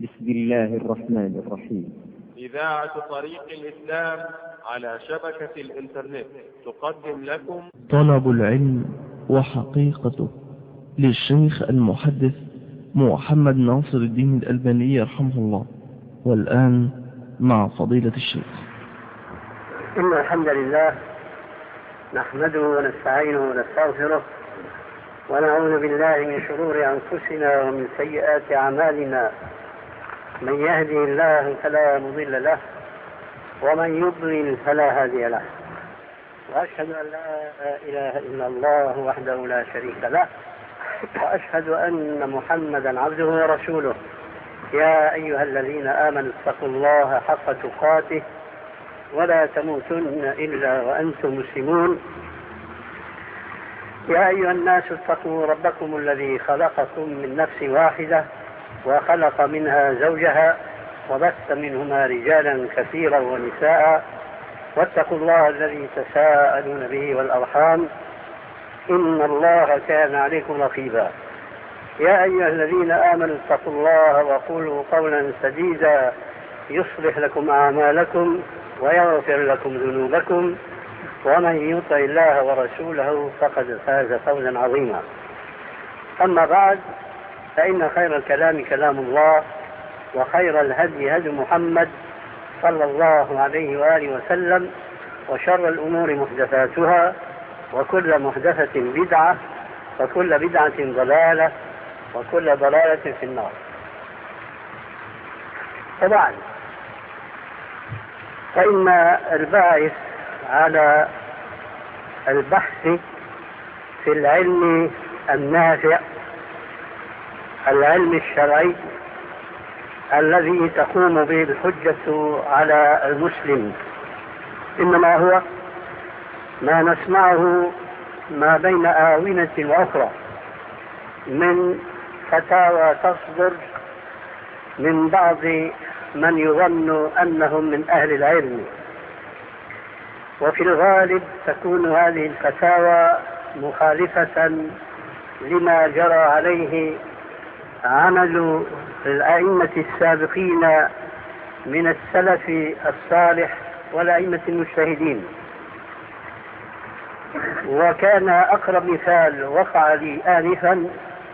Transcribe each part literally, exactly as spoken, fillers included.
بسم الله الرحمن الرحيم. إذاعة طريق الإسلام على شبكة الإنترنت تقدم لكم طلب العلم وحقيقته للشيخ المحدث محمد ناصر الدين الألباني رحمه الله. والآن مع فضيلة الشيخ. إن الحمد لله نحمده ونستعينه ونستغفره ونعوذ بالله من شرور أنفسنا ومن سيئات أعمالنا. من يهدي الله فلا مضل له ومن يضلل فلا هادي له، وأشهد أن لا إله إلا الله وحده لا شريك له، وأشهد أن محمدا عبده ورسوله. يا أيها الذين آمنوا اتقوا الله حق تقاته ولا تموتن إلا وأنتم مسلمون. يا أيها الناس اتقوا ربكم الذي خلقكم من نفس واحدة وخلق منها زوجها وبث منهما رجالا كثيرا ونساء، واتقوا الله الذي تساءلون به والأرحام إن الله كان عليكم رقيبا. يا أيها الذين آمنوا اتقوا الله وقولوا قولا سديدا يصلح لكم أعمالكم ويغفر لكم ذنوبكم، ومن يطع الله ورسوله فقد فاز فوزا عظيما. أما بعد، فإن خير الكلام كلام الله، وخير الهدي هدي محمد صلى الله عليه وآله وسلم، وشر الأمور محدثاتها، وكل محدثة بدعة، وكل بدعة ضلالة، وكل ضلالة في النار. طبعا فإن الباعث على البحث في العلم النافع، العلم الشرعي الذي تقوم به الحجة على المسلم، إنما هو ما نسمعه ما بين آونة وأخرى من فتاوى تصدر من بعض من يظن أنهم من أهل العلم، وفي الغالب تكون هذه الفتاوى مخالفة لما جرى عليه عمل الأئمة السابقين من السلف الصالح والأئمة المجتهدين. وكان أقرب مثال وقع لي آنفا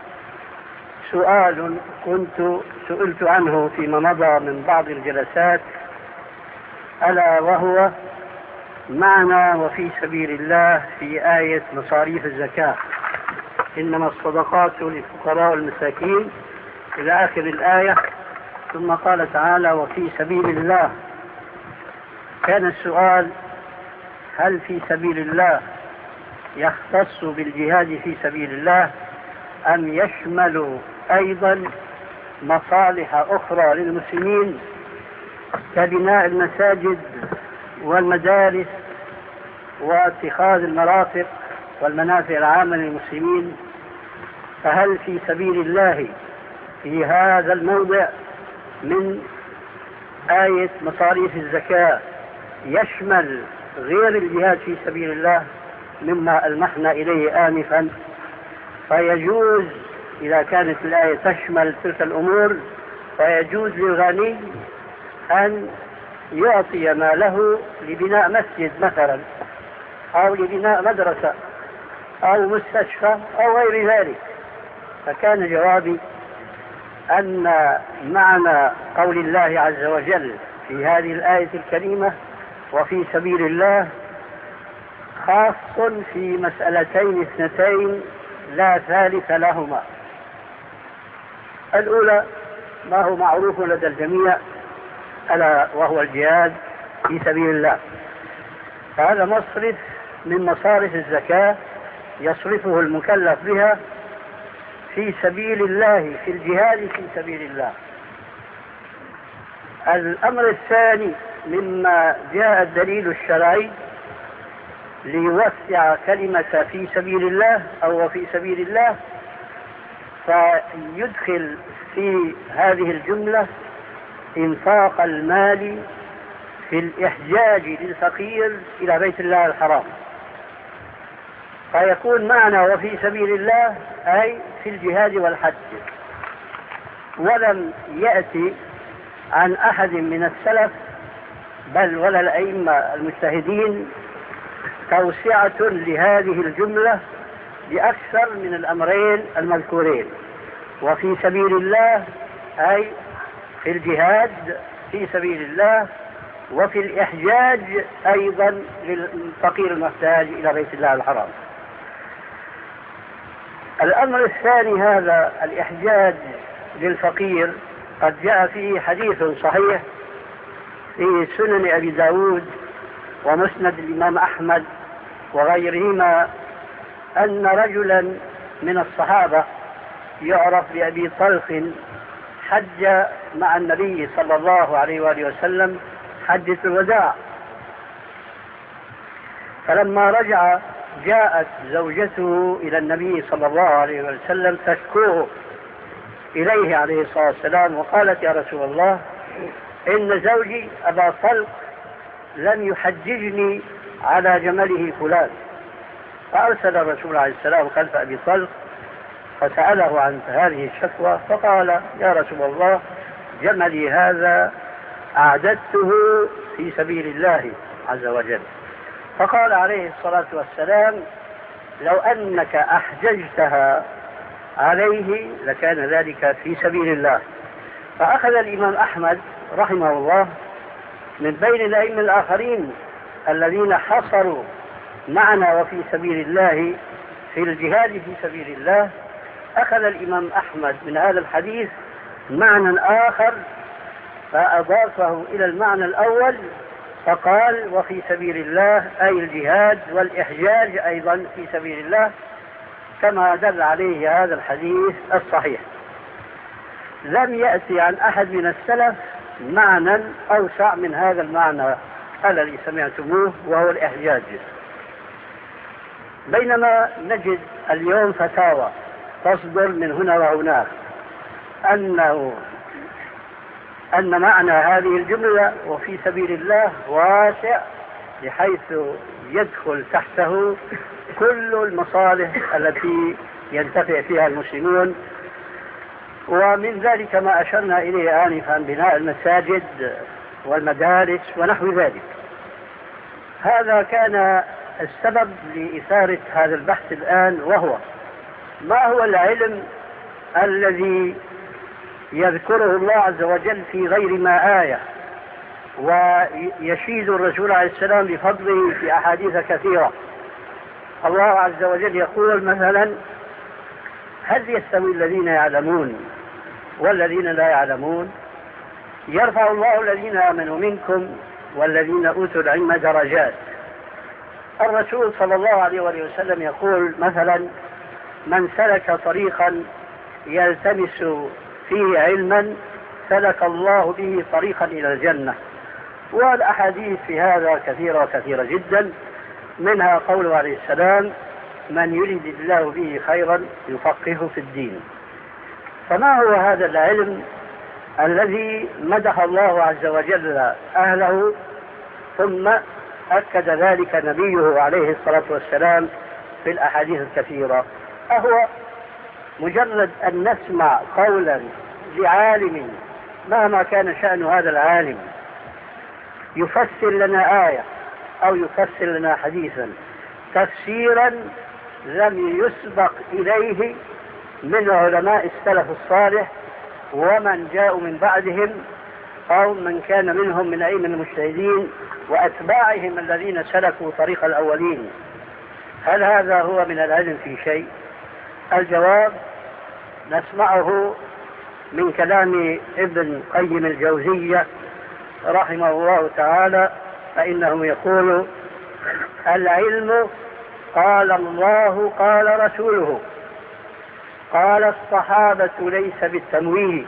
سؤال كنت سئلت عنه فيما مضى من بعض الجلسات، ألا وهو معنى وفي سبيل الله في آية مصاريف الزكاة، إنما الصدقات للفقراء والمساكين إلى آخر الآية، ثم قال تعالى وفي سبيل الله. كان السؤال: هل في سبيل الله يختص بالجهاد في سبيل الله أم يشمل أيضا مصالح أخرى للمسلمين كبناء المساجد والمدارس واتخاذ المرافق والمنافع العامة للمسلمين؟ فهل في سبيل الله في هذا الموضع من آية مصاريف الزكاة يشمل غير الجهاد في سبيل الله مما ألمحنا إليه آنفا؟ فيجوز إذا كانت الآية تشمل تلك الأمور فيجوز للغني أن يعطي ماله لبناء مسجد مثلا، أو لبناء مدرسة أو مستشفى أو غير ذلك. فكان جوابي أن معنى قول الله عز وجل في هذه الآية الكريمة وفي سبيل الله خاص في مسألتين اثنتين لا ثالث لهما. الأولى ما هو معروف لدى الجميع، ألا وهو الجهاد في سبيل الله. هذا مصرف من مصارف الزكاة يصرفه المكلف بها في سبيل الله، في الجهاد في سبيل الله. الأمر الثاني مما جاء الدليل الشرعي ليوسع كلمة في سبيل الله أو في سبيل الله، فيدخل في هذه الجملة إنفاق المال في الإحجاج للفقير إلى بيت الله الحرام، فيكون معنى وفي سبيل الله أي في الجهاد والحج. ولم يأتي عن أحد من السلف بل ولا الأئمة المجتهدين توسعة لهذه الجملة بأكثر من الأمرين المذكورين. وفي سبيل الله أي في الجهاد في سبيل الله، وفي الإحجاج أيضا للفقير المحتاج إلى بيت الله الحرام. الأمر الثاني هذا الإحجاج للفقير قد جاء فيه حديث صحيح في سنن أبي داود ومسند الإمام أحمد وغيرهما أن رجلا من الصحابة يعرف بأبي طلق حج مع النبي صلى الله عليه وآله وسلم حجة الوداع، فلما رجع جاءت زوجته إلى النبي صلى الله عليه وسلم تشكوه إليه عليه الصلاة والسلام وقالت: يا رسول الله، إن زوجي أبا طلق لم يحججني على جمله فلان. فأرسل الرسول عليه السلام خلف أبي طلق فسأله عن هذه الشكوى فقال: يا رسول الله، جملي هذا أعددته في سبيل الله عز وجل. فقال عليه الصلاة والسلام: لو أنك أحججتها عليه لكان ذلك في سبيل الله. فأخذ الإمام أحمد رحمه الله من بين الأئمة الآخرين الذين حصروا معنا وفي سبيل الله في الجهاد في سبيل الله، أخذ الإمام أحمد من هذا الحديث معنى آخر فأضافه إلى المعنى الأول فقال: وفي سبيل الله أي الجهاد والإحجاج أيضا في سبيل الله، كما دل عليه هذا الحديث الصحيح. لم يأتي عن أحد من السلف معنى أوسع من هذا المعنى الذي سمعتموه وهو الإحجاج. بينما نجد اليوم فتاوى تصدر من هنا وهناك أنه أن معنى هذه الجملة وفي سبيل الله واسع بحيث يدخل تحته كل المصالح التي ينتفع فيها المسلمون، ومن ذلك ما أشرنا إليه آنفا: بناء المساجد والمدارس ونحو ذلك. هذا كان السبب لإثارة هذا البحث الآن، وهو ما هو العلم الذي يذكره الله عز وجل في غير ما آية ويشيد الرسول عليه السلام بفضله في أحاديث كثيرة. الله عز وجل يقول مثلا: هل يستوي الذين يعلمون والذين لا يعلمون؟ يرفع الله الذين آمنوا منكم والذين أوتوا العلم درجات. الرسول صلى الله عليه وسلم يقول مثلا: من سلك طريقا يلتمس فيه علما سلك الله به طريقا إلى الجنة. والأحاديث في هذا كثيرة كثيرة جدا، منها قوله عليه السلام: من يريد الله به خيرا يفقهه في الدين. فما هو هذا العلم الذي مدح الله عز وجل أهله ثم أكد ذلك نبيه عليه الصلاة والسلام في الأحاديث الكثيرة؟ أهو مجرد أن نسمع قولا لعالم مهما كان شأن هذا العالم يفسر لنا آية أو يفسر لنا حديثا تفسيرا لم يسبق إليه من علماء السلف الصالح ومن جاءوا من بعدهم أو من كان منهم من أئمة المجتهدين وأتباعهم الذين سلكوا طريق الأولين. هل هذا هو من العلم في شيء؟ الجواب نسمعه من كلام ابن قيم الجوزية رحمه الله تعالى، فإنه يقول: العلم قال الله قال رسوله قال الصحابة ليس بالتمويه.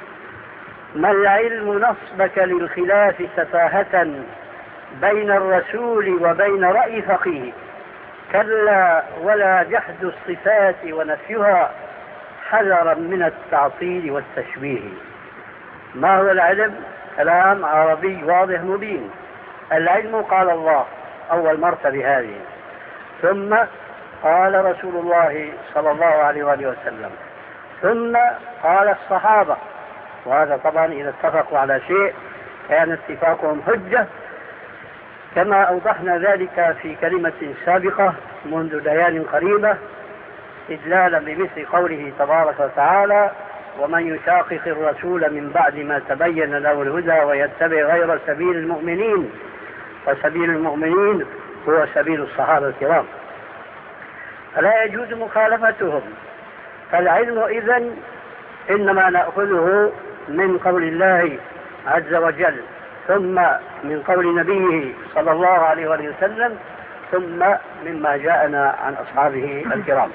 ما العلم نصبك للخلاف سفاهة بين الرسول وبين رأي فقيه، كلا ولا جحد الصفات ونفيها حذرا من التعطيل والتشبيه. ما هو العلم؟ كلام عربي واضح مبين. العلم قال الله أول مرتبة هذه، ثم قال رسول الله صلى الله عليه وآله وسلم، ثم قال الصحابة وهذا طبعا إذا اتفقوا على شيء كان اتفاقهم حجة، كما أوضحنا ذلك في كلمة سابقة منذ ليال قريبة، إدلالا بمثل قوله تبارك وتعالى: ومن يشاقق الرسول من بعد ما تبين له الهدى ويتبع غير سبيل المؤمنين فسبيل المؤمنين هو سبيل الصحابة الكرام، فلا يجوز مخالفتهم. فالعلم إذن إنما نأخذه من قول الله عز وجل، ثم من قول نبيه صلى الله عليه وسلم، ثم مما جاءنا عن أصحابه الكرام.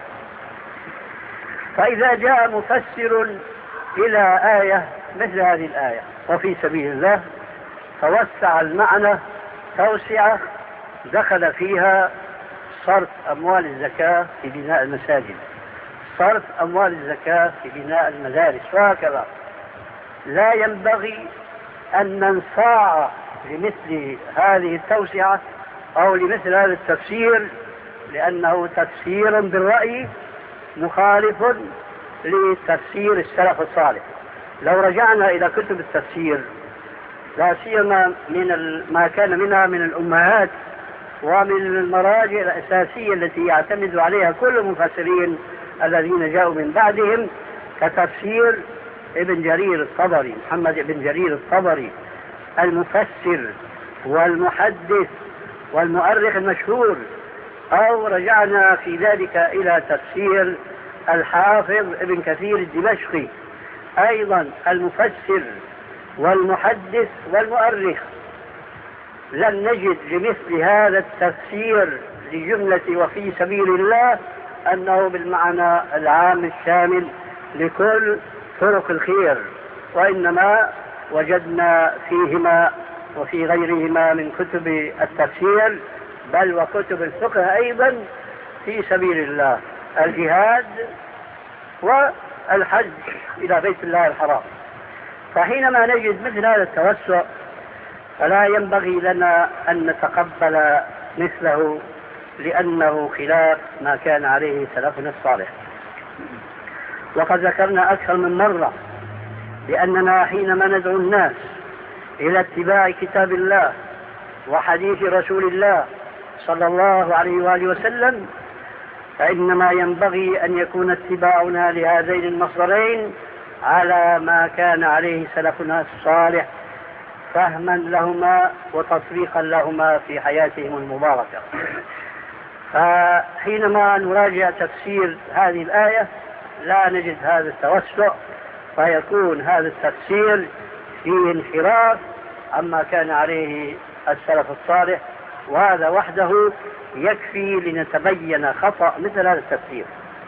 فإذا جاء مفسر إلى آية مثل هذه الآية وفي سبيل الله فوسع المعنى توسعة دخل فيها صرف أموال الزكاة في بناء المساجد، صرف أموال الزكاة في بناء المدارس، وهكذا، لا ينبغي أن ننصاع لمثل هذه التوسعة أو لمثل هذا التفسير، لأنه تفسير بالرأي مخالف لتفسير السلف الصالح. لو رجعنا إلى كتب التفسير لا سيما من ما كان منها من الأمهات ومن المراجع الأساسية التي يعتمد عليها كل المفسرين الذين جاءوا من بعدهم، كتفسير ابن جرير الطبري، محمد ابن جرير الطبري المفسر والمحدث والمؤرخ المشهور، أو رجعنا في ذلك إلى تفسير الحافظ ابن كثير الدمشقي أيضا المفسر والمحدث والمؤرخ، لن نجد لمثل هذا التفسير لجملة وفي سبيل الله أنه بالمعنى العام الشامل لكل طرق الخير، وإنما وجدنا فيهما وفي غيرهما من كتب التفسير بل وكتب الفقه أيضا في سبيل الله الجهاد والحج إلى بيت الله الحرام. فحينما نجد مثل هذا التوسع فلا ينبغي لنا أن نتقبل مثله، لأنه خلاف ما كان عليه سلفنا الصالح. وقد ذكرنا أكثر من مرة بأننا حينما ندعو الناس إلى اتباع كتاب الله وحديث رسول الله صلى الله عليه وآله وسلم، فإنما ينبغي أن يكون اتباعنا لهذين المصدرين على ما كان عليه سلفنا الصالح فهما لهما وتطبيقا لهما في حياتهم المباركة. فحينما نراجع تفسير هذه الآية لا نجد هذا التوسع، فيكون هذا التفسير فيه انحراف عما كان عليه السلف الصالح، وهذا وحده يكفي لنتبين خطأ مثل هذا التفسير.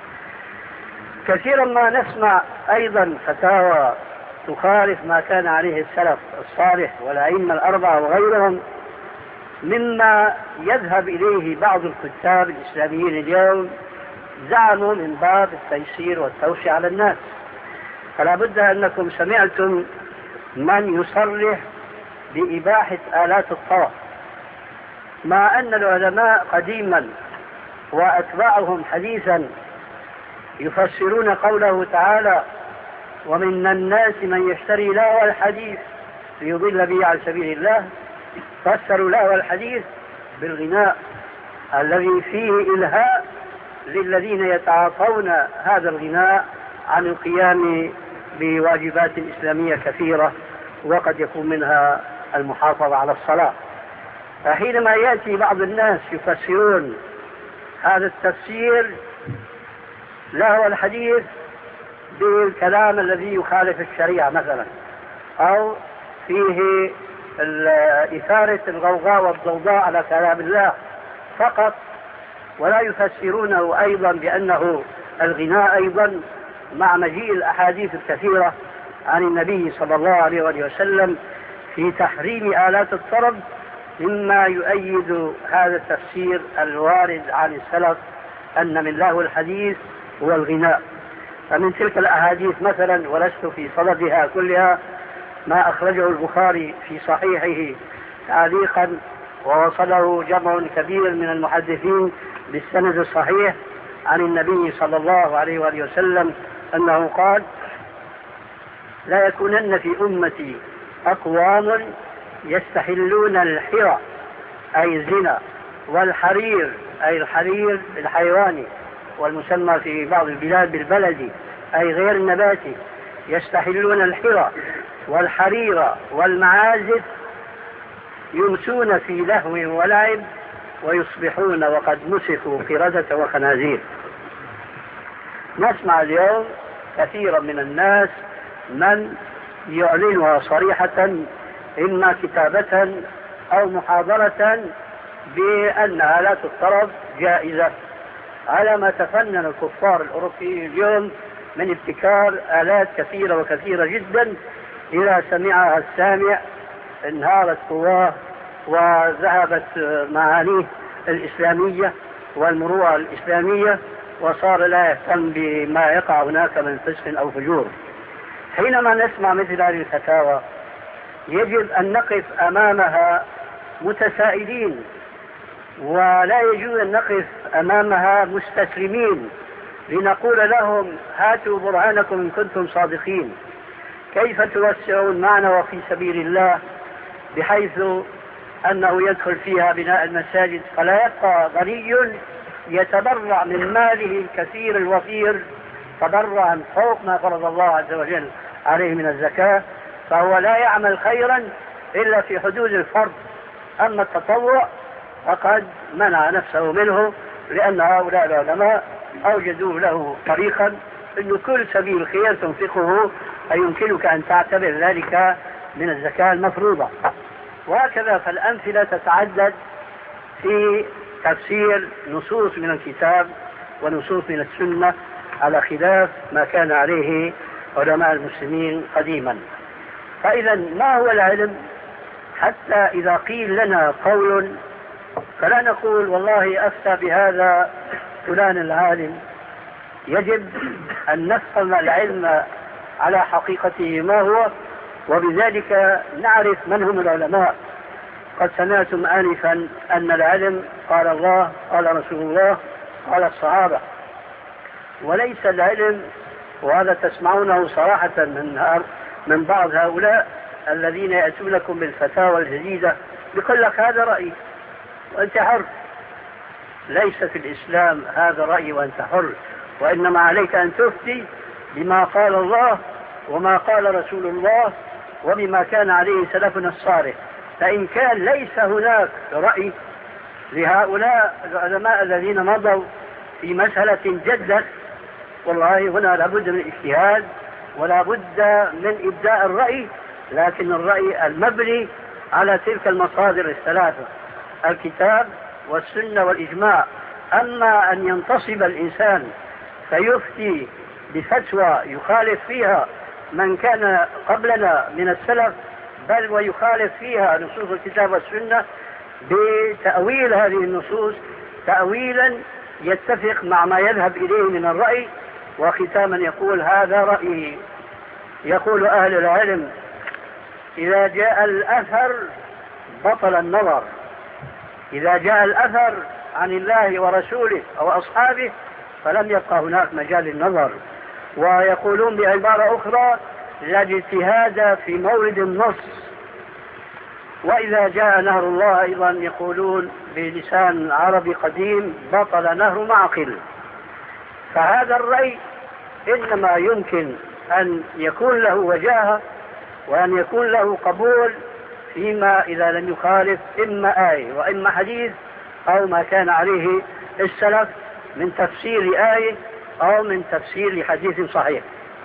كثيرا ما نسمع أيضا فتاوى تخالف ما كان عليه السلف الصالح والأئمة الأربعة وغيرهم، مما يذهب إليه بعض الكتاب الإسلاميين اليوم، زعموا من باب التيسير والتوسعة على الناس. فلا بد أنكم سمعتم من يصرح بإباحة آلات الطرب، مع أن العلماء قديما وأتباعهم حديثا يفسرون قوله تعالى: ومن الناس من يشتري لهو الحديث ليضل به عن سبيل الله، فسروا لهو الحديث بالغناء الذي فيه إلهاء للذين يتعاطون هذا الغناء عن القيام بواجبات إسلامية كثيرة، وقد يكون منها المحافظة على الصلاة. فحينما يأتي بعض الناس يفسرون هذا التفسير لهو الحديث بالكلام الذي يخالف الشريعة مثلا، أو فيه إثارة الغوغاء والضوضاء على كلام الله فقط، ولا يفسرونه أيضا بأنه الغناء أيضا مع مجيء الأحاديث الكثيرة عن النبي صلى الله عليه وسلم في تحريم آلات الطرب، مما يؤيد هذا التفسير الوارد عن السلف أن من لهو الحديث هو الغناء. فمن تلك الأحاديث مثلا، ولست في صددها كلها، ما أخرجه البخاري في صحيحه تعليقا ووصله جمع كبير من المحدثين بالسند الصحيح عن النبي صلى الله عليه وسلم أنه قال: لا يكونن في أمتي أقوام يستحلون الحرى أي الزنا، والحرير أي الحرير الحيواني والمسمى في بعض البلاد بالبلدي أي غير النباتي، يستحلون الحرى والحرير والمعازف، يمسون في لهو ولعب ويصبحون وقد مسكوا قردة وخنازير. نسمع اليوم كثيرا من الناس من يعلنها صريحة إما كتابة أو محاضرة بأن آلات الطرب جائزة، على ما تفنن الكفار الأوروبيين اليوم من ابتكار آلات كثيرة وكثيرة جدا، إذا سمعها السامع انهارت قواه وذهبت معانيه الإسلامية والمروءة الإسلامية، وصار لا يهتم بما يقع هناك من فسق أو فجور. حينما نسمع مثل هذه الفتاوى يجب أن نقف أمامها متسائلين، ولا يجوز أن نقف أمامها مستسلمين لنقول لهم هاتوا برهانكم إن كنتم صادقين. كيف توسعون معنا وفي سبيل الله بحيث أنه يدخل فيها بناء المساجد، فلا يبقى غني يتبرع من ماله الكثير الوفير تبرعا فوق ما فرض الله عز وجل عليه من الزكاة، فهو لا يعمل خيرا إلا في حدود الفرض. أما التطوع فقد منع نفسه منه، لأن هؤلاء العلماء أوجدوا له طريقا أن كل سبيل خير تنفقه أي يمكنك أن تعتبر ذلك من الزكاة المفروضة. وهكذا فالأمثلة تتعدد في تفسير نصوص من الكتاب ونصوص من السنة على خلاف ما كان عليه علماء المسلمين قديما. فإذا ما هو العلم؟ حتى إذا قيل لنا قول فلا نقول والله أفتى بهذا فلان العالم، يجب أن نفهم العلم على حقيقته ما هو، وبذلك نعرف من هم العلماء. قد سمعتم آنفا أن العلم قال الله قال رسول الله قال الصحابة، وليس العلم، وهذا تسمعونه صراحة من من بعض هؤلاء الذين يأتونكم بالفتاوى الجديدة يقول لك هذا رأي وأنت حر. ليس في الإسلام هذا رأي وأنت حر، وإنما عليك أن تفتي بما قال الله وما قال رسول الله وبما كان عليه سلفنا الصالح. فإن كان ليس هناك رأي لهؤلاء العلماء الذين مضوا في مسألة جدت، والله هنا لابد من اجتهاد ولا بد من إبداء الرأي، لكن الرأي المبني على تلك المصادر الثلاثة الكتاب والسنة والإجماع. أما أن ينتصب الإنسان فيفتي بفتوى يخالف فيها من كان قبلنا من السلف، بل ويخالف فيها نصوص الكتاب والسنة بتأويل هذه النصوص تأويلا يتفق مع ما يذهب إليه من الرأي، وختاما يقول هذا رأيي. يقول أهل العلم إذا جاء الأثر بطل النظر، إذا جاء الأثر عن الله ورسوله أو أصحابه فلم يبقى هناك مجال النظر. ويقولون بعبارة أخرى لا اجتهاد في مورد النص. وإذا جاء نهر الله أيضا يقولون بلسان عربي قديم بطل نهر معقل. فهذا الرأي إنما يمكن أن يكون له وجاهة وأن يكون له قبول فيما إذا لم يخالف إما آية وإما حديث أو ما كان عليه السلف من تفسير آية أو من تفسير حديث صحيح.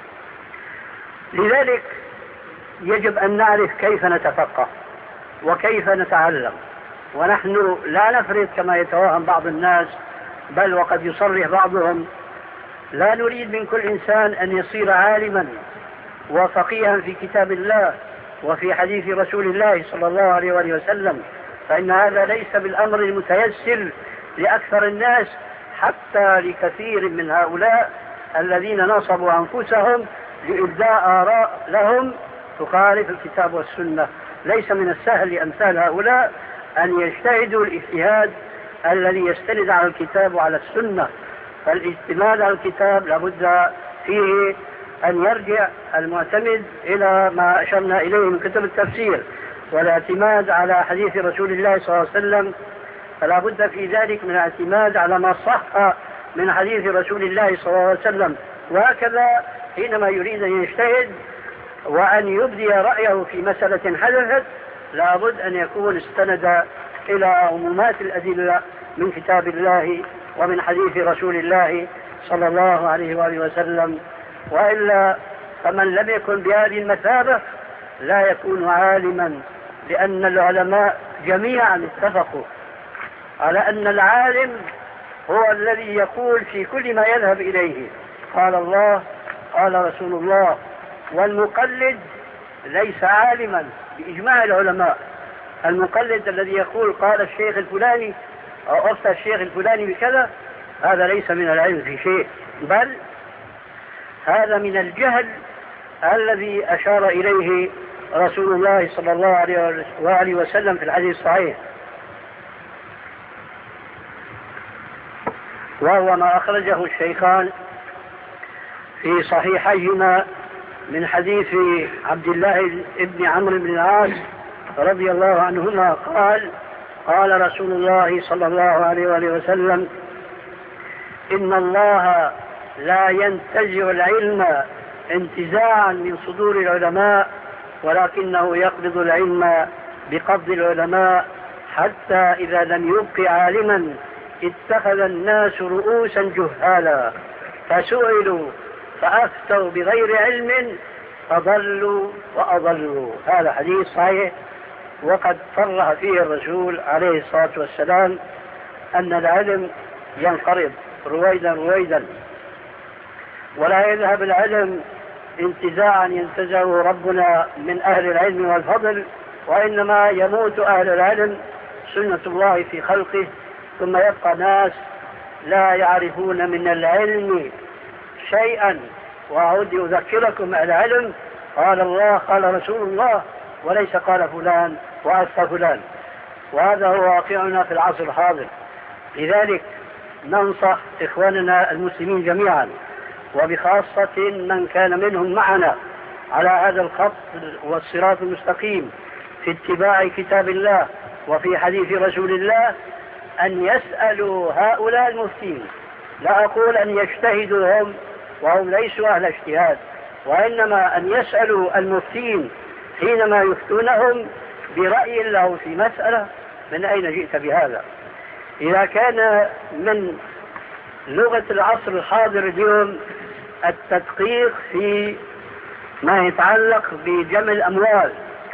لذلك يجب أن نعرف كيف نتفقه وكيف نتعلم، ونحن لا نفرط كما يتوهم بعض الناس، بل وقد يصرح بعضهم لا نريد من كل إنسان أن يصير عالما وفقيها في كتاب الله وفي حديث رسول الله صلى الله عليه وآله وسلم، فإن هذا ليس بالأمر المتيسر لأكثر الناس، حتى لكثير من هؤلاء الذين نصبوا أنفسهم لإبداء آراء لهم تخالف الكتاب والسنة. ليس من السهل لأمثال هؤلاء أن يجتهدوا الاجتهاد الذي يستند على الكتاب وعلى السنة. فالاعتماد على الكتاب لابد فيه أن يرجع المعتمد إلى ما أشرنا إليه من كتب التفسير والاعتماد على حديث رسول الله صلى الله عليه وسلم، فلا بد في ذلك من الاعتماد على ما صح من حديث رسول الله صلى الله عليه وسلم. وهكذا حينما يريد أن يجتهد وأن يبدي رأيه في مسألة حدثت لا بد أن يكون استند إلى عمومات الأدلة من كتاب الله ومن حديث رسول الله صلى الله عليه وآله وسلم، وإلا فمن لم يكن بهذه المثابة لا يكون عالما، لأن العلماء جميعا اتفقوا على أن العالم هو الذي يقول في كل ما يذهب إليه قال الله قال رسول الله، والمقلد ليس عالما بإجماع العلماء. المقلد الذي يقول قال الشيخ الفلاني أو أفتى الشيخ الفلاني بكذا هذا ليس من العلم في شيء، بل هذا من الجهل الذي أشار إليه رسول الله صلى الله عليه وسلم في الحديث الصحيح، وهو ما أخرجه الشيخان في صحيحيهما من حديث عبد الله بن عمرو بن العاص رضي الله عنهما قال قال رسول الله صلى الله عليه وسلم: إن الله لا ينتزع العلم انتزاعا من صدور العلماء، ولكنه يقبض العلم بقبض العلماء، حتى إذا لم يبق عالما اتخذ الناس رؤوسا جهالا فسئلوا فأفتوا بغير علم فضلوا وأضلوا. هذا حديث صحيح، وقد صرح فيه الرسول عليه الصلاة والسلام أن العلم ينقرض رويدا رويدا، ولا يذهب العلم انتزاعا ينتزعه ربنا من أهل العلم والفضل، وإنما يموت أهل العلم سنة الله في خلقه، ثم يبقى ناس لا يعرفون من العلم شيئا. وأعود أذكركم العلم قال الله قال رسول الله، وليس قال فلان وأفتى فلان، وهذا هو واقعنا في العصر الحاضر. لذلك ننصح إخواننا المسلمين جميعا، وبخاصة من كان منهم معنا على هذا الخط والصراط المستقيم في اتباع كتاب الله وفي حديث رسول الله، أن يسألوا هؤلاء المفتين. لا أقول أن يجتهدوا هم وهم ليسوا أهل اجتهاد، وإنما أن يسألوا المفتين حينما يفتونهم برأي له في مسألة: من أين جئت بهذا؟ إذا كان من لغة العصر الحاضر اليوم التدقيق في ما يتعلق بجمع الأموال،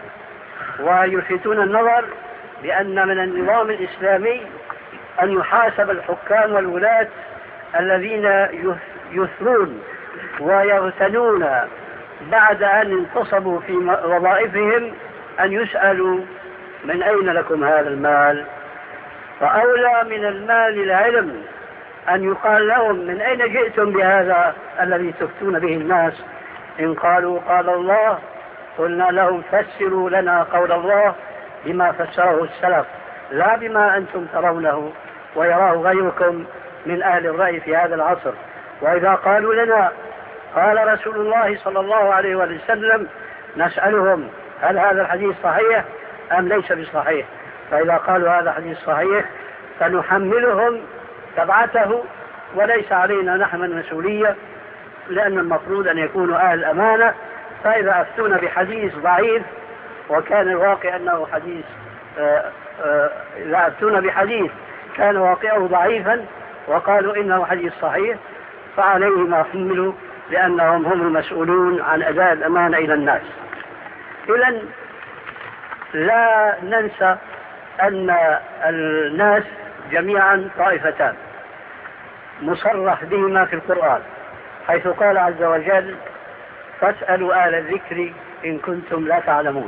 ويلفتون النظر بأن من النظام الإسلامي أن يحاسب الحكام والولاة الذين يثرون ويغتنون بعد أن انتصبوا في وظائفهم أن يسألوا: من أين لكم هذا المال؟ فأولى من المال العلم أن يقال لهم: من أين جئتم بهذا الذي تفتون به الناس؟ إن قالوا قال الله قلنا لهم: فسروا لنا قول الله بما فسره السلف، لا بما أنتم ترونه ويراه غيركم من أهل الرأي في هذا العصر. وإذا قالوا لنا قال رسول الله صلى الله عليه وسلم نسألهم: هل هذا الحديث صحيح أم ليس بصحيح؟ فإذا قالوا هذا حديث صحيح فنحملهم تبعته، وليس علينا نحن المسؤولية، لأن المفروض أن يكونوا أهل أمانة. فإذا أفتون بحديث ضعيف وكان الواقع أنه حديث آآ آآ إذا أفتون بحديث كان واقعه ضعيفا وقالوا إنه حديث صحيح فعليهم ما حملوا، لأنهم هم المسؤولون عن أداء الأمانة إلى الناس. إذن لا ننسى أن الناس جميعا طائفتان مصرح بهما في القرآن، حيث قال عز وجل: فاسألوا أهل الذكر إن كنتم لا تعلمون.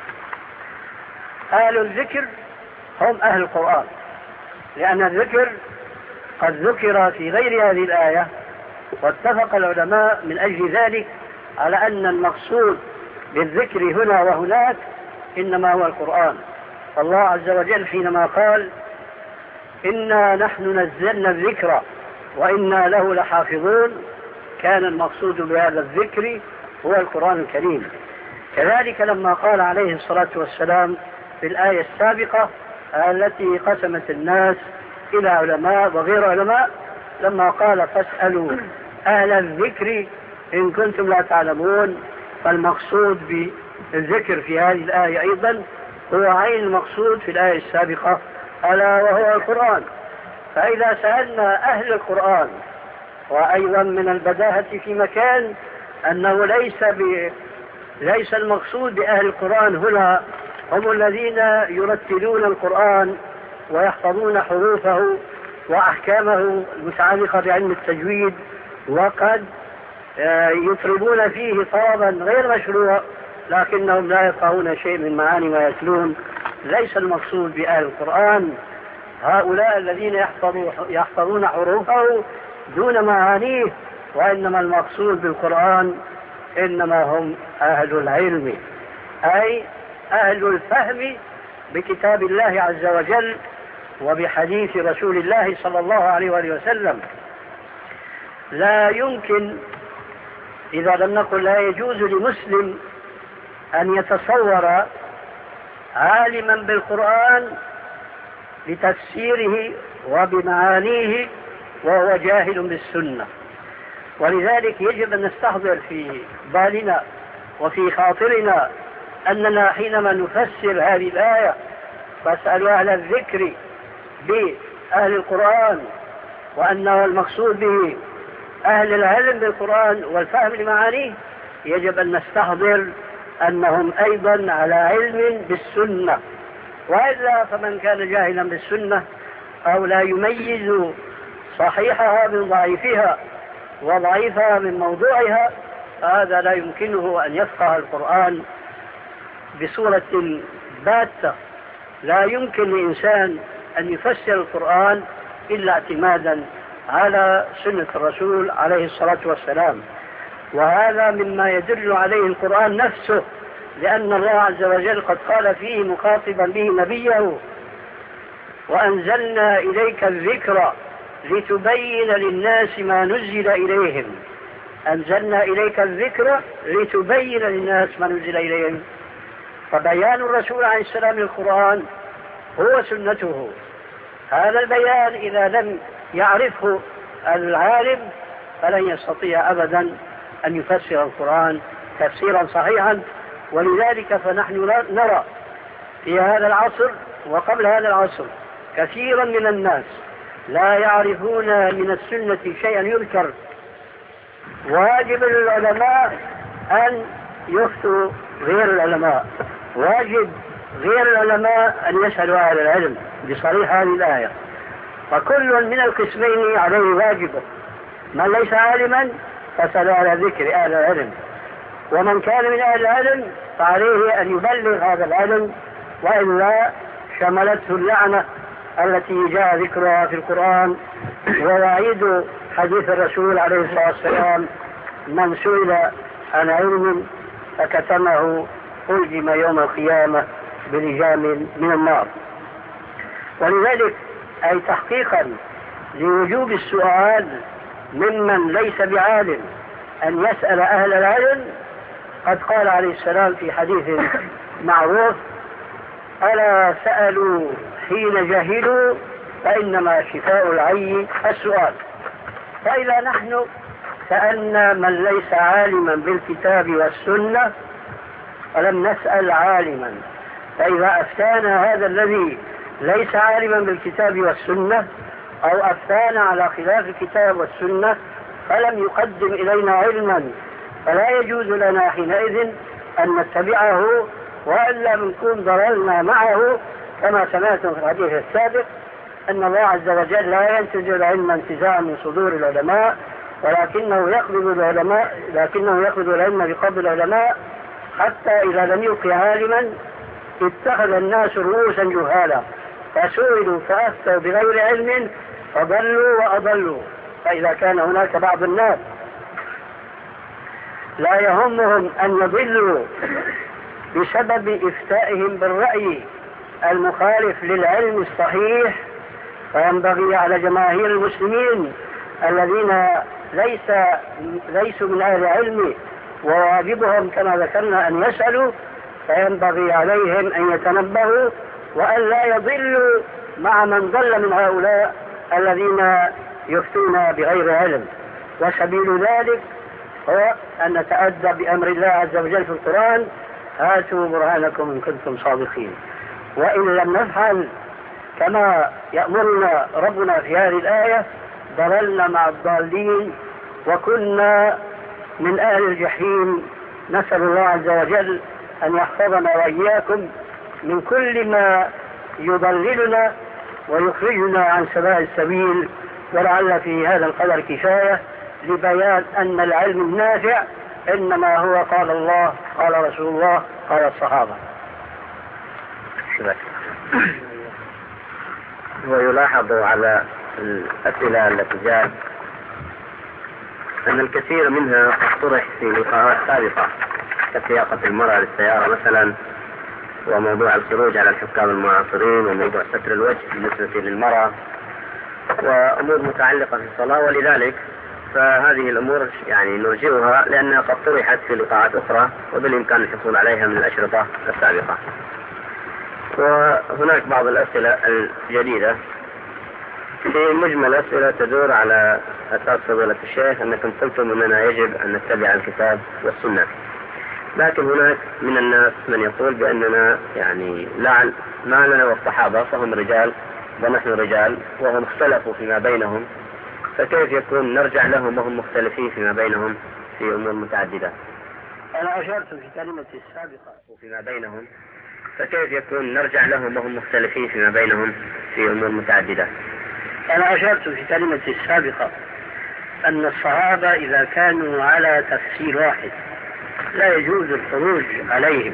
أهل الذكر هم أهل القرآن، لأن الذكر قد ذكر في غير هذه الآية، واتفق العلماء من أجل ذلك على أن المقصود بالذكر هنا وهناك إنما هو القرآن. الله عز وجل حينما قال: إنا نحن نزلنا الذكر وإنا له لحافظون، كان المقصود بهذا الذكر هو القرآن الكريم. كذلك لما قال عليه الصلاة والسلام في الآية السابقة التي قسمت الناس إلى علماء وغير علماء، لما قال فاسألوا أهل الذكر إن كنتم لا تعلمون، فالمقصود بالذكر في هذه الآية أيضا هو عين المقصود في الآية السابقة ألا وهو القرآن. فإذا سألنا أهل القرآن، وأيضا من البداهة في مكان أنه ليس ب... ليس المقصود بأهل القرآن هنا هم الذين يرتلون القرآن ويحفظون حروفه وأحكامه المتعلقة بعلم التجويد وقد يطلبون فيه طلبا غير مشروع لكنهم لا يفقهون شيء من معاني ما يتلون. ليس المقصود بأهل القرآن هؤلاء الذين يحفظون حروفه دون معانيه، وإنما المقصود بالقرآن إنما هم أهل العلم، أي أهل الفهم بكتاب الله عز وجل وبحديث رسول الله صلى الله عليه وآله وسلم. لا يمكن، إذا لم نقل لا يجوز لمسلم أن يتصور عالما بالقرآن لتفسيره وبمعانيه وهو جاهل بالسنة. ولذلك يجب أن نستحضر في بالنا وفي خاطرنا أننا حينما نفسر هذه الآية فاسألوا أهل الذكر بأهل القرآن، وأنه المقصود به أهل العلم بالقرآن والفهم لمعانيه، يجب أن نستحضر أنهم أيضا على علم بالسنة، وإلا فمن كان جاهلا بالسنة أو لا يميز صحيحها من ضعيفها وضعيفها من موضوعها هذا لا يمكنه أن يفقه القرآن بصورة باتة. لا يمكن لإنسان أن يفسر القرآن إلا اعتمادا على سنة الرسول عليه الصلاة والسلام، وهذا مما يدل عليه القرآن نفسه، لأن الله عز وجل قد قال فيه مخاطبا به نبيه: وأنزلنا إليك الذكر لتبين للناس ما نزل إليهم. أنزلنا إليك الذكر لتبين للناس ما نزل إليهم. فبيان الرسول عليه السلام للقرآن هو سنته. هذا البيان إذا لم يعرفه العالم فلن يستطيع أبدا أن يفسر القرآن تفسيرا صحيحا. ولذلك فنحن نرى في هذا العصر وقبل هذا العصر كثيرا من الناس لا يعرفون من السنة شيئا يذكر. واجب للعلماء أن يفتوا غير العلماء، واجب غير العلماء أن يسألوا أهل العلم بصريح هذه الآية. فكل من القسمين عليه واجبه. من ليس عالما فسأل على ذكر أهل العلم، ومن كان من أهل العلم فعليه أن يبلغ هذا العلم، وإلا شملته اللعنة التي جاء ذكرها في القرآن. ويعيد حديث الرسول عليه الصلاة والسلام: من سئل عن علم فكتمه ألجم يوم القيامة بلجام من النار. ولذلك أي تحقيقا لوجوب السؤال ممن ليس بعالم أن يسأل أهل العلم، قد قال عليه السلام في حديث معروف: ألا سألوا حين جهلوا فإنما شفاء العي السؤال. فإذا نحن سألنا من ليس عالما بالكتاب والسنة ولم نسأل عالما، فإذا أفتانا هذا الذي ليس عالما بالكتاب والسنة أو أفتانا على خلاف الكتاب والسنة فلم يقدم إلينا علما، فلا يجوز لنا حينئذ أن نتبعه، وإلا بنكون ضللنا معه. كما سمعتم في الحديث السابق أن الله عز وجل لا ينتزع العلم انتزاعا من صدور العلماء، ولكنه يقبض العلماء لكنه يقبض العلم بقبض العلماء، حتى إذا لم يبق عالما اتخذ الناس رؤوسا جهالا فسئلوا فأفتوا بغير علم فضلوا وأضلوا. فإذا كان هناك بعض الناس لا يهمهم أن يضلوا بسبب إفتائهم بالرأي المخالف للعلم الصحيح، فينبغي على جماهير المسلمين الذين ليس ليسوا من أهل علم وواجبهم كما ذكرنا أن يسألوا، فينبغي عليهم أن يتنبهوا وأن لا يضلوا مع من ضل من هؤلاء الذين يفتون بغير علم. وسبيل ذلك هو أن نتأدى بأمر الله عز وجل في القرآن: هاتوا برهانكم إن كنتم صادقين. وإن لم نفعل كما يأمرنا ربنا في هذه الآية ضللنا مع الضالين وكنا من أهل الجحيم. نسأل الله عز وجل أن يحفظنا وإياكم من كل ما يضللنا ويخرجنا عن سواء السبيل. ولعل في هذا القدر كفاية لبيان أن العلم النافع إنما هو قال الله قال رسول الله قال الصحابة. ويلاحظ على الأسئلة التي جاءت أن الكثير منها طرح في لقاءات سابقة كسياقة المرأة للسيارة مثلا، وموضوع الخروج على الحكام المعاصرين، وموضوع ستر الوجه بالنسبة للمرأة، وأمور متعلقة في الصلاة. ولذلك فهذه الأمور يعني نرجئها لأنها قد طرحت في لقاءات أخرى وبالإمكان الحصول عليها من الأشرطة السابقة. وهناك بعض الأسئلة الجديدة في مجمل أسئلة تدور على أساس فضيلة الشيخ أنكم قلتم أننا يجب أن نتبع الكتاب والسنة، لكن هناك من الناس من يقول بأننا يعني لا ما لنا والصحابة فهم رجال ونحن رجال وهم اختلفوا فيما بينهم، فكيف يكون نرجع لهم وهم مختلفين فيما بينهم في أمور متعددة؟ أنا أشرت في كلمتي السابقة فيما بينهم فكيف يكون نرجع لهم وهم مختلفين فيما بينهم في أمور متعددة؟ أنا أشرت في كلمتي السابقة أن الصحابة إذا كانوا على تفسير واحد لا يجوز الخروج عليهم.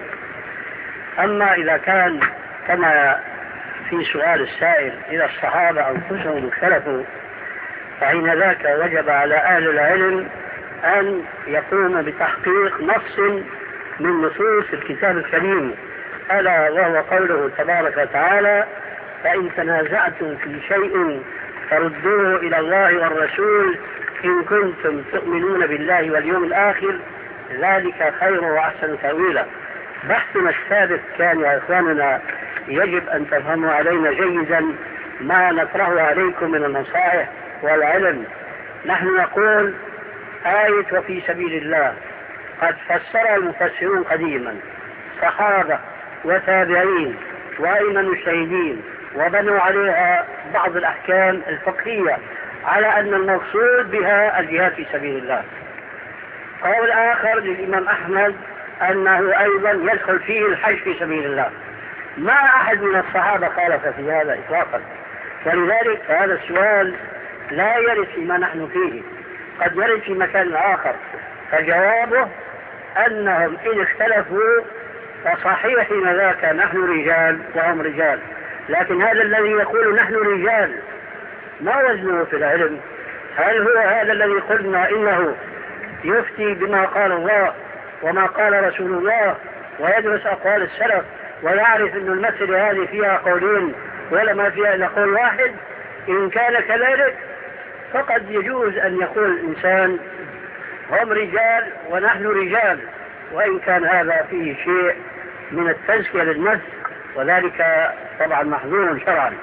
أما إذا كان كما في سؤال السائل إذا الصحابة أنفسهم اختلفوا فحين ذاك وجب على أهل العلم أن يقوم بتحقيق نص من نصوص الكتاب الكريم، ألا وهو قوله تبارك وتعالى: فإن تنازعتم في شيء فردوه إلى الله والرسول إن كنتم تؤمنون بالله واليوم الآخر ذلك خير وأحسن تأويلا. بحثنا السابق كان يا إخواننا يجب أن تفهموا علينا جيدا ما نطرحه عليكم من النصائح والعلم. نحن نقول آية وفي سبيل الله قد فسرها المفسرون قديما، صحابة وتابعين وأئمة المجتهدين، وبنوا عليها بعض الأحكام الفقهية على أن المقصود بها الجهاد في سبيل الله. قول آخر للإمام أحمد أنه أيضا يدخل فيه الحج في سبيل الله. ما أحد من الصحابة خالف في هذا إطلاقا، ولذلك هذا السؤال لا يرد فيما نحن فيه، قد يرد في مكان آخر. فجوابه أنهم إن اختلفوا فصحيح حين ذاك نحن رجال وهم رجال، لكن هذا الذي يقول نحن رجال ما وزنه في العلم؟ هل هو هذا الذي قلنا إنه يفتي بما قال الله وما قال رسول الله ويدرس أقوال السلف ويعرف أن المسألة هذه فيها قولين ولا ما فيها إلا قول واحد؟ إن كان كذلك فقد يجوز أن يقول الإنسان هم رجال ونحن رجال، وإن كان هذا فيه شيء من التزكية للنفس وذلك طبعا محظور شرعا.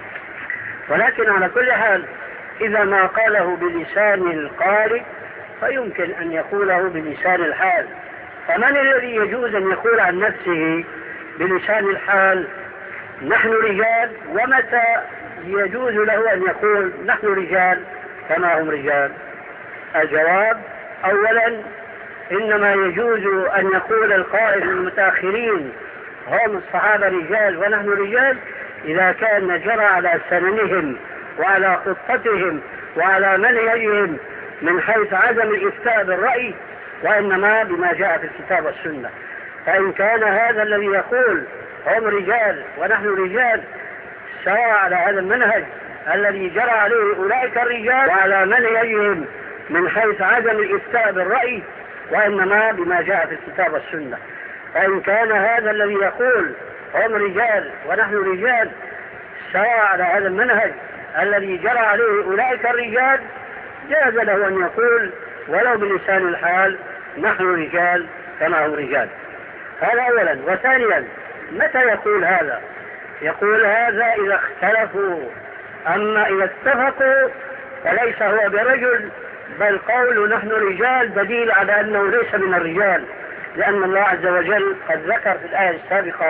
ولكن على كل حال إذا ما قاله بلسان القارئ فيمكن أن يقوله بلسان الحال. فمن الذي يجوز أن يقول عن نفسه بلسان الحال نحن رجال، ومتى يجوز له أن يقول نحن رجال كما هم رجال؟ الجواب: أولا إنما يجوز أن يقول القائل المتأخرين هم الصحابة رجال ونحن رجال إذا كان جرى على سننهم وعلى خطتهم وعلى منهجهم من حيث عدم الإفتاء بالرأي، وإنما بما جاء في الكتاب والسنة. فإن كان هذا الذي يقول هم رجال ونحن رجال سواء على هذا المنهج الذي جرى عليه أولئك الرجال وعلى منهجهم من حيث عدم الإفتاء بالرأي، وإنما بما جاء في الكتاب والسنة. فإن كان هذا الذي يقول هم رجال ونحن رجال سواء على هذا المنهج الذي جرى عليه أولئك الرجال جاز له أن يقول ولو بلسان الحال نحن رجال كما هم رجال. هذا أولا. وثانيا متى يقول هذا؟ يقول هذا إذا اختلفوا، أما إذا اتفقوا فليس هو برجل، بل قول نحن رجال دليل على أنه ليس من الرجال، لأن الله عز وجل قد ذكر في الآية السابقة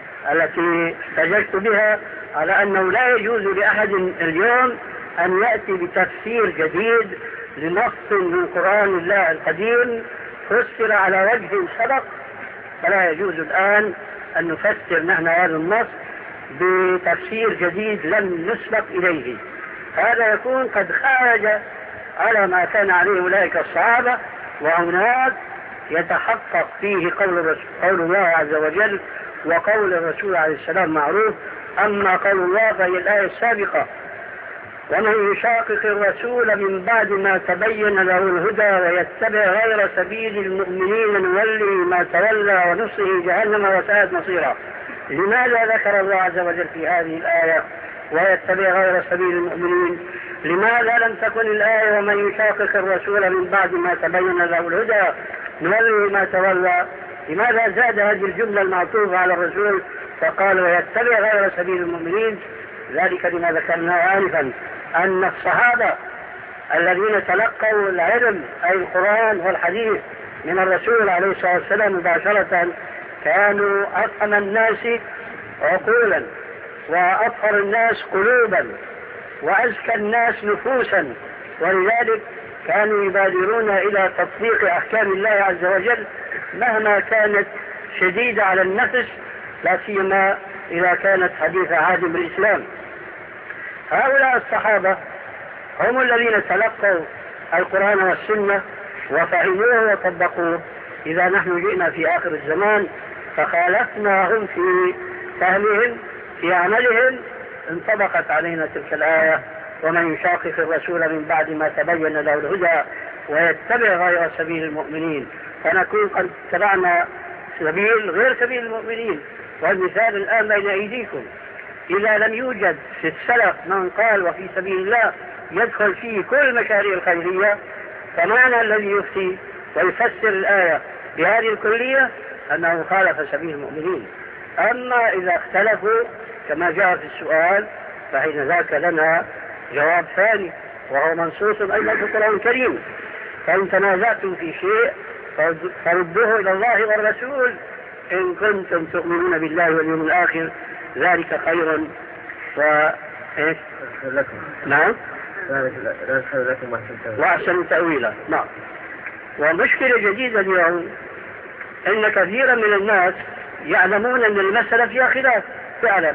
التي احتججت بها على أنه لا يجوز لأحد اليوم أن يأتي بتفسير جديد لنص من قرآن الله القديم فسر على وجه سبق، فلا يجوز الآن أن نفسر نحن هذا النص بتفسير جديد لم نسبق إليه. هذا يكون قد خرج على ما كان عليه أولئك الصحابة، وهناك يتحقق فيه قول, قول الله عز وجل وقول الرسول عليه السلام معروف. أما قول الله فهي الآية السابقة: ومن يشاقق الرسول من بعد ما تبين له الهدى ويتبع غير سبيل المؤمنين نوله ما تولى ونصره جهنم وساءت مصيرا. لماذا ذكر الله عز وجل في هذه الآية ويتبع غير سبيل المؤمنين؟ لماذا لم تكن الآية ومن يشاقق الرسول من بعد ما تبين له الهدى نوله ما تولى؟ لماذا زاد هذه الجملة المعطوفة على الرسول فقال ويتبع غير سبيل المؤمنين؟ ذلك لما ذكرناه آنفا، أن الصحابة الذين تلقوا العلم أي القرآن والحديث من الرسول عليه الصلاة والسلام مباشرة كانوا أفهم الناس عقولا وأطهر الناس قلوبا وأزكى الناس نفوسا، ولذلك كانوا يبادرون إلى تطبيق أحكام الله عز وجل مهما كانت شديدة على النفس، لا سيما إذا كانت حديث عهد بالإسلام. هؤلاء الصحابة هم الذين تلقوا القرآن والسنة وفهموه وطبقوه. إذا نحن جئنا في آخر الزمان فخالفناهم في فهمهم في عملهم، انطبقت علينا تلك الآية: ومن يشاقق الرسول من بعد ما تبين له الهدى ويتبع غير سبيل المؤمنين، فنكون قد اتبعنا سبيل غير سبيل المؤمنين. والمثال الآن بين أيديكم: إذا لم يوجد في السلف من قال وفي سبيل الله يدخل فيه كل المشاريع الخيرية، فمعنى الذي يفتي ويفسر الآية بهذه الكلية أنه خالف سبيل المؤمنين. أما إذا اختلفوا كما جاء في السؤال فحين ذاك لنا جواب ثاني وهو منصوص أيضا في القرآن الكريم: فإن تنازعتم في شيء فردوه إلى الله والرسول إن كنتم تؤمنون بالله واليوم الآخر، ذلك خير و إيه؟ لكم. نعم. لكم وأحسن تأويلا. نعم. ومشكلة جديدة اليوم إن كثيرا من الناس يعلمون أن المسألة فيها خلاف فعلا،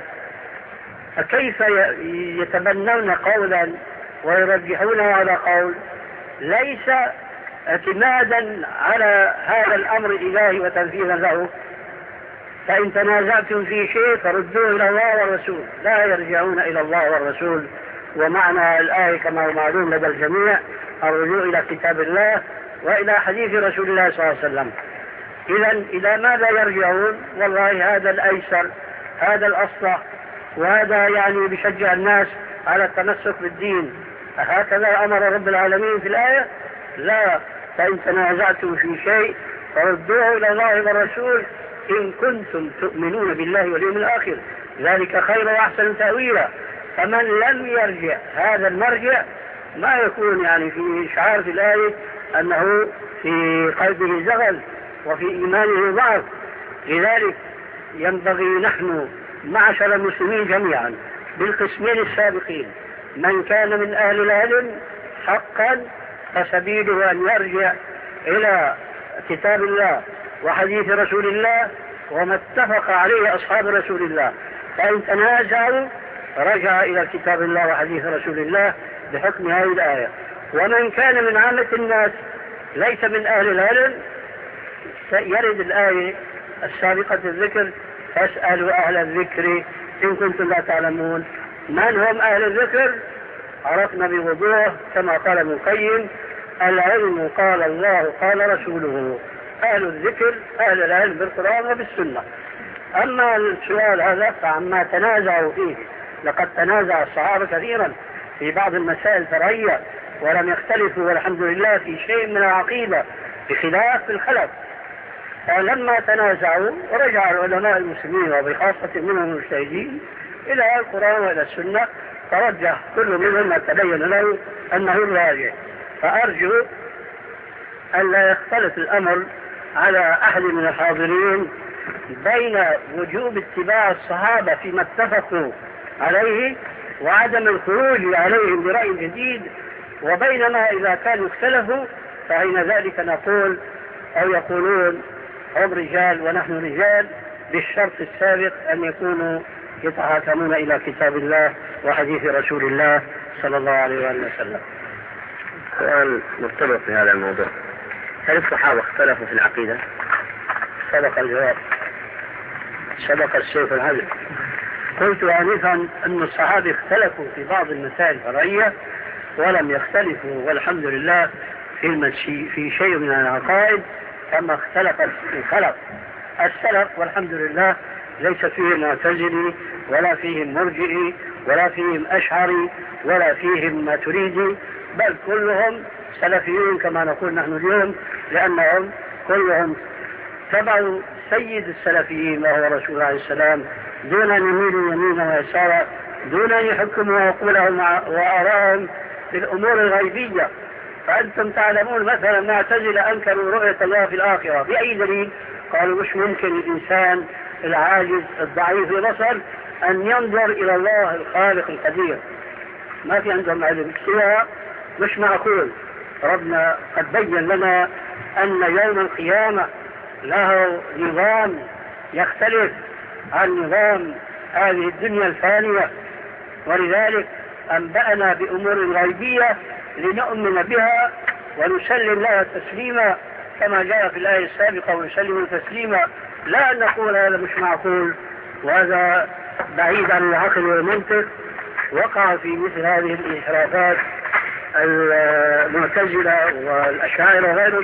كيف يتبنون قولا ويرجحونه على قول ليس اعتمادا على هذا الأمر الإلهي وتنفيذا له. فإن تنازعتم في شيء فردوه إلى الله والرسول، لا يرجعون إلى الله والرسول. ومعنى الآية كما هو معلوم لدى الجميع الرجوع إلى كتاب الله وإلى حديث رسول الله صلى الله عليه وسلم. إذا إلى ماذا يرجعون؟ والله هذا الأيسر، هذا الأصلح، وهذا يعني بيشجع الناس على التمسك بالدين. هكذا أمر رب العالمين في الآية؟ لا. فإن تنازعتم في شيء فردوه إلى الله والرسول إن كنتم تؤمنون بالله واليوم الآخر، ذلك خير وأحسن تأويلا. فمن لم يرجع هذا المرجع ما يكون يعني في إشعار في الآية أنه في قلبه زغل وفي إيمانه ضعف. لذلك ينبغي نحن معشر المسلمين جميعا بالقسمين السابقين: من كان من أهل العلم حقا فسبيله أن يرجع إلى كتاب الله وحديث رسول الله وما اتفق عليه أصحاب رسول الله، فإن تنازعوا رجع إلى كتاب الله وحديث رسول الله بحكم هذه الآية. ومن كان من عامة الناس ليس من أهل العلم يرد الآية السابقة الذكر: فاسألوا أهل الذكر إن كنتم لا تعلمون. من هم أهل الذكر؟ عرفنا بوضوح كما قال ابن القيم: العلم قال الله قال رسوله. أهل الذكر أهل العلم بالقرآن وبالسنة. أما السؤال هذا فعما تنازعوا فيه، لقد تنازع الصحابة كثيرا في بعض المسائل الفرعية ولم يختلفوا والحمد لله في شيء من العقيدة بخلاف الخلف. فلما تنازعوا رجع العلماء المسلمين وبخاصة منهم المجتهدين إلى القرآن وإلى السنة، فرجح كل منهم ما تبين له أنه الراجح. فأرجو أن لا يختلف الأمر على أحد من الحاضرين بين وجوب اتباع الصحابة فيما اتفقوا عليه وعدم الخروج عليهم برأي جديد، وبينما إذا كانوا اختلفوا فحين ذلك نقول أو يقولون هم رجال ونحن رجال، بالشرط السابق أن يكونوا يتحاكمون إلى كتاب الله وحديث رسول الله صلى الله عليه وسلم. سؤال مرتبط في هذا الموضوع: هل الصحابة اختلفوا في العقيدة؟ سبق الجواب، سبق السيف الهزل. قلت آنفا أن الصحابة اختلفوا في بعض المسائل الفرعية ولم يختلفوا والحمد لله في المشي في شيء من العقائد كما اختلف الخلف. السلف والحمد لله ليس فيهم معتزلي ولا فيهم مرجئي ولا فيهم أشعري ولا فيهم ماتريدي، بل كلهم سلفيون كما نقول نحن اليوم، لأنهم كلهم تبعوا سيد السلفيين وهو رسول الله عليه السلام دون أن يميلوا يمينا ويسارا، دون أن يحكموا عقولهم وآراءهم في الأمور الغيبية. فأنتم تعلمون مثلا معتزلة أنكروا رؤية الله في الآخرة بأي دليل؟ قالوا مش ممكن الإنسان العاجز الضعيف البصر أن ينظر إلى الله الخالق القدير، ما في عندهم علم سوى مش معقول. ربنا قد بين لنا أن يوم القيامة له نظام يختلف عن نظام هذه الدنيا الفانية، ولذلك أنبأنا بأمور غيبية لنؤمن بها ونسلم لها تسليما كما جاء في الآية السابقة: ونسلم تسليما. لا أن نقول هذا مش معقول وهذا بعيد عن العقل والمنطق. وقع في مثل هذه الانحرافات المعتزلة والأشاعرة وغيرهم.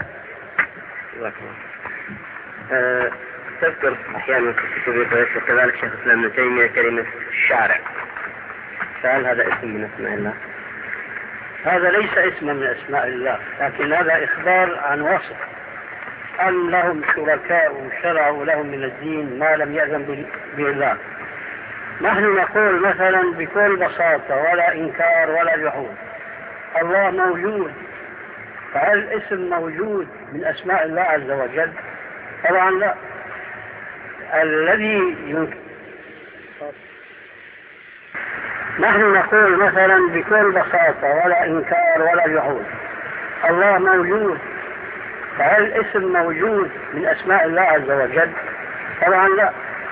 أه تذكر أحيانا في الكتب وكذلك شيخ الإسلام ابن تيمية كلمة الشارع، فهل هذا اسم من أسماء الله؟ هذا ليس اسما من أسماء الله، لكن هذا إخبار عن وصف أن لهم شركاء شرعوا لهم من الدين ما لم يأذن به الله. نحن نقول مثلا بكل بساطة ولا إنكار ولا جحود: الله موجود. فهل اسم موجود من أسماء الله عز وجل؟ طبعا لا. الذي ينكر نحن نقول مثلا بكل بساطة ولا إنكار ولا جحود: الله موجود. فهل اسم موجود من أسماء الله عز وجل؟ طبعا لا.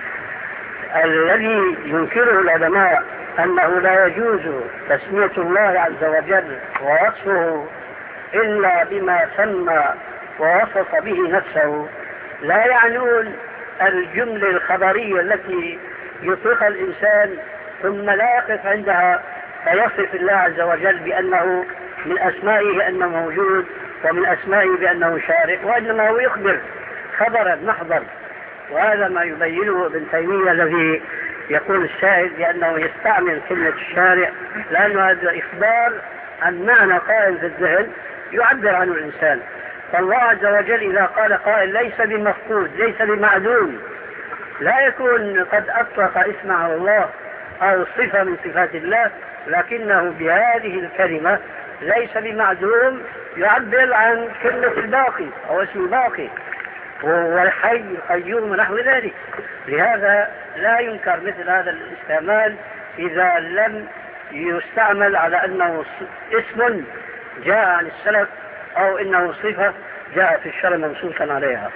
الذي ينكره العلماء أنه لا يجوز تسمية الله عز وجل ووصفه إلا بما سمى ووصف به نفسه، لا يعنون الجملة الخبرية التي يطلقها الإنسان ثم لا يقف عندها فيصف الله عز وجل بأنه من أسمائه أنه موجود ومن أسمائه بأنه شارع، وإنما هو يخبر خبرا محضا. وهذا ما يبينه ابن تيمية الذي يقول الشاهد بأنه يستعمل كلمة الشارع، لأن هذا إخبار عن معنى قائم في الذهن يعبر عنه الإنسان. فالله عز وجل إذا قال قائل ليس بمفقود ليس بمعدوم، لا يكون قد أطلق اسمه على الله أو صفة من صفات الله، لكنه بهذه الكلمة ليس بمعدوم يعبر عن كلمة الباقي أو اسم الباقي والحي القيوم ونحو ذلك. لهذا لا ينكر مثل هذا الاستعمال إذا لم يستعمل على أنه اسم جاء عن السلف أو إنه صفة جاء في الشرع منصوصا عليها.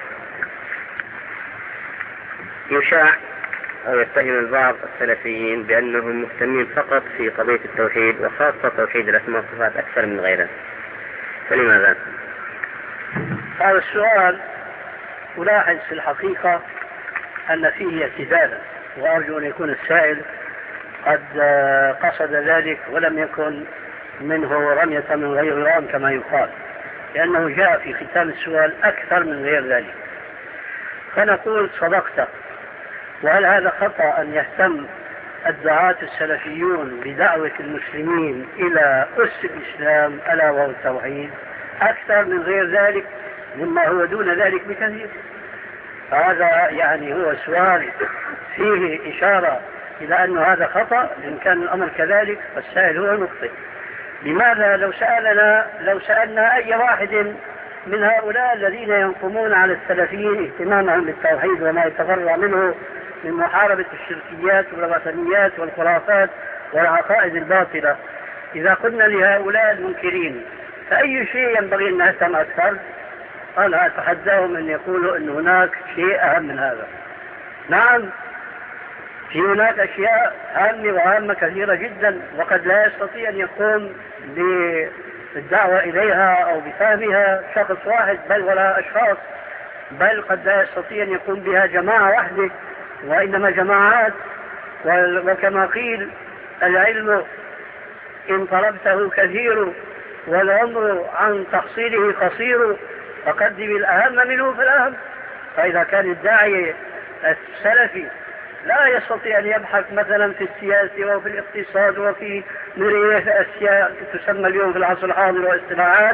يشاع أو يتهم البعض السلفيين بأنهم مهتمين فقط في قضية التوحيد وخاصة توحيد الأسماء والصفات أكثر من غيرها، فلماذا؟ هذا السؤال ألاحظ في الحقيقة أن فيه اعتدالا، وأرجو أن يكون السائل قد قصد ذلك ولم يكن منه رمية من غير رام كما يقال، لأنه جاء في ختام السؤال أكثر من غير ذلك. فنقول صدقت. وهل هذا خطأ أن يهتم الدعاة السلفيون بدعوة المسلمين إلى أس الإسلام ألا وهو التوحيد أكثر من غير ذلك مما هو دون ذلك بكثير. هذا يعني هو سؤال فيه إشارة إلى أن هذا خطأ. إن كان الأمر كذلك فالسائل هو المخطئ. لماذا لو سألنا لو سألنا أي واحد من هؤلاء الذين ينقمون على السلفيين اهتمامهم بالتوحيد وما يتفرع منه من محاربة الشركيات والوثنيات والخرافات والعقائد الباطلة، إذا قلنا لهؤلاء المنكرين فأي شيء ينبغي أن نهتم أكثر؟ أنا أتحداهم أن يقولوا أن هناك شيء أهم من هذا. نعم، في هناك أشياء هامة وهامة كثيرة جدا، وقد لا يستطيع أن يقوم بالدعوة إليها أو بفهمها شخص واحد بل ولا أشخاص، بل قد لا يستطيع أن يقوم بها جماعة واحدة، وإنما جماعات. وكما قيل العلم إن طلبته كثير والعمر عن تحصيله قصير فقدم الأهم منه فالأهم. فإذا كان الداعية السلفي لا يستطيع أن يبحث مثلا في السياسة وفي الاقتصاد وفي مرية أشياء تسمى اليوم في العصر الحاضر واصطلاحات،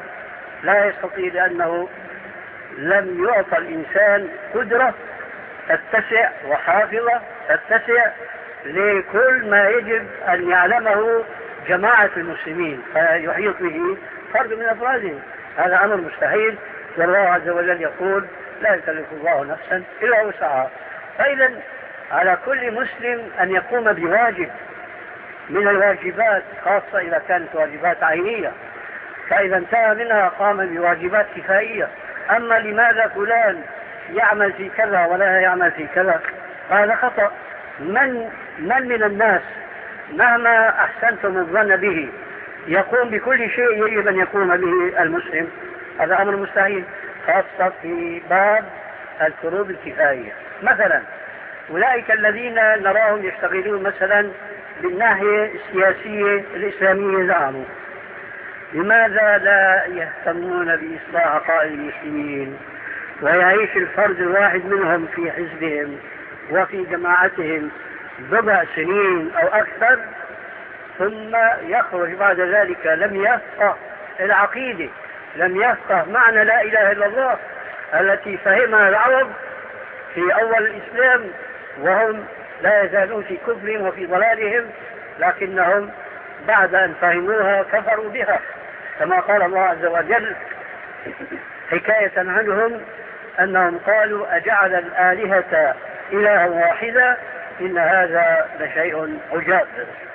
لا يستطيع لأنه لم يعطى الإنسان قدرة تتسع وحافظة تتسع لكل ما يجب أن يعلمه جماعة المسلمين فيحيط به فرد من أفرادهم. هذا أمر مستحيل، والله عز وجل يقول لا يكلف الله نفسا إلا وسعها. فإذا على كل مسلم أن يقوم بواجب من الواجبات، خاصة إذا كانت واجبات عينية، فإذا انتهى منها قام بواجبات كفائية. أما لماذا فلان يعمل في كذا ولا يعمل في كذا، هذا خطأ. من من من الناس مهما أحسنتم الظن به يقوم بكل شيء يجب أن يقوم به المسلم؟ هذا أمر مستحيل، خاصة في باب الفروض الكفائية. مثلا أولئك الذين نراهم يشتغلون مثلا بالناحية السياسية الإسلامية زعموا، لماذا لا يهتمون بإصلاح عقائد المسلمين ويعيش الفرد الواحد منهم في حزبهم وفي جماعتهم بضع سنين أو أكثر ثم يخرج بعد ذلك لم يفقه العقيدة، لم يفقه معنى لا إله إلا الله التي فهمها العرب في أول الإسلام وهم لا يزالون في كفرهم وفي ضلالهم، لكنهم بعد أن فهموها كفروا بها، كما قال الله عز وجل حكاية عنهم أنهم قالوا أجعل الآلهة إلها واحدة إن هذا لشيء عجاب.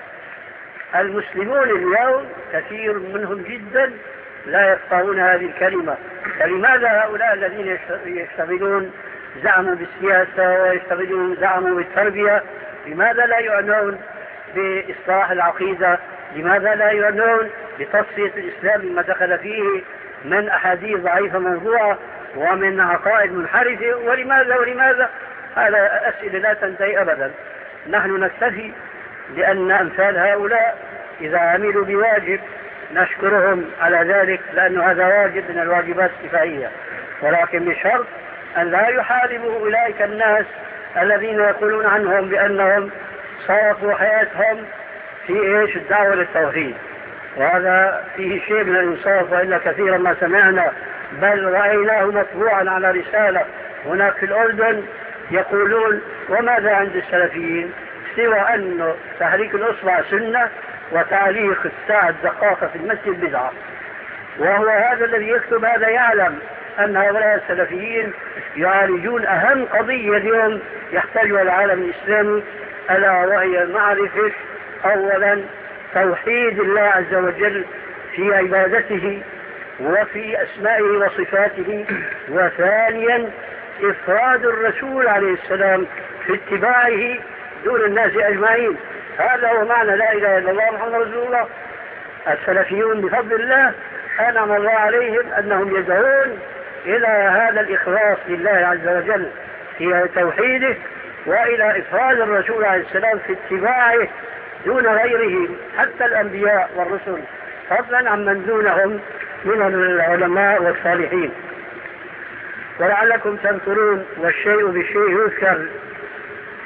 المسلمون اليوم كثير منهم جدا لا يفقهون هذه الكلمة. فلماذا هؤلاء الذين يشتغلون زعموا بالسياسة ويشتغلون زعموا بالتربية لماذا لا يعنون بإصلاح العقيدة؟ لماذا لا يعنون بتصفية الإسلام مما دخل فيه من أحاديث ضعيفة موضوعة ومن عقائد منحرفة؟ ولماذا ولماذا؟ هذا أسئلة لا تنتهي أبدا. نحن نكتفي لأن أمثال هؤلاء إذا عملوا بواجب نشكرهم على ذلك، لأن هذا واجب من الواجبات الكفائية، ولكن بشرط أن لا يحاربوا أولئك الناس الذين يقولون عنهم بأنهم صرفوا حياتهم في إيش الدعوة للتوحيد. وهذا فيه شيء من الإنصاف، وإلا كثيرا ما سمعنا بل رأيناه مطبوعا على رسالة هناك في الأردن يقولون وماذا عند السلفيين سوى أن تحريك الأصبع سنة وتعليق الساعة الدقاقة في المسجد بدعة. وهو هذا الذي يكتب هذا يعلم أن هؤلاء السلفيين يعالجون أهم قضية اليوم يحتاجها العالم الإسلامي، ألا وهي معرفة أولا توحيد الله عز وجل في عبادته وفي أسمائه وصفاته، وثانيا إفراد الرسول عليه السلام في اتباعه دون الناس أجمعين. هذا هو معنى لا إله إلا الله محمد رسول الله. السلفيون بفضل الله أنعم الله عليهم أنهم يدعون إلى هذا الإخلاص لله عز وجل في توحيده وإلى إفراد الرسول عليه السلام في اتباعه دون غيره حتى الأنبياء والرسل، فضلا عمن دونهم من العلماء والصالحين. ولعلكم تذكرون والشيء بالشيء يذكر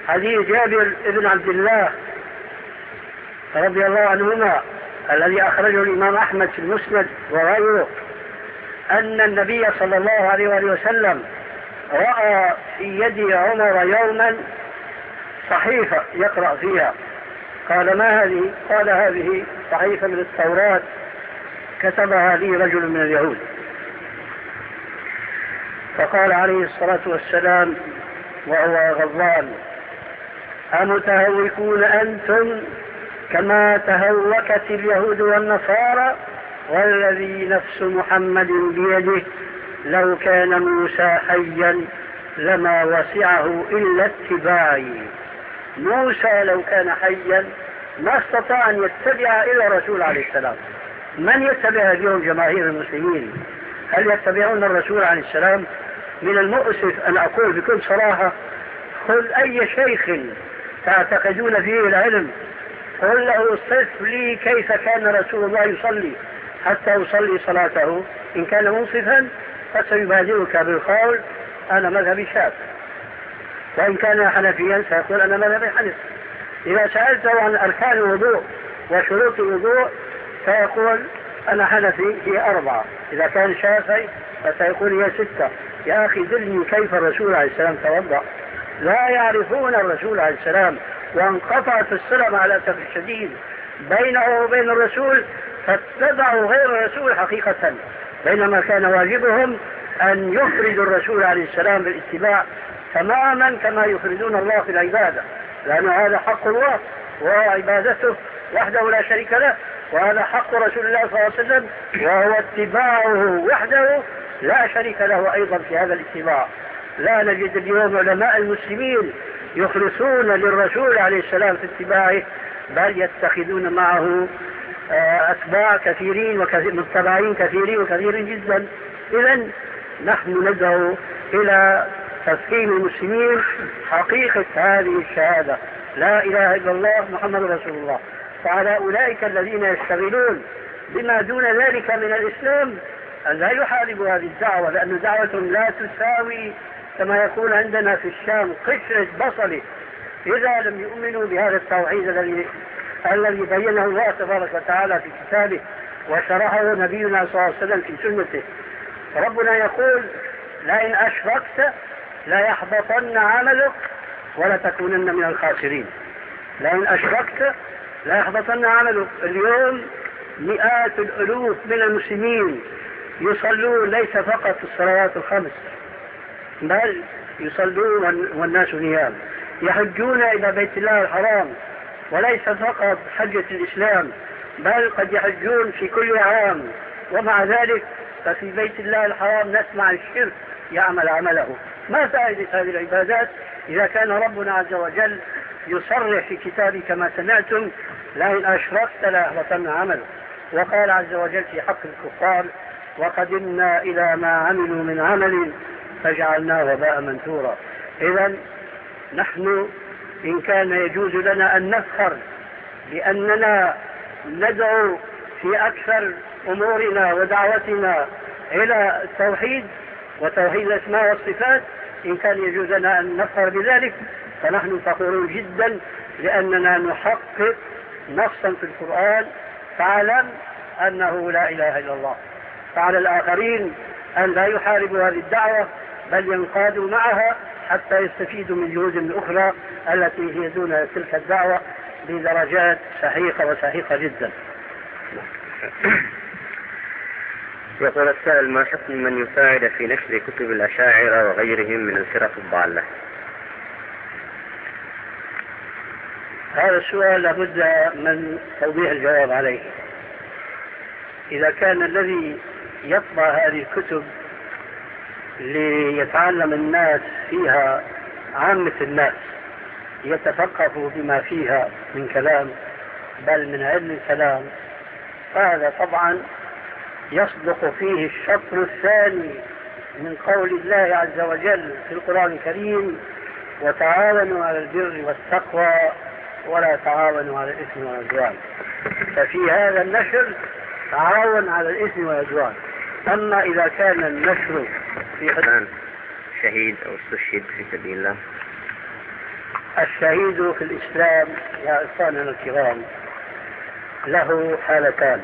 حديث جابر بن عبد الله رضي الله عنهما الذي أخرجه الإمام أحمد في المسند وغيره أن النبي صلى الله عليه وسلم رأى في يد عمر يوما صحيفة يقرأ فيها. قال: ما هذه؟ قال: هذه صحيفة من التوراة كتبها لي رجل من اليهود. فقال عليه الصلاة والسلام وهو غضبان: أمتهوكون أنتم كما تهوكت اليهود والنصارى؟ والذي نفس محمد بيده لو كان موسى حيا لما وسعه إلا اتباعي. موسى لو كان حيا ما استطاع أن يتبع إلا الرسول عليه السلام. من يتبع اليوم جماهير المسلمين؟ هل يتبعون الرسول عليه السلام؟ من المؤسف أن أقول بكل صراحة: خذ أي شيخ تعتقدون فيه العلم، قل له: صف لي كيف كان رسول الله يصلي حتى يصلي صلاته. إن كان منصفا فسيبادرك بالقول: أنا مذهبي شافعي. وإن كان حنفيا سيقول: أنا مذهبي حنفي. إذا سألته عن أركان الوضوء وشروط الوضوء سيقول: أنا حنفي، هي أربعة. إذا كان شافعي فسيقول: هي ستة. يا أخي دلني كيف الرسول عليه السلام توضأ. لا يعرفون الرسول عليه السلام، وانقطعت الصلة على الأسف الشديد بينه وبين الرسول، فاتبعوا غير الرسول حقيقة، بينما كان واجبهم أن يفردوا الرسول عليه السلام بالاتباع تماما كما يفردون الله في العبادة، لأن هذا حق الله وعبادته وحده لا شريك له، وهذا حق رسول الله صلى الله عليه وسلم وهو اتباعه وحده لا شريك له أيضا في هذا الاتباع. لا نجد اليوم علماء المسلمين يخلصون للرسول عليه السلام في اتباعه، بل يتخذون معه أتباع كثيرين ومتبعين كثيرين وكثيرين جدا. إذن نحن ندعو إلى تفهيم المسلمين حقيقة هذه الشهادة: لا إله إلا الله محمد رسول الله. فعلى أولئك الذين يشتغلون بما دون ذلك من الإسلام أن لا يحاربوا هذه الدعوة، لأن دعوتهم لا تساوي كما يقول عندنا في الشام قشرة بصل إذا لم يؤمنوا بهذا التوحيد الذي الذي بينه الله تبارك وتعالى في كتابه وشرحه نبينا صلى الله عليه وسلم في سنته. ربنا يقول: لئن أشركت لا يحبطن عملك ولا تكونن من الخاسرين. لئن أشركت لا يحبطن عملك. اليوم مئات الألوف من المسلمين يصلون ليس فقط الصلوات الخمس، بل يصلون والناس نيام، يحجون إلى بيت الله الحرام، وليس فقط حجة الإسلام بل قد يحجون في كل عام، ومع ذلك ففي بيت الله الحرام نسمع الشرك يعمل عمله. ما فائدة هذه العبادات إذا كان ربنا عز وجل يصرح في كتابه كما سمعتم: لئن أشركت لا يحبطن عمله. وقال عز وجل في حق الكفار: وقدمنا إلى ما عملوا من عمل فجعلناه هباء منثورا. إذن نحن إن كان يجوز لنا أن نفخر بأننا ندعو في أكثر أمورنا ودعوتنا إلى التوحيد وتوحيد الأسماء والصفات، إن كان يجوز لنا أن نفخر بذلك فنحن فخورون جدا، لأننا نحقق نصا في القرآن: فاعلم أنه لا إله إلا الله. فعلى الآخرين أن لا يحاربوا هذه الدعوة بل ينقادوا معها حتى يستفيدوا من جهود الأخرى التي هي دون تلك الدعوة بدرجات سحيقة وسحيقة جدا. يقول السائل: ما حكم من يساعد في نشر كتب الأشاعرة وغيرهم من الفرق الضالة؟ هذا السؤال لابد من توضيح الجواب عليه. إذا كان الذي يطبع هذه الكتب ليتعلم الناس فيها عامة الناس يتفقهوا بما فيها من كلام بل من علم الكلام، فهذا طبعا يصدق فيه الشطر الثاني من قول الله عز وجل في القرآن الكريم: وتعاونوا على البر والتقوى ولا تعاونوا على الإثم والعدوان. ففي هذا النشر تعاون على الإثم والعدوان. أما إذا كان النشر في حدان شهيد أو استشهد في سبيل الله الشهيد في الإسلام يا إخواننا الكرام له حالتان،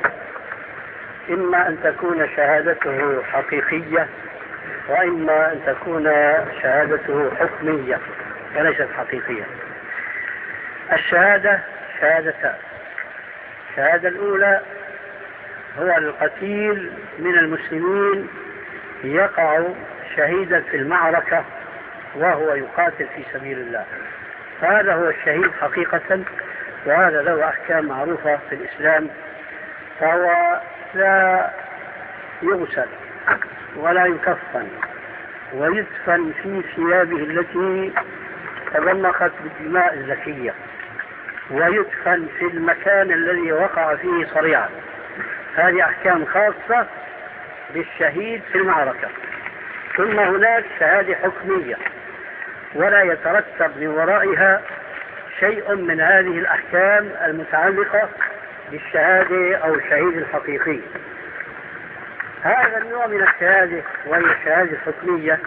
إما أن تكون شهادته حقيقية، وإما أن تكون شهادته حكمية وليست حقيقية. الشهادة شهادتان. الشهادة الأولى هو القتيل من المسلمين يقع شهيدا في المعركة وهو يقاتل في سبيل الله، فهذا هو الشهيد حقيقة، وهذا له أحكام معروفة في الإسلام، فهو لا يغسل ولا يكفن ويدفن في ثيابه التي تضمخت بالدماء الزكية، ويدفن في المكان الذي وقع فيه صريعا. هذه أحكام خاصة بالشهيد في المعركة. ثم هناك شهادة حكمية ولا يترتب من ورائها شيء من هذه الأحكام المتعلقة بالشهادة أو الشهيد الحقيقي. هذا النوع من الشهادة وهي الشهادة الحكمية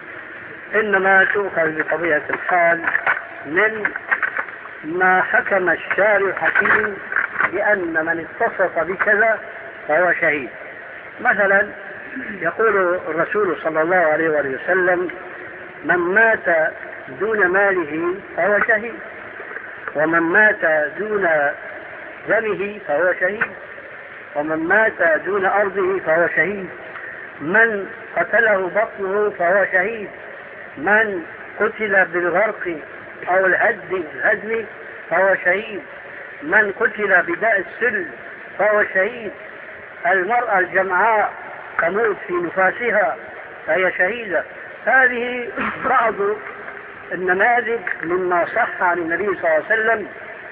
إنما تؤخذ بطبيعة الحال من ما حكم الشارع الحكيم بأن من اتصف بكذا فهو شهيد. مثلا يقول الرسول صلى الله عليه وسلم: من مات دون ماله فهو شهيد، ومن مات دون دمه فهو شهيد، ومن مات دون أرضه فهو شهيد، من قتله بطنه فهو شهيد، من قتل بالغرق أو الهدم الهدم فهو شهيد، من قتل بداء السل فهو شهيد، المرأة الجمعاء تموت في نفاسها فهي شهيدة. هذه بعض النماذج مما صح عن النبي صلى الله عليه وسلم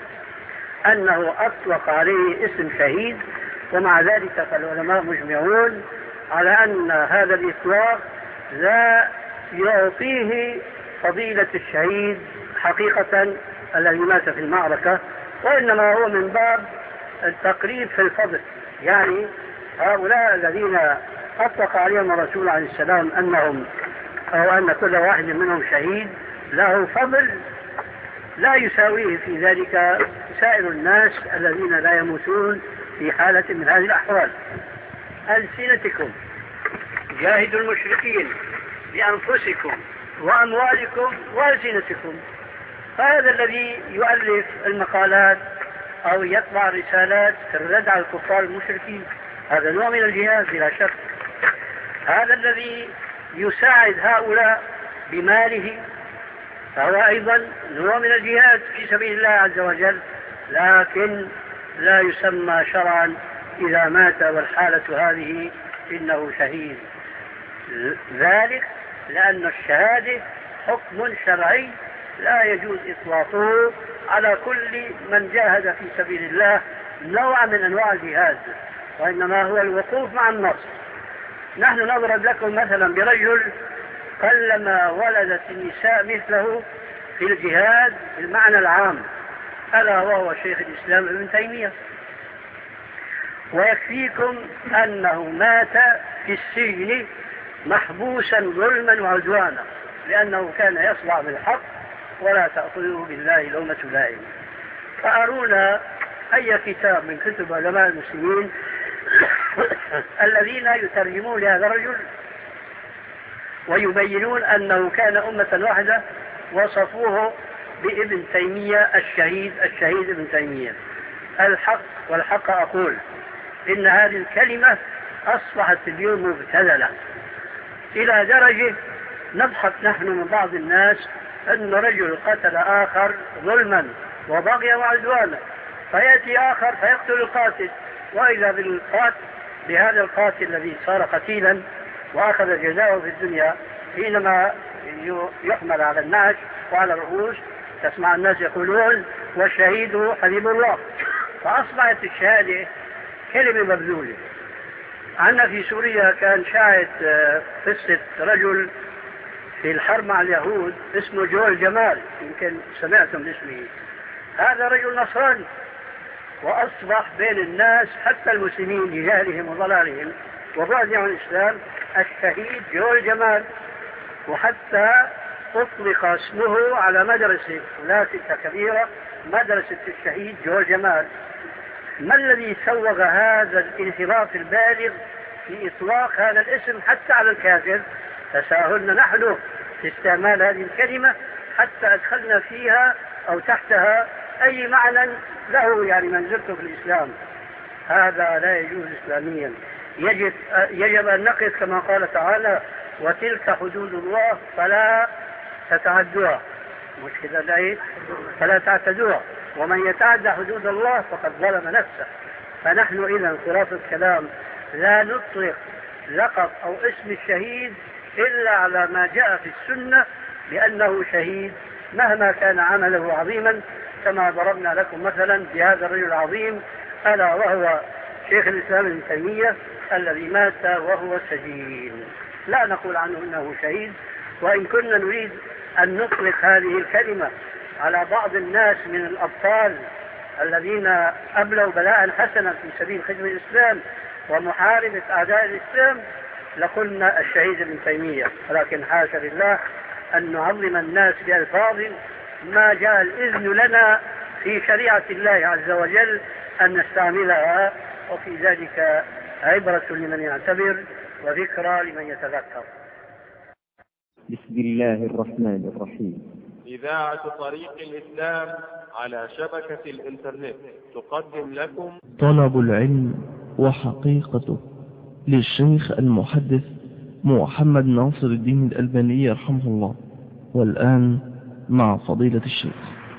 أنه أطلق عليه اسم شهيد، ومع ذلك فالعلماء مجمعون على أن هذا الإطلاق لا يعطيه فضيلة الشهيد حقيقة الذي مات في المعركة، وإنما هو من باب التقريب في الفضل. يعني هؤلاء الذين أطلق عليهم الرسول عليه السلام أنهم أو أن كل واحد منهم شهيد له فضل لا يساويه في ذلك سائر الناس الذين لا يموتون في حالة من هذه الأحوال. ألسنتكم جاهدوا المشركين بأنفسكم وأموالكم وألسنتكم. فهذا الذي يؤلف المقالات أو يطبع رسالات في الرد على الكفار المشركين هذا نوع من الجهاد بلا شك. هذا الذي يساعد هؤلاء بماله فهو أيضا نوع من الجهاد في سبيل الله عز وجل، لكن لا يسمى شرعا إذا مات والحالة هذه إنه شهيد. ذلك لأن الشهادة حكم شرعي لا يجوز إطلاقه على كل من جاهد في سبيل الله نوع من أنواع الجهاد، وإنما هو الوقوف مع النص. نحن نضرب لكم مثلا برجل قلما ولدت النساء مثله في الجهاد بالمعنى العام، ألا وهو شيخ الإسلام ابن تيمية. ويكفيكم أنه مات في السجن محبوسا ظلما وعدوانا لأنه كان يصدع بالحق ولا تأخذه بالله لومة لائم. فأرونا أي كتاب من كتب علماء المسلمين الذين يترجمون لهذا الرجل ويبينون أنه كان أمة واحدة وصفوه بابن تيمية الشهيد الشهيد ابن تيمية. الحق والحق أقول إن هذه الكلمة أصبحت اليوم مبتذلة إلى درجة نضحك نحن من بعض الناس أن رجل قتل آخر ظلما وبغيا وعدوانا، فيأتي آخر فيقتل القاتل، وإذا بالقاتل بهذا القاتل الذي صار قتيلا وأخذ جزاءه في الدنيا حينما يحمل على النعش وعلى الرؤوس تسمع الناس يقولون والشهيد حبيب الله. فأصبحت الشهادة كلمة مبذولة. عندنا في سوريا كان شاهد قصة رجل في الحرب مع اليهود اسمه جول جمال، يمكن سمعتم باسمه. هذا رجل نصراني وأصبح بين الناس حتى المسلمين بجهلهم وضلالهم وبعدهم عن الإسلام الشهيد جول جمال. وحتى أطلق اسمه على مدرسة ثلاثة كبيرة، مدرسة الشهيد جورج جمال. ما الذي سوغ هذا الانحراف البالغ في إطلاق هذا الاسم حتى على الكافر؟ تساهلنا نحن في استعمال هذه الكلمة حتى أدخلنا فيها أو تحتها أي معنى له يعني منزلته في الإسلام. هذا لا يجوز إسلاميا. يجب, يجب أن نقف كما قال تعالى: وتلك حدود الله فلا تتعدوها. مش كده الآية؟ فلا تعتدوها، ومن يتعدى حدود الله فقد ظلم نفسه. فنحن إذا خلاصة الكلام لا نطلق لقب أو اسم الشهيد إلا على ما جاء في السنة بأنه شهيد مهما كان عمله عظيما، كما ضربنا لكم مثلا بهذا الرجل العظيم ألا وهو شيخ الإسلام ابن تيمية الذي مات وهو سجين. لا نقول عنه إنه شهيد، وإن كنا نريد أن نطلق هذه الكلمة على بعض الناس من الأبطال الذين أبلوا بلاء حسنا في سبيل خدمة الإسلام ومحاربة أعداء الإسلام لقلنا الشهيد ابن تيمية، ولكن حاشا لله أن نعظم الناس بألفاظ ما جاء الإذن لنا في شريعة الله عز وجل أن نستعملها، وفي ذلك عبرة لمن يعتبر وذكرى لمن يتذكر. بسم الله الرحمن الرحيم. إذاعة طريق الإسلام على شبكة الإنترنت تقدم لكم طلب العلم وحقيقته للشيخ المحدث محمد ناصر الدين الألباني رحمه الله. والآن مع فضيلة الشيخ.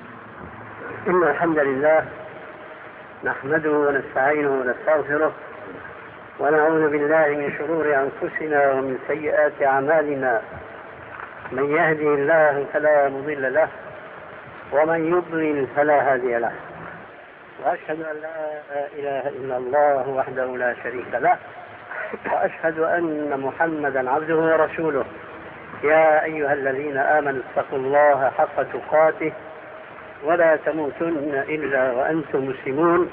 إن الحمد لله نحمده ونستعينه ونستغفره ونعوذ بالله من شرور أنفسنا ومن سيئات أعمالنا. من يهدي الله فلا مضل له ومن يضلل فلا هادي له، وأشهد أن لا إله إلا الله وحده لا شريك له، وأشهد أن محمدا عبده ورسوله. يا أيها الذين آمنوا اتقوا الله حق تقاته ولا تموتن إلا وأنتم مسلمون.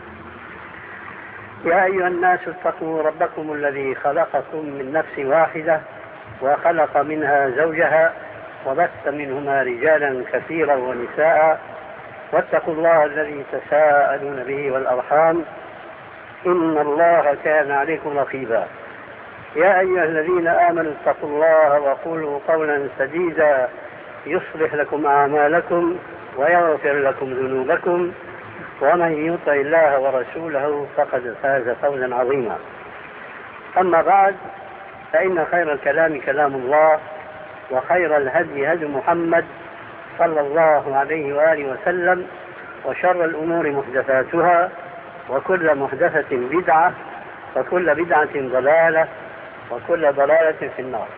يا أيها الناس اتقوا ربكم الذي خلقكم من نفس واحدة وخلق منها زوجها وبث منهما رجالا كثيرا ونساء، واتقوا الله الذي تساءلون به والأرحام إن الله كان عليكم رقيبا. يا أيها الذين آمنوا اتقوا الله وقولوا قولا سديدا يصلح لكم أعمالكم ويغفر لكم ذنوبكم، ومن يطع الله ورسوله فقد فاز فوزا عظيما. أما بعد، فإن خير الكلام كلام الله، وخير الهدي هدي محمد صلى الله عليه وآله وسلم، وشر الأمور محدثاتها، وكل محدثة بدعة، وكل بدعة ضلالة، وكل ضلالة في النار.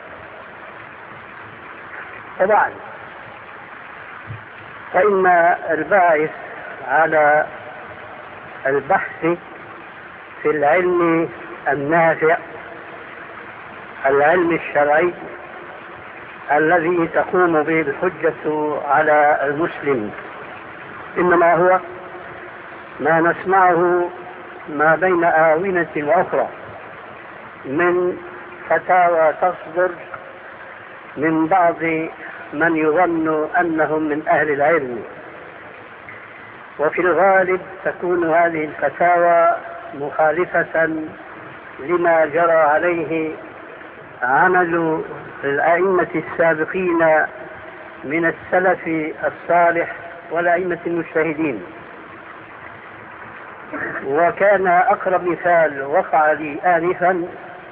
طبعا فإن الباعث على البحث في العلم النافع، العلم الشرعي الذي تقوم به الحجة على المسلم، إنما هو ما نسمعه ما بين آونة وأخرى من فتاوى تصدر من بعض من يظن أنهم من أهل العلم، وفي الغالب تكون هذه الفتاوى مخالفة لما جرى عليه عمل الأئمة السابقين من السلف الصالح والأئمة المجتهدين. وكان أقرب مثال وقع لي آنفا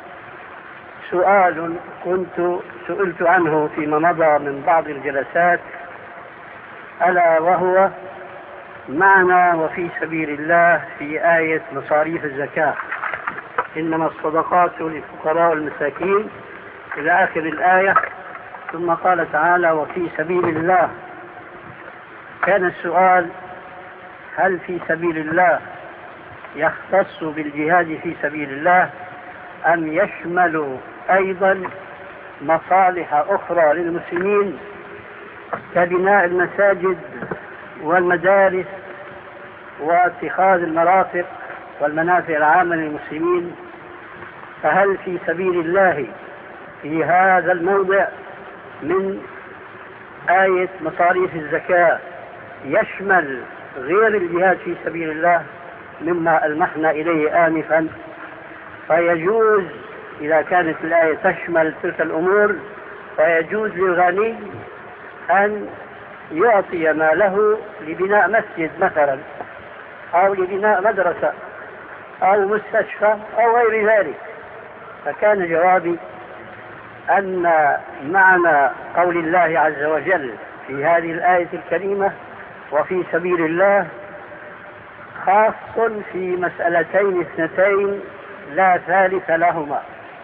سؤال كنت سئلت عنه فيما مضى من بعض الجلسات، ألا وهو معنى وفي سبيل الله في آية مصاريف الزكاة، إنما الصدقات للفقراء والمساكين إلى آخر الآية، ثم قال تعالى وفي سبيل الله. كان السؤال: هل في سبيل الله يختص بالجهاد في سبيل الله أم يشمل أيضا مصالح أخرى للمسلمين كبناء المساجد والمدارس واتخاذ المرافق والمنافع العامة للمسلمين؟ فهل في سبيل الله في هذا الموضع من آية مصاريف الزكاة يشمل غير الجهاد في سبيل الله مما ألمحنا إليه آنفا، فيجوز إذا كانت الآية تشمل تلك الأمور فيجوز للغني أن يعطي ماله لبناء مسجد مثلا، أو لبناء مدرسة أو مستشفى أو غير ذلك. فكان جوابي أن معنى قول الله عز وجل في هذه الآية الكريمة وفي سبيل الله خاص في مسألتين اثنتين لا ثالث لهما.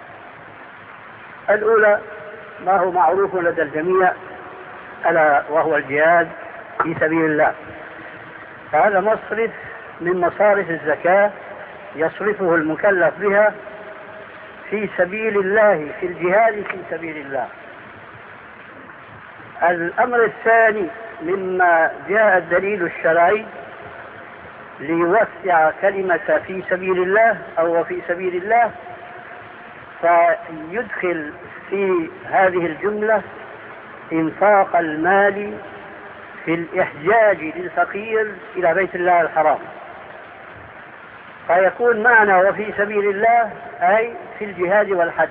الأولى ما هو معروف لدى الجميع ألا وهو الجهاد في سبيل الله، فهذا مصرف من مصارف الزكاة يصرفه المكلف بها في سبيل الله، في الجهاد في سبيل الله. الأمر الثاني مما جاء الدليل الشرعي ليوسع كلمة في سبيل الله أو في سبيل الله، فيدخل في هذه الجملة إنفاق المال في الإحجاج للفقير إلى بيت الله الحرام، فيكون معنى وفي سبيل الله أي في الجهاد والحج.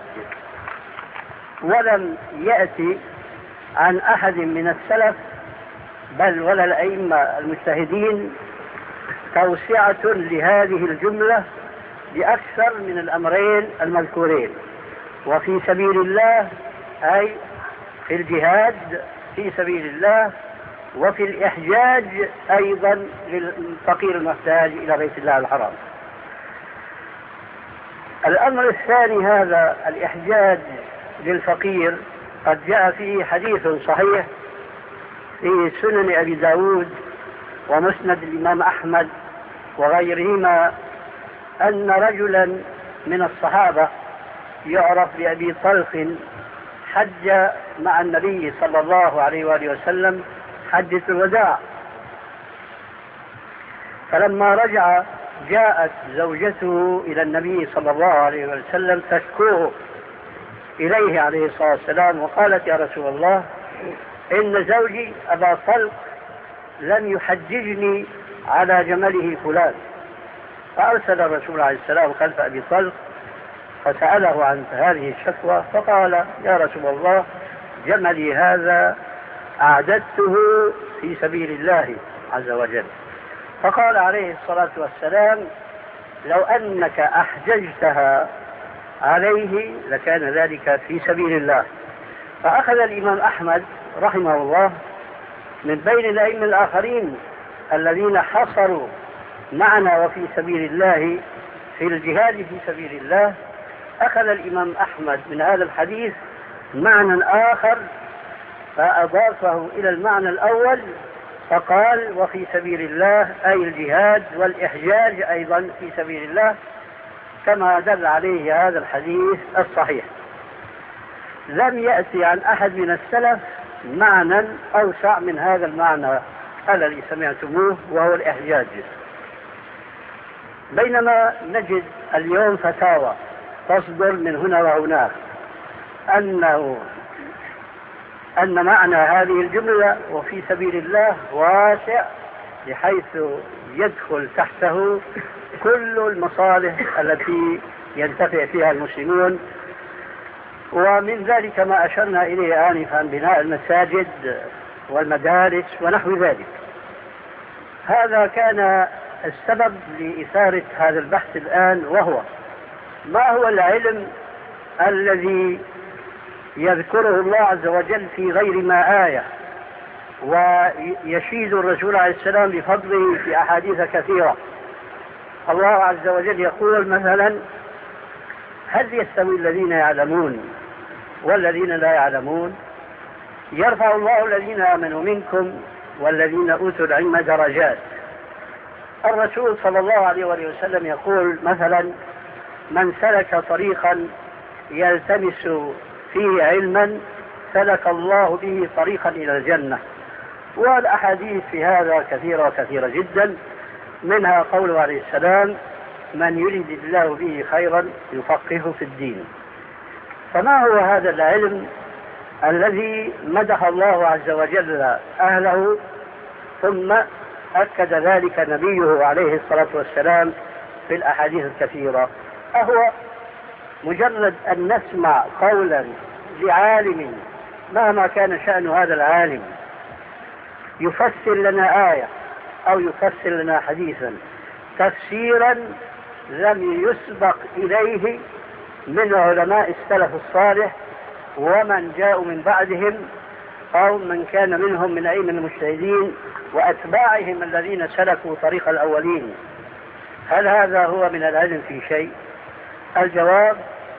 ولم يأتي عن أحد من السلف بل ولا الأئمة المجتهدين توسعة لهذه الجملة بأكثر من الأمرين المذكورين، وفي سبيل الله أي في الجهاد في سبيل الله، وفي الإحجاج أيضا للفقير المحتاج إلى بيت الله الحرام. الأمر الثاني هذا الإحجاج للفقير قد جاء فيه حديث صحيح في سنن أبي داود ومسند الإمام أحمد وغيرهما أن رجلا من الصحابة يعرف بأبي طلق حج مع النبي صلى الله عليه وآله وسلم حجة الوداع، فلما رجع جاءت زوجته إلى النبي صلى الله عليه وسلم تشكوه إليه عليه الصلاة والسلام، وقالت يا رسول الله إن زوجي أبا طلق لم يحججني على جمله فلان. فأرسل الرسول عليه السلام خلف أبي طلق فسأله عن هذه الشكوى، فقال يا رسول الله جملي هذا أعددته في سبيل الله عز وجل. فقال عليه الصلاة والسلام لو أنك أحججتها عليه لكان ذلك في سبيل الله. فأخذ الإمام أحمد رحمه الله من بين الأئمة الآخرين الذين حصروا معنى وفي سبيل الله في الجهاد في سبيل الله، أخذ الإمام أحمد من هذا الحديث معنى آخر فأضافه إلى المعنى الأول فقال وفي سبيل الله أي الجهاد والإحجاج أيضا في سبيل الله، كما دل عليه هذا الحديث الصحيح. لم يأتي عن أحد من السلف معنى أوسع من هذا المعنى الذي سمعتموه وهو الإحجاج. بينما نجد اليوم فتاوى تصدر من هنا وهناك أنه أن معنى هذه الجملة وفي سبيل الله واسع بحيث يدخل تحته كل المصالح التي ينتفع فيها المسلمون، ومن ذلك ما أشرنا إليه آنفا بناء المساجد والمدارس ونحو ذلك. هذا كان السبب لإثارة هذا البحث الآن، وهو ما هو العلم الذي يذكره الله عز وجل في غير ما آية ويشيد الرسول عليه السلام بفضله في أحاديث كثيرة. الله عز وجل يقول مثلا هل يستوي الذين يعلمون والذين لا يعلمون؟ يرفع الله الذين آمنوا منكم والذين أوتوا العلم درجات. الرسول صلى الله عليه وسلم يقول مثلا من سلك طريقا يلتمس فيه علما سلك الله به طريقا إلى الجنة. والأحاديث في هذا كثيرة وكثيرة جدا، منها قوله عليه السلام من يريد الله به خيرا يفقهه في الدين. فما هو هذا العلم الذي مدح الله عز وجل أهله، ثم أكد ذلك نبيه عليه الصلاة والسلام في الأحاديث الكثيرة. أهو مجرد أن نسمع قولا لعالم مهما كان شأن هذا العالم يفسر لنا آية أو يفسر لنا حديثا تفسيرا لم يسبق إليه من علماء السلف الصالح ومن جاءوا من بعدهم أو من كان منهم من أئمة المجتهدين وأتباعهم الذين سلكوا طريق الأولين، هل هذا هو من العلم في شيء؟ الجواب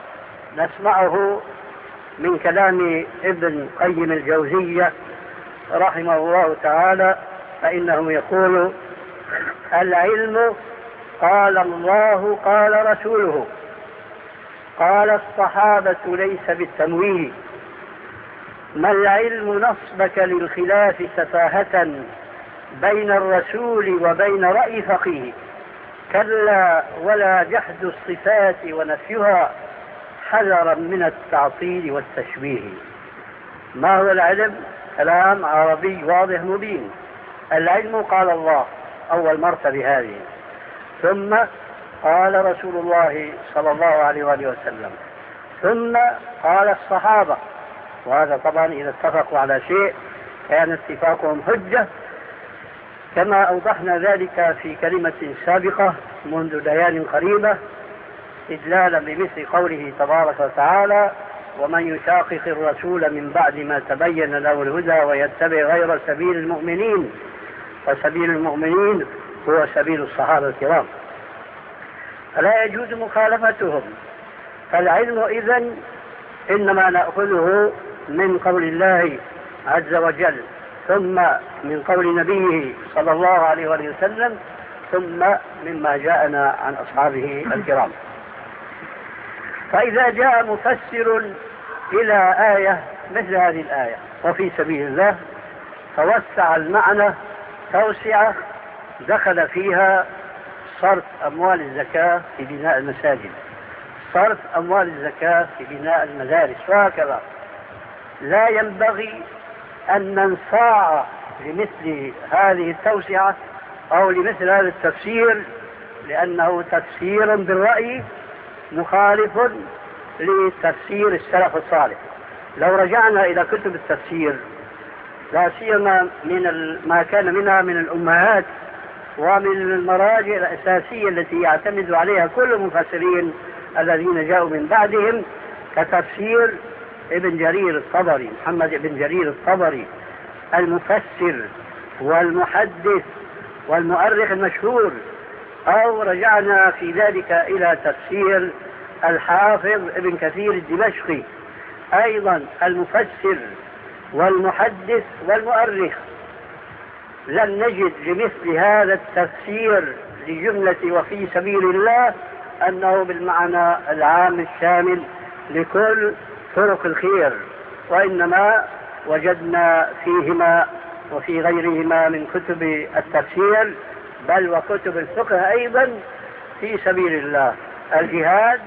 نسمعه من كلام ابن قيم الجوزية رحمه الله تعالى، فإنه يقول: العلم قال الله قال رسوله قال الصحابة ليس بالتمويه، ما العلم نصبك للخلاف سفاهة بين الرسول وبين رأي فقيه، كلا ولا جحد الصفات ونفيها حذرا من التعطيل والتشبيه. ما هو العلم؟ كلام عربي واضح مبين. العلم قال الله أول مرتبة هذه، ثم قال رسول الله صلى الله عليه وآله وسلم، ثم قال الصحابة، وهذا طبعا إذا اتفقوا على شيء كان اتفاقهم حجة، كما أوضحنا ذلك في كلمة سابقة منذ ليال قريبة إدلالا بمثل قوله تبارك وتعالى: ومن يشاقق الرسول من بعد ما تبين له الهدى ويتبع غير سبيل المؤمنين، وسبيل المؤمنين هو سبيل الصحابة الكرام، فلا يجوز مخالفتهم. فالعلم إذن إنما نأخذه من قول الله عز وجل، ثم من قول نبيه صلى الله عليه وسلم، ثم مما جاءنا عن أصحابه الكرام. فإذا جاء مفسر إلى آية مثل هذه الآية وفي سبيل الله توسع المعنى توسعة دخل فيها صرف أموال الزكاة في بناء المساجد، صرف أموال الزكاة في بناء المدارس، وهكذا، لا ينبغي أن ننصاع لمثل هذه التوسعة أو لمثل هذا التفسير، لأنه تفسير بالرأي مخالف لتفسير السلف الصالح. لو رجعنا إلى كتب التفسير لا سيما من ما كان منها من الأمهات ومن المراجع الأساسية التي يعتمد عليها كل المفسرين الذين جاءوا من بعدهم، كتفسير ابن جرير الطبري، محمد ابن جرير الطبري المفسر والمحدث والمؤرخ المشهور، أو رجعنا في ذلك إلى تفسير الحافظ ابن كثير الدمشقي أيضا المفسر والمحدث والمؤرخ، لن نجد لمثل هذا التفسير لجملة وفي سبيل الله أنه بالمعنى العام الشامل لكل طرق الخير، وإنما وجدنا فيهما وفي غيرهما من كتب التفسير بل وكتب الفقه أيضا في سبيل الله الجهاد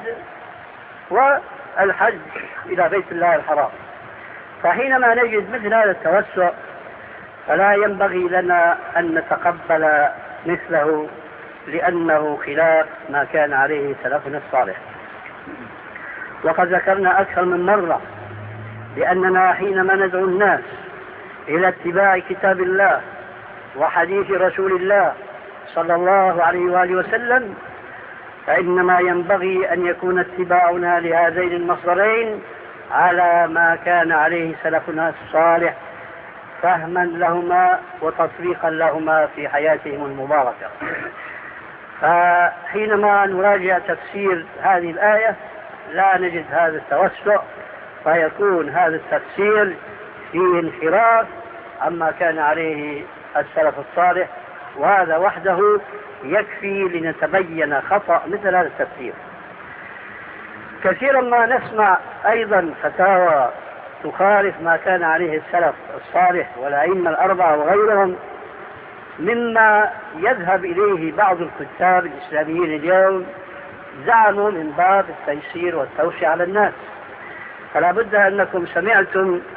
والحج إلى بيت الله الحرام. فحينما نجد مثل هذا التوسع فلا ينبغي لنا أن نتقبل مثله، لأنه خلاف ما كان عليه سلفنا الصالح. وقد ذكرنا أكثر من مرة بأننا حينما ندعو الناس إلى اتباع كتاب الله وحديث رسول الله صلى الله عليه وآله وسلم، فإنما ينبغي أن يكون اتباعنا لهذين المصدرين على ما كان عليه سلفنا الصالح فهما لهما وتطبيقا لهما في حياتهم المباركة. فحينما نراجع تفسير هذه الآية لا نجد هذا التوسع، فيكون هذا التفسير فيه انحراف عما كان عليه السلف الصالح، وهذا وحده يكفي لنتبين خطأ مثل هذا التفسير. كثيرا ما نسمع أيضا فتاوى تخالف ما كان عليه السلف الصالح والأئمة الأربعة وغيرهم، مما يذهب إليه بعض الكتاب الإسلاميين اليوم، زعموا من باب التيسير والتوسع على الناس. فلا بد أنكم سمعتم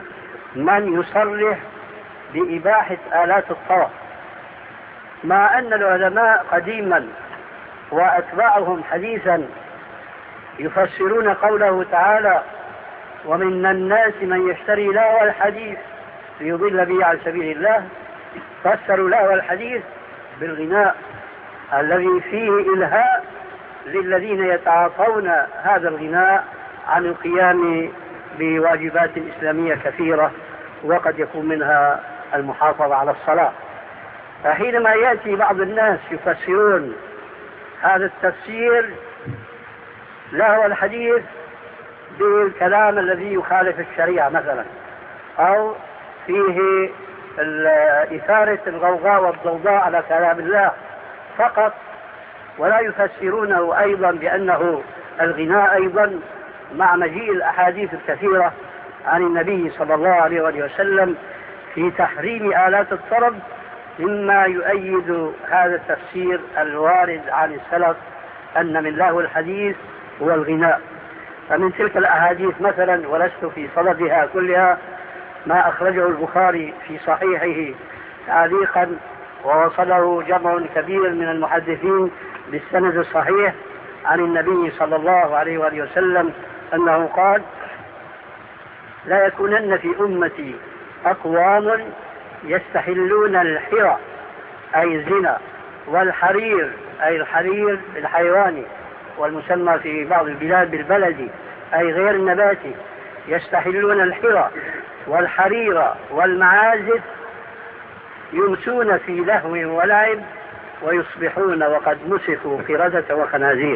من يصرح بإباحة آلات الطرب، مع أن العلماء قديما وأتباعهم حديثا يفسرون قوله تعالى: ومن الناس من يشتري لهو الحديث ليضل به عن سبيل الله. فسروا لهو الحديث بالغناء الذي فيه إلهاء للذين يتعاطون هذا الغناء عن القيام بواجبات إسلامية كثيرة، وقد يكون منها المحافظة على الصلاة. فحينما يأتي بعض الناس يفسرون هذا التفسير لهو الحديث بالكلام الذي يخالف الشريعة مثلا، أو فيه إثارة الغوغاء والضوضاء على كلام الله فقط، ولا يفسرونه أيضا بأنه الغناء أيضا، مع مجيء الأحاديث الكثيرة عن النبي صلى الله عليه وسلم في تحريم آلات الطرب، مما يؤيد هذا التفسير الوارد عن السلف أن من لهو الحديث هو الغناء. فمن تلك الأحاديث مثلا، ولست في صددها كلها، ما أخرجه البخاري في صحيحه تعليقا ووصله جمع كبير من المحدثين بالسند الصحيح عن النبي صلى الله عليه وآله وسلم أنه قال: لا يكونن في أمتي أقوام يستحلون الحرى أي الزنا، والحرير أي الحرير الحيواني، والمسمى في بعض البلاد بالبلدي أي غير النباتي، يستحلون الحرى والحرير والمعازف، يمسون في لهو ولعب، ويصبحون وقد مسكوا قردة وخنازير.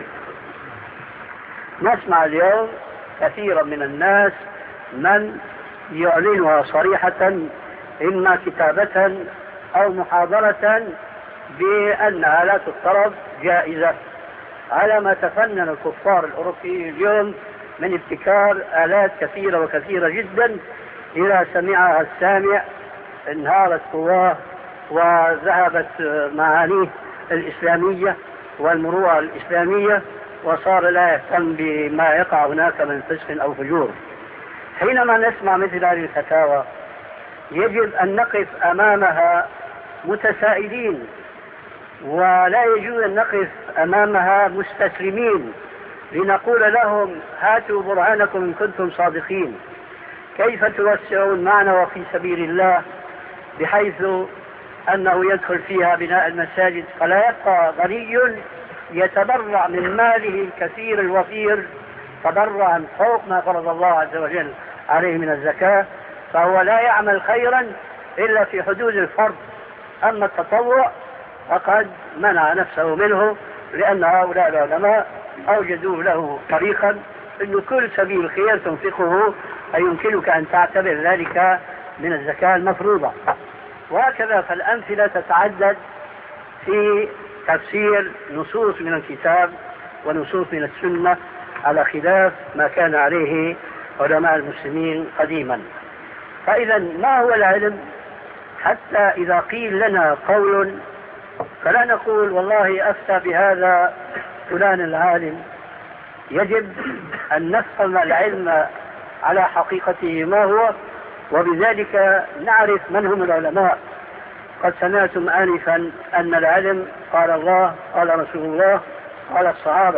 نسمع اليوم كثيرا من الناس من يعلنها صريحة، إما كتابة أو محاضرة، بأن آلات الطرب جائزة، على ما تفنن الكفار الأوروبيين اليوم من ابتكار آلات كثيرة وكثيرة جدا، إذا سمعها السامع انهارت قواه وذهبت معانيه الإسلامية والمروءة الإسلامية، وصار لا يهتم بما يقع هناك من فسق أو فجور. حينما نسمع مثل هذه الفتاوى يجب أن نقف أمامها متسائلين، ولا يجوز أن نقف أمامها مستسلمين لنقول لهم: هاتوا برهانكم إن كنتم صادقين. كيف توسعون معنا وفي سبيل الله بحيث أنه يدخل فيها بناء المساجد، فلا يبقى غني يتبرع من ماله الكثير الوفير تبرعا فوق ما فرض الله عز وجل عليه من الزكاة، فهو لا يعمل خيرا إلا في حدود الفرض، أما التطوع فقد منع نفسه منه، لأن هؤلاء العلماء أوجدوا له طريقا أن كل سبيل خير تنفقه أيمكنك أن تعتبر ذلك من الزكاة المفروضة. وهكذا فالأمثلة تتعدد في تفسير نصوص من الكتاب ونصوص من السنة على خلاف ما كان عليه علماء المسلمين قديما. فإذا ما هو العلم؟ حتى إذا قيل لنا قول فلا نقول والله أفتى بهذا فلان العالم، يجب أن نفهم العلم على حقيقته ما هو، وبذلك نعرف من هم العلماء. قد سمعتم آنفا أن العلم قال الله، قال رسول الله، قال الصحابة،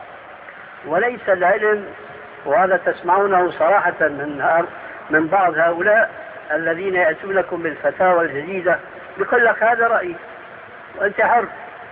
وليس العلم، وهذا تسمعونه صراحة من من بعض هؤلاء الذين يأتونكم بالفتاوى الجديدة، يقول لك هذا رأي وأنت حر.